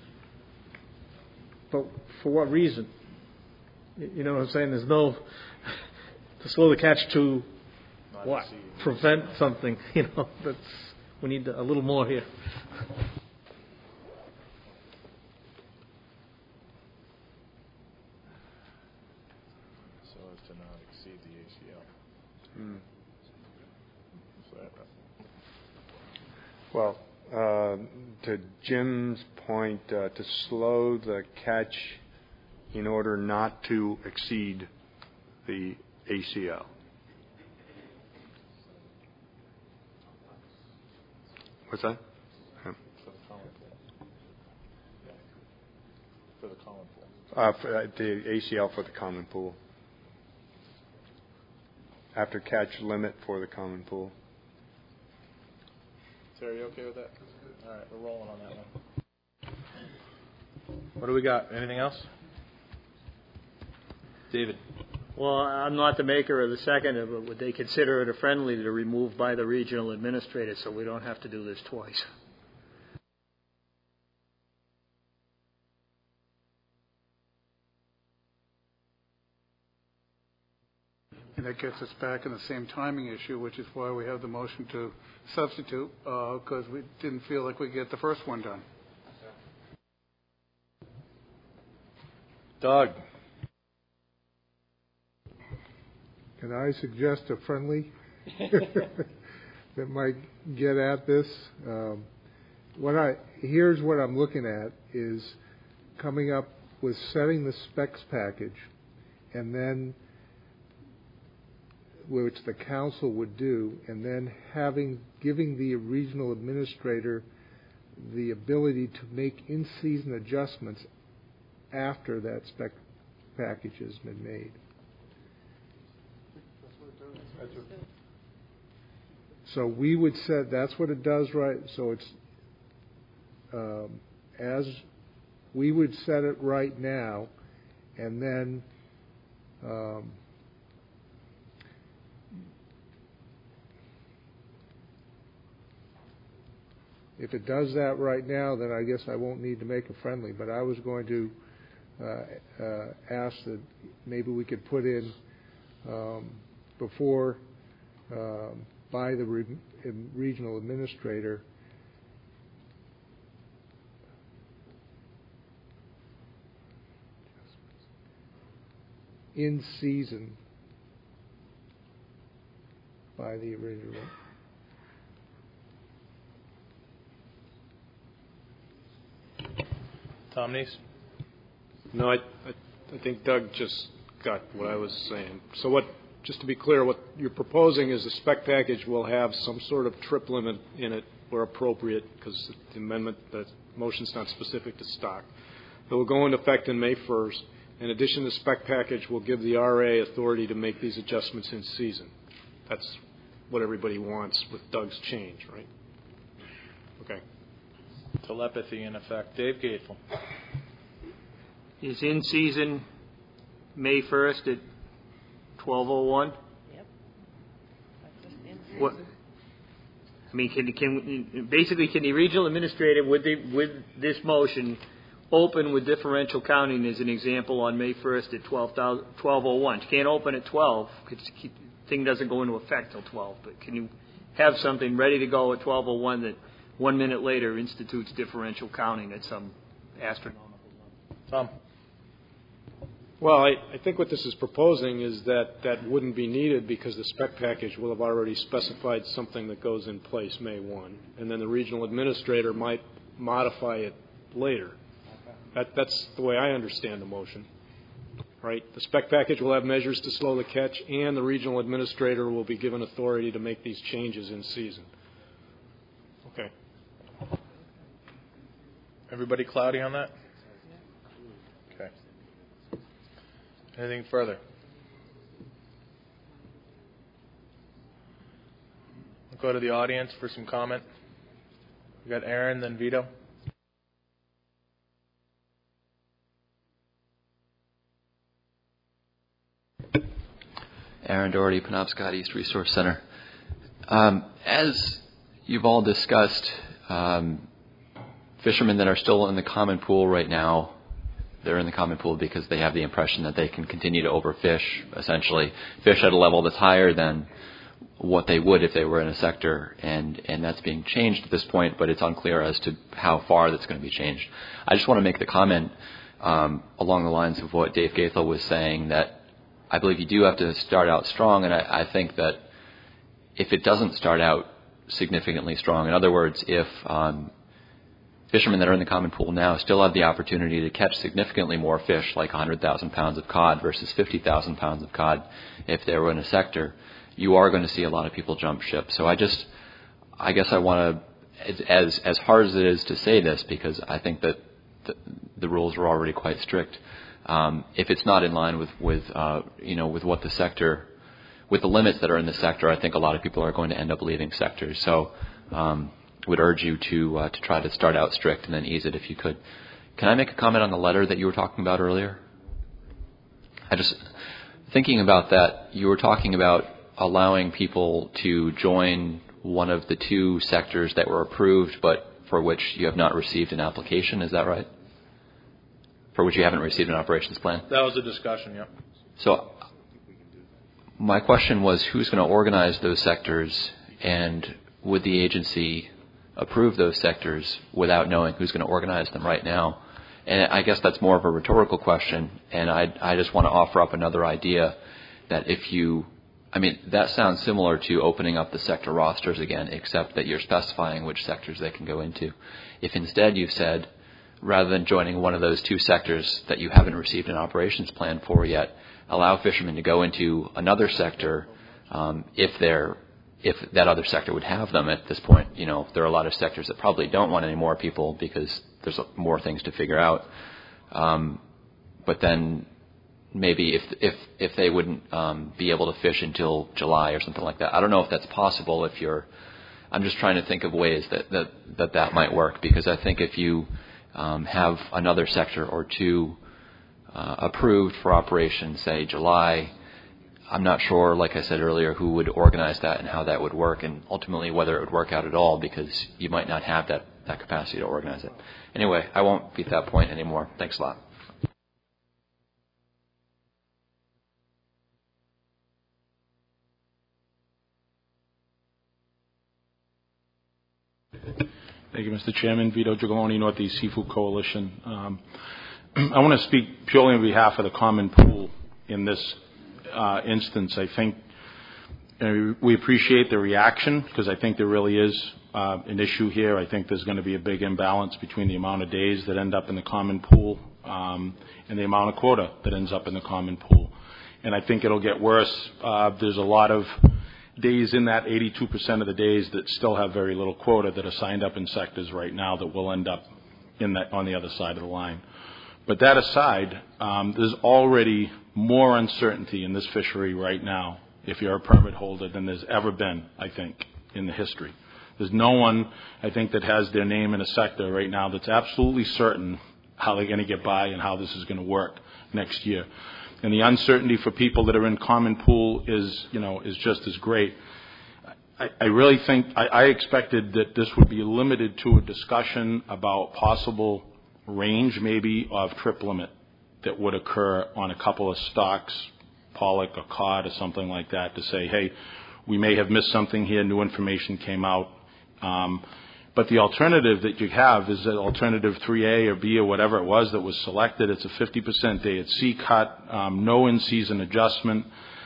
But for what reason? You know what I'm saying? There's no to slow the catch to what? Prevent something. We need a little more here. So as to not exceed the ACL. Well, to Jim's point, to slow the catch in order not to exceed the ACL. What's that? For the common pool. The ACL for the common pool. After catch limit for the common pool. Sarah, you okay with that? All right, we're rolling on that one. What do we got? Anything else? David. Well, I'm not the maker of the second, but would they consider it a friendly to remove by the regional administrator so we don't have to do this twice? And that gets us back in the same timing issue, which is why we have the motion to substitute, because we didn't feel like we could get the first one done. Doug. Can I suggest a friendly that might get at this? Here's what I'm looking at is coming up with setting the specs package, and then which the council would do, and then giving the regional administrator the ability to make in-season adjustments after that spec package has been made. So we would set, that's what it does, right? So it's as we would set it right now, and then if it does that right now, then I guess I won't need to make a friendly. But I was going to ask that maybe we could put in before by the regional administrator in season by the original. Tom Neese? No, I think Doug just got what I was saying. So just to be clear, what you're proposing is the spec package will have some sort of trip limit in it where appropriate, because the motion's not specific to stock. It will go into effect in May 1st. In addition, the spec package will give the RA authority to make these adjustments in season. That's what everybody wants with Doug's change, right? Okay. Telepathy in effect. Dave Gateful. Is in season May 1st at 12:01? Yep. That's just in season. What? I mean, can the regional administrator with this motion open with differential counting as an example on May 1st at 12:01? You can't open at 12 because the thing doesn't go into effect till 12. But can you have something ready to go at 12:01 that 1 minute later institutes differential counting at some astronomical level? Tom. Well, I think what this is proposing is that wouldn't be needed because the spec package will have already specified something that goes in place May 1, and then the regional administrator might modify it later. That's the way I understand the motion, right? The spec package will have measures to slow the catch, and the regional administrator will be given authority to make these changes in season. Okay. Everybody cloudy on that? Okay. Anything further? We'll go to the audience for some comment. We got Aaron, then Vito. Aaron Doherty, Penobscot East Resource Center. As you've all discussed, fishermen that are still in the common pool right now, they're in the common pool because they have the impression that they can continue to overfish, essentially fish at a level that's higher than what they would if they were in a sector, and that's being changed at this point, but it's unclear as to how far that's going to be changed. I just want to make the comment along the lines of what Dave Gaethel was saying, that I believe you do have to start out strong, and I think that if it doesn't start out significantly strong, in other words, if fishermen that are in the common pool now still have the opportunity to catch significantly more fish, like 100,000 pounds of cod versus 50,000 pounds of cod if they were in a sector, you are going to see a lot of people jump ship. So I guess I want to, as hard as it is to say this, because I think that the rules are already quite strict, if it's not in line with what the sector, with the limits that are in the sector, I think a lot of people are going to end up leaving sectors. So would urge you to try to start out strict and then ease it if you could. Can I make a comment on the letter that you were talking about earlier? Thinking about that, you were talking about allowing people to join one of the two sectors that were approved, but for which you have not received an application. Is that right? For which you haven't received an operations plan? That was a discussion, yeah. So my question was, who's going to organize those sectors, and would the agency approve those sectors without knowing who's going to organize them right now? And I guess that's more of a rhetorical question, and I just want to offer up another idea that that sounds similar to opening up the sector rosters again, except that you're specifying which sectors they can go into. If instead you've said, rather than joining one of those two sectors that you haven't received an operations plan for yet, allow fishermen to go into another sector if that other sector would have them at this point. There are a lot of sectors that probably don't want any more people because there's more things to figure out. But then maybe if they wouldn't be able to fish until July or something like that. I don't know if that's possible. I'm just trying to think of ways that might work, because I think if you have another sector or two approved for operation, say July, I'm not sure, like I said earlier, who would organize that and how that would work, and ultimately whether it would work out at all, because you might not have that capacity to organize it. Anyway, I won't beat that point anymore. Thanks a lot. Thank you, Mr. Chairman. Vito Gigloni, Northeast Seafood Coalition. I want to speak purely on behalf of the Common Pool in this instance. I think we appreciate the reaction, because I think there really is an issue here. I think there's going to be a big imbalance between the amount of days that end up in the Common Pool and the amount of quota that ends up in the Common Pool. And I think it'll get worse. There's a lot of days in that 82% of the days that still have very little quota that are signed up in sectors right now that will end up on the other side of the line. But that aside, there's already more uncertainty in this fishery right now, if you're a permit holder, than there's ever been, I think, in the history. There's no one, I think, that has their name in a sector right now that's absolutely certain how they're going to get by and how this is going to work next year. And the uncertainty for people that are in Common Pool is just as great. I really think I expected that this would be limited to a discussion about possible range, maybe, of trip limit that would occur on a couple of stocks, pollock or cod or something like that, to say, hey, we may have missed something here, new information came out. But the alternative that you have is that alternative 3A or B or whatever it was that was selected. It's a 50% day at sea cut, no in-season adjustment.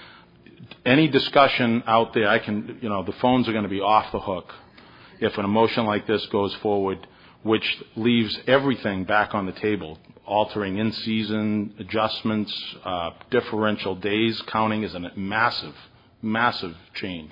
Any discussion out there, the phones are going to be off the hook if an motion like this goes forward, which leaves everything back on the table, altering in-season adjustments, differential days counting is a massive, massive change.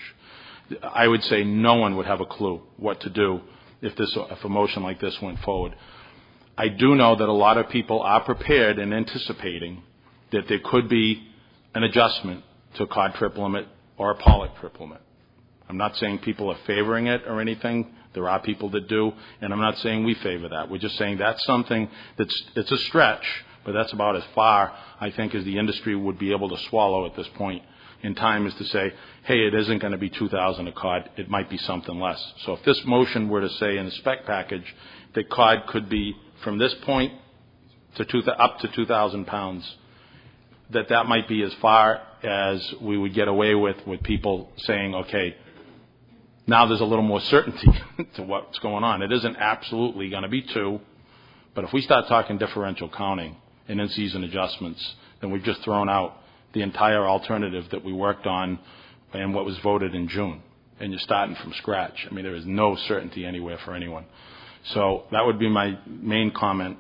I would say no one would have a clue what to do if a motion like this went forward. I do know that a lot of people are prepared and anticipating that there could be an adjustment to a cod trip limit or a pollock trip limit. I'm not saying people are favoring it or anything. There are people that do, and I'm not saying we favor that. We're just saying that's something it's a stretch, but that's about as far, I think, as the industry would be able to swallow at this point in time, is to say, hey, it isn't going to be 2,000 a cod. It might be something less. So if this motion were to say in the spec package that cod could be from this point up to 2,000 pounds, that might be as far as we would get away with people saying, okay, now there's a little more certainty to what's going on. It isn't absolutely going to be 2, but if we start talking differential counting and in-season adjustments, then we've just thrown out the entire alternative that we worked on and what was voted in June. And you're starting from scratch. I mean, there is no certainty anywhere for anyone. So that would be my main comment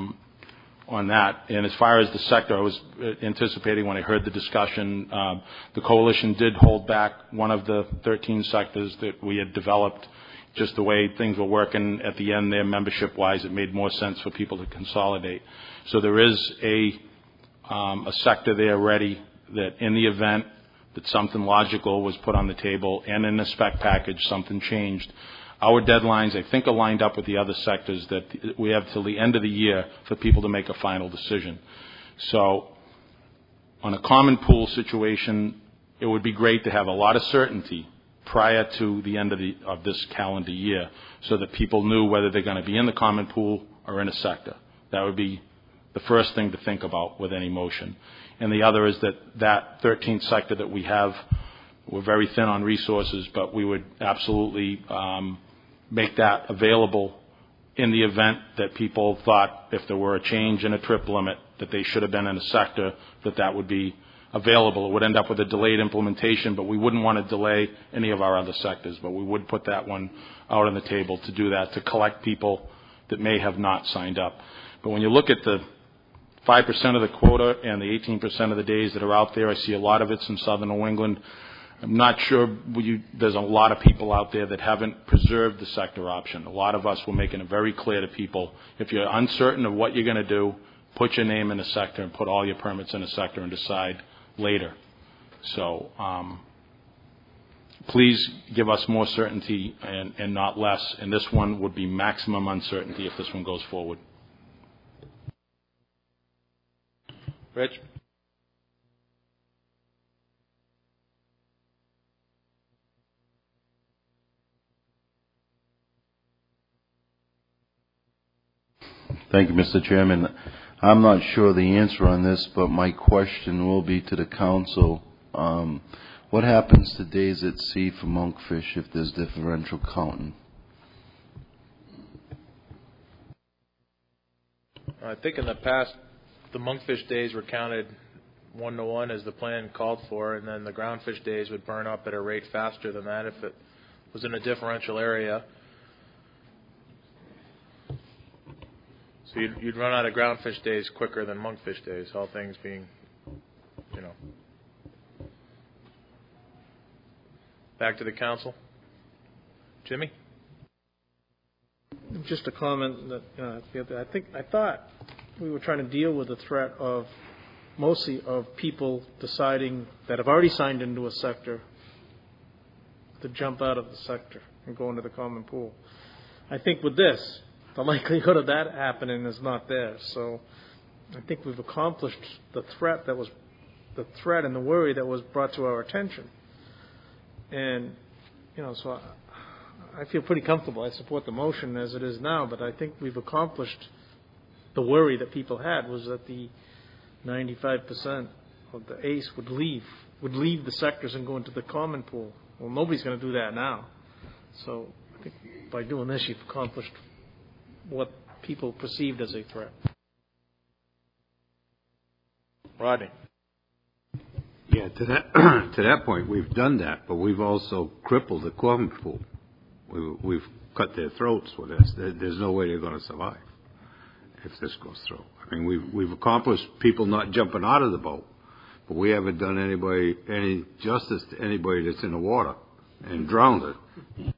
on that. And as far as the sector, I was anticipating when I heard the discussion, the coalition did hold back one of the 13 sectors that we had developed. Just the way things were working at the end there, membership-wise, it made more sense for people to consolidate. So there is a sector there ready that in the event that something logical was put on the table and in the spec package something changed, Our deadlines, I think, are lined up with the other sectors that we have till the end of the year for people to make a final decision. So on a common pool situation, it would be great to have a lot of certainty prior to the end of this calendar year so that people knew whether they're going to be in the common pool or in a sector. That would be the first thing to think about with any motion. And the other is that 13th sector that we have, we're very thin on resources, but we would absolutely make that available in the event that people thought if there were a change in a trip limit that they should have been in a sector, that would be available. It would end up with a delayed implementation, but we wouldn't want to delay any of our other sectors, but we would put that one out on the table to do that, to collect people that may have not signed up. But when you look at the 5% of the quota and the 18% of the days that are out there, I see a lot of it's in southern New England. I'm not sure there's a lot of people out there that haven't preserved the sector option. A lot of us were making it very clear to people, if you're uncertain of what you're going to do, put your name in a sector and put all your permits in a sector and decide later. So please give us more certainty and not less, and this one would be maximum uncertainty if this one goes forward. Rich? Thank you, Mr. Chairman. I'm not sure the answer on this, but my question will be to the council. What happens to days at sea for monkfish if there's differential counting? I think in the past, the monkfish days were counted 1-to-1 as the plan called for, and then the groundfish days would burn up at a rate faster than that if it was in a differential area. So you'd run out of groundfish days quicker than monkfish days, all things being, Back to the council. Jimmy? Just a comment that I thought we were trying to deal with the threat of mostly of people deciding that have already signed into a sector to jump out of the sector and go into the common pool. I think with this, the likelihood of that happening is not there. So I think we've accomplished the threat and the worry that was brought to our attention. And, so I feel pretty comfortable. I support the motion as it is now, but I think we've accomplished the worry that people had, was that the 95% of the ACE would leave the sectors and go into the common pool. Well, nobody's going to do that now. So I think by doing this, you've accomplished what people perceived as a threat. Rodney. Yeah, to that point, we've done that, but we've also crippled the common pool. We've cut their throats with this. There's no way they're going to survive if this goes through. I mean, we've accomplished people not jumping out of the boat, but we haven't done any justice to anybody that's in the water and drowned it.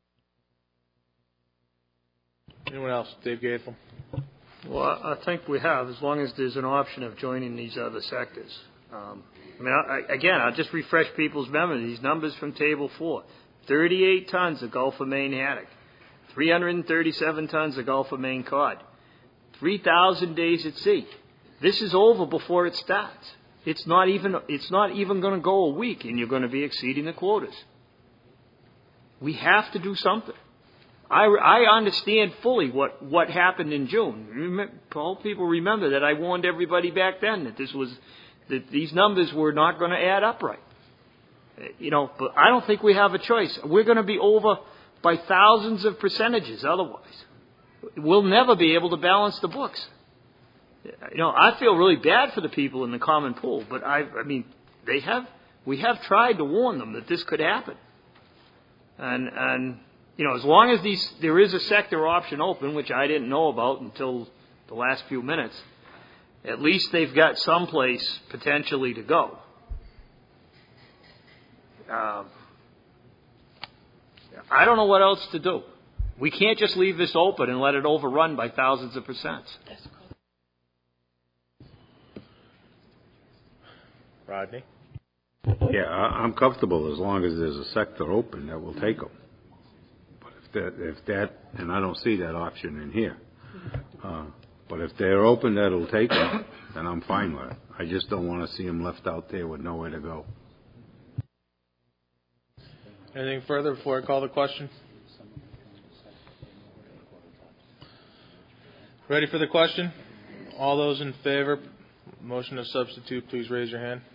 Anyone else? Dave Gaethel. Well, I think we have, as long as there's an option of joining these other sectors. I'll just refresh people's memory. These numbers from Table 4. 38 tons of Gulf of Maine haddock. 337 tons of Gulf of Maine cod. 3,000 days at sea. This is over before it starts. It's not even going to go a week, and you're going to be exceeding the quotas. We have to do something. I understand fully what happened in June. People remember that I warned everybody back then that these numbers were not going to add up right. But I don't think we have a choice. We're going to be over by thousands of percentages otherwise. We'll never be able to balance the books. I feel really bad for the people in the common pool, but we have tried to warn them that this could happen. And as long as there is a sector option open, which I didn't know about until the last few minutes, at least they've got someplace potentially to go. I don't know what else to do. We can't just leave this open and let it overrun by thousands of percent. Rodney? Yeah, I'm comfortable as long as there's a sector open that will take them. But if if that, and I don't see that option in here. But if they're open that'll take them, then I'm fine with it. I just don't want to see them left out there with nowhere to go. Anything further before I call the question? Ready for the question? All those in favor, motion to substitute, please raise your hand.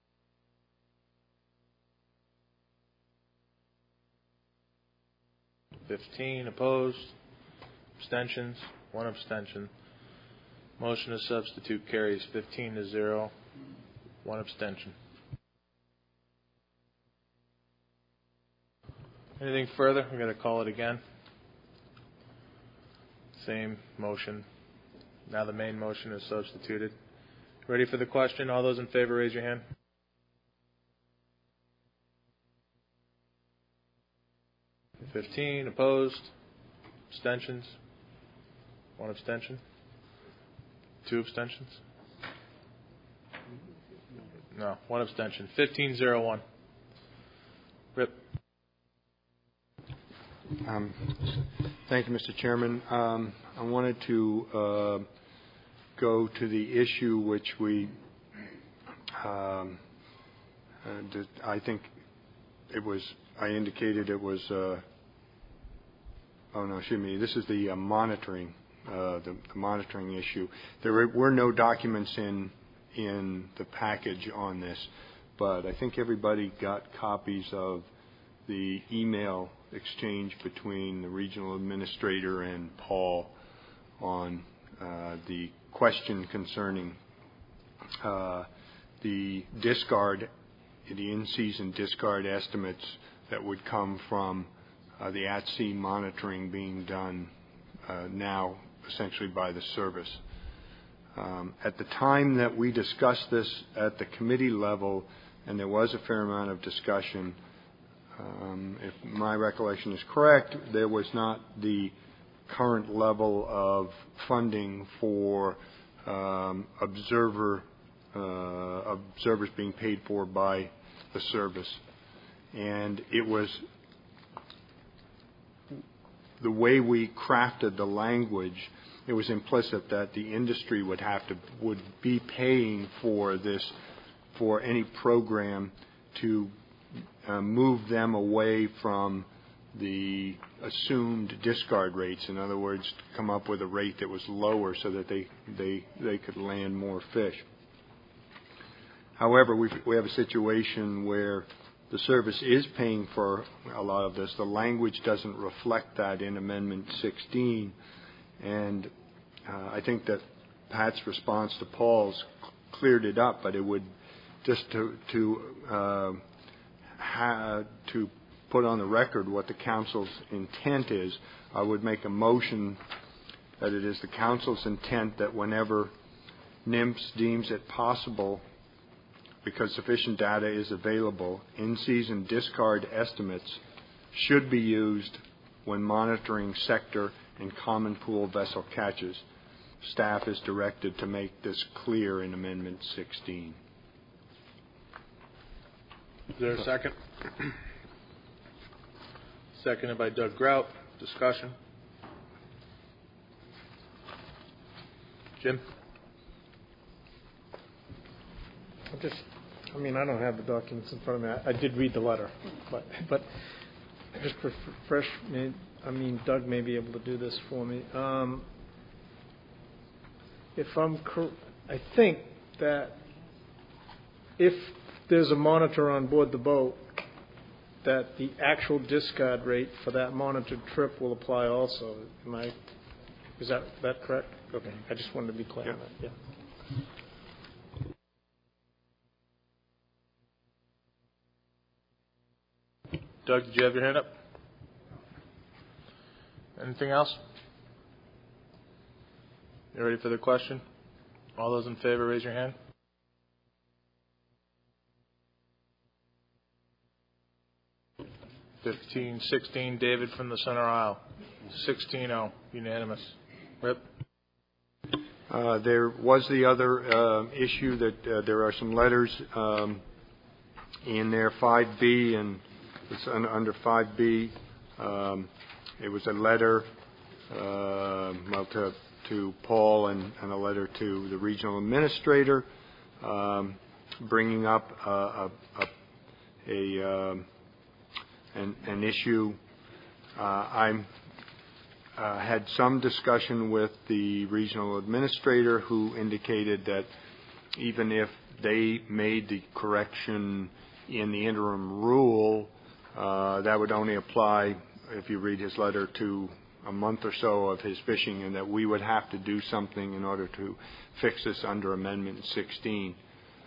(15) Opposed? Abstentions? 1 abstention. Motion to substitute carries 15-0. 1 abstention. Anything further? I'm going to call it again. Same motion. Now the main motion is substituted. Ready for the question? All those in favor, raise your hand. (15) Opposed? Abstentions? 1 abstention? 2 abstentions? No, 1 abstention. 15-0-1. Rip. Thank you, Mr. Chairman. I wanted to go to the issue which we, I think it was, I indicated it was, this is the monitoring, the monitoring issue. There were no documents in the package on this, but I think everybody got copies of the email exchange between the regional administrator and Paul on the question concerning the discard, the in-season discard estimates that would come from the at-sea monitoring being done now essentially by the service. At the time that we discussed this at the committee level, and there was a fair amount of discussion, if my recollection is correct, there was not the current level of funding for observers being paid for by the service. And it was the way we crafted the language, it was implicit that the industry would be paying for this, for any program to move them away from the assumed discard rates. In other words, come up with a rate that was lower so that they could land more fish. However, we have a situation where the service is paying for a lot of this. The language doesn't reflect that in Amendment 16, and I think that Pat's response to Paul's cleared it up, but it would just to put on the record what the council's intent is. I would make a motion that it is the council's intent that whenever NIMS deems it possible, because sufficient data is available, in-season discard estimates should be used when monitoring sector and common pool vessel catches. Staff is directed to make this clear in Amendment 16. Is there a second? Seconded by Doug Grout. Discussion. Jim? I don't have the documents in front of me. I did read the letter, but just refresh me. Doug may be able to do this for me. I think that if there's a monitor on board the boat, that the actual discard rate for that monitored trip will apply also. Is that correct? Okay. I just wanted to be clear on that. Yeah. Doug, did you have your hand up? Anything else? You ready for the question? All those in favor, raise your hand. (15-16), David from the center aisle. 16-0, unanimous. Rip. There was the other issue that there are some letters in there, 5B, and it's under 5B. It was a letter to Paul and a letter to the regional administrator bringing up an issue. I had some discussion with the regional administrator who indicated that even if they made the correction in the interim rule, that would only apply, if you read his letter, to a month or so of his fishing, and that we would have to do something in order to fix this under Amendment 16.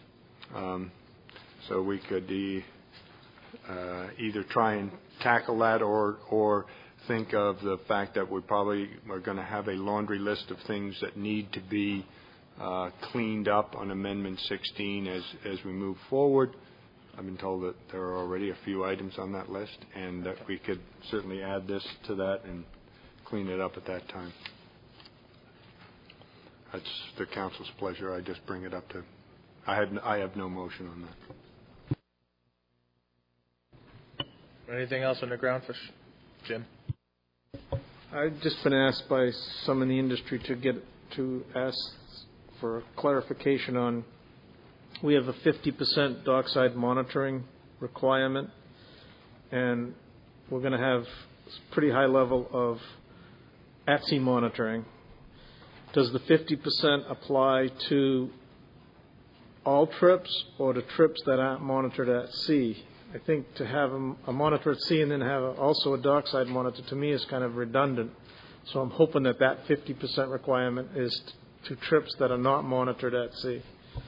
So we could either try and tackle that or think of the fact that we probably are going to have a laundry list of things that need to be cleaned up on Amendment 16 as we move forward. I've been told that there are already a few items on that list, and that we could certainly add this to that and clean it up at that time. That's the council's pleasure. I just bring it up to. I have no motion on that. Anything else on the groundfish, Jim? I've just been asked by some in the industry to ask for clarification on. We have a 50% dockside monitoring requirement, and we're going to have a pretty high level of at-sea monitoring. Does the 50% apply to all trips or to trips that aren't monitored at sea? I think to have a monitor at sea and then have also a dockside monitor, to me, is kind of redundant. So I'm hoping that 50% requirement is to trips that are not monitored at sea.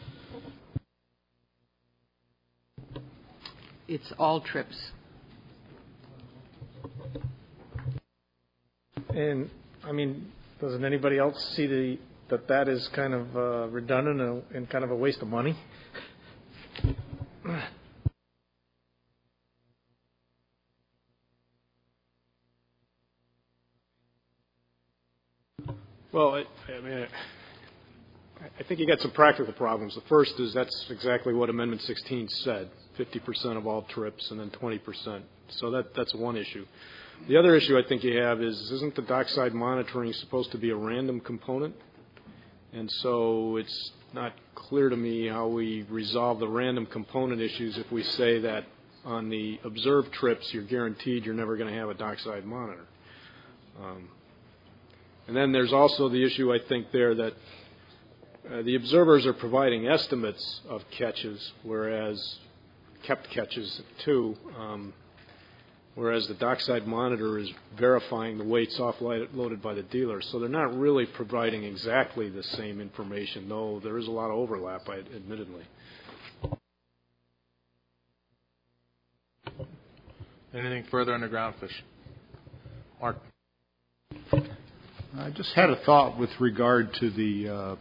It's all trips. And, I mean, doesn't anybody else see that is kind of redundant and kind of a waste of money? Well, I think you got some practical problems. The first is that's exactly what Amendment 16 said, 50% of all trips and then 20%. So that's one issue. The other issue I think you have isn't the dockside monitoring supposed to be a random component? And so it's not clear to me how we resolve the random component issues if we say that on the observed trips you're guaranteed you're never going to have a dockside monitor. And then there's also the issue, I think, there that the observers are providing estimates of catches, whereas kept catches too, whereas the dockside monitor is verifying the weights offloaded by the dealer. So they're not really providing exactly the same information, though there is a lot of overlap, admittedly. Anything further on the groundfish? Mark. I just had a thought with regard to the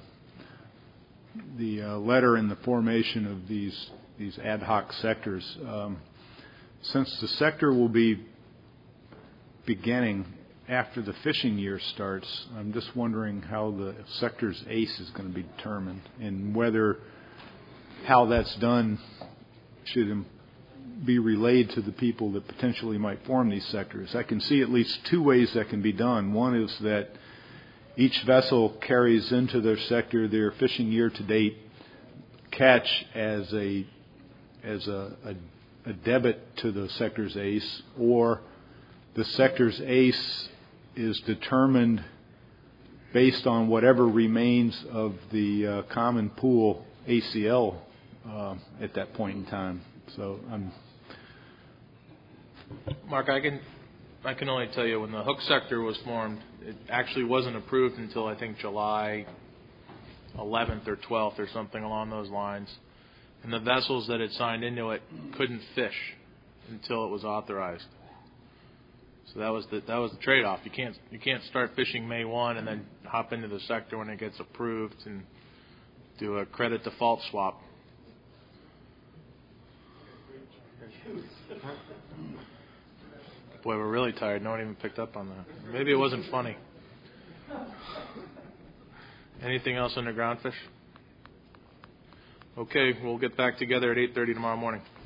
letter and the formation of these ad hoc sectors. Since the sector will be beginning after the fishing year starts, I'm just wondering how the sector's ACE is going to be determined and how that's done should be relayed to the people that potentially might form these sectors. I can see at least two ways that can be done. One is that each vessel carries into their sector their fishing year-to-date catch as a debit to the sector's ACE, or the sector's ACE is determined based on whatever remains of the common pool ACL at that point in time. So Mark, I can only tell you when the hook sector was formed, it actually wasn't approved until I think July 11th or 12th or something along those lines. And the vessels that had signed into it couldn't fish until it was authorized. So that was the trade-off. You can't start fishing May 1 and then hop into the sector when it gets approved and do a credit default swap. Boy, we're really tired. No one even picked up on that. Maybe it wasn't funny. Anything else on the groundfish? Okay, we'll get back together at 8:30 tomorrow morning.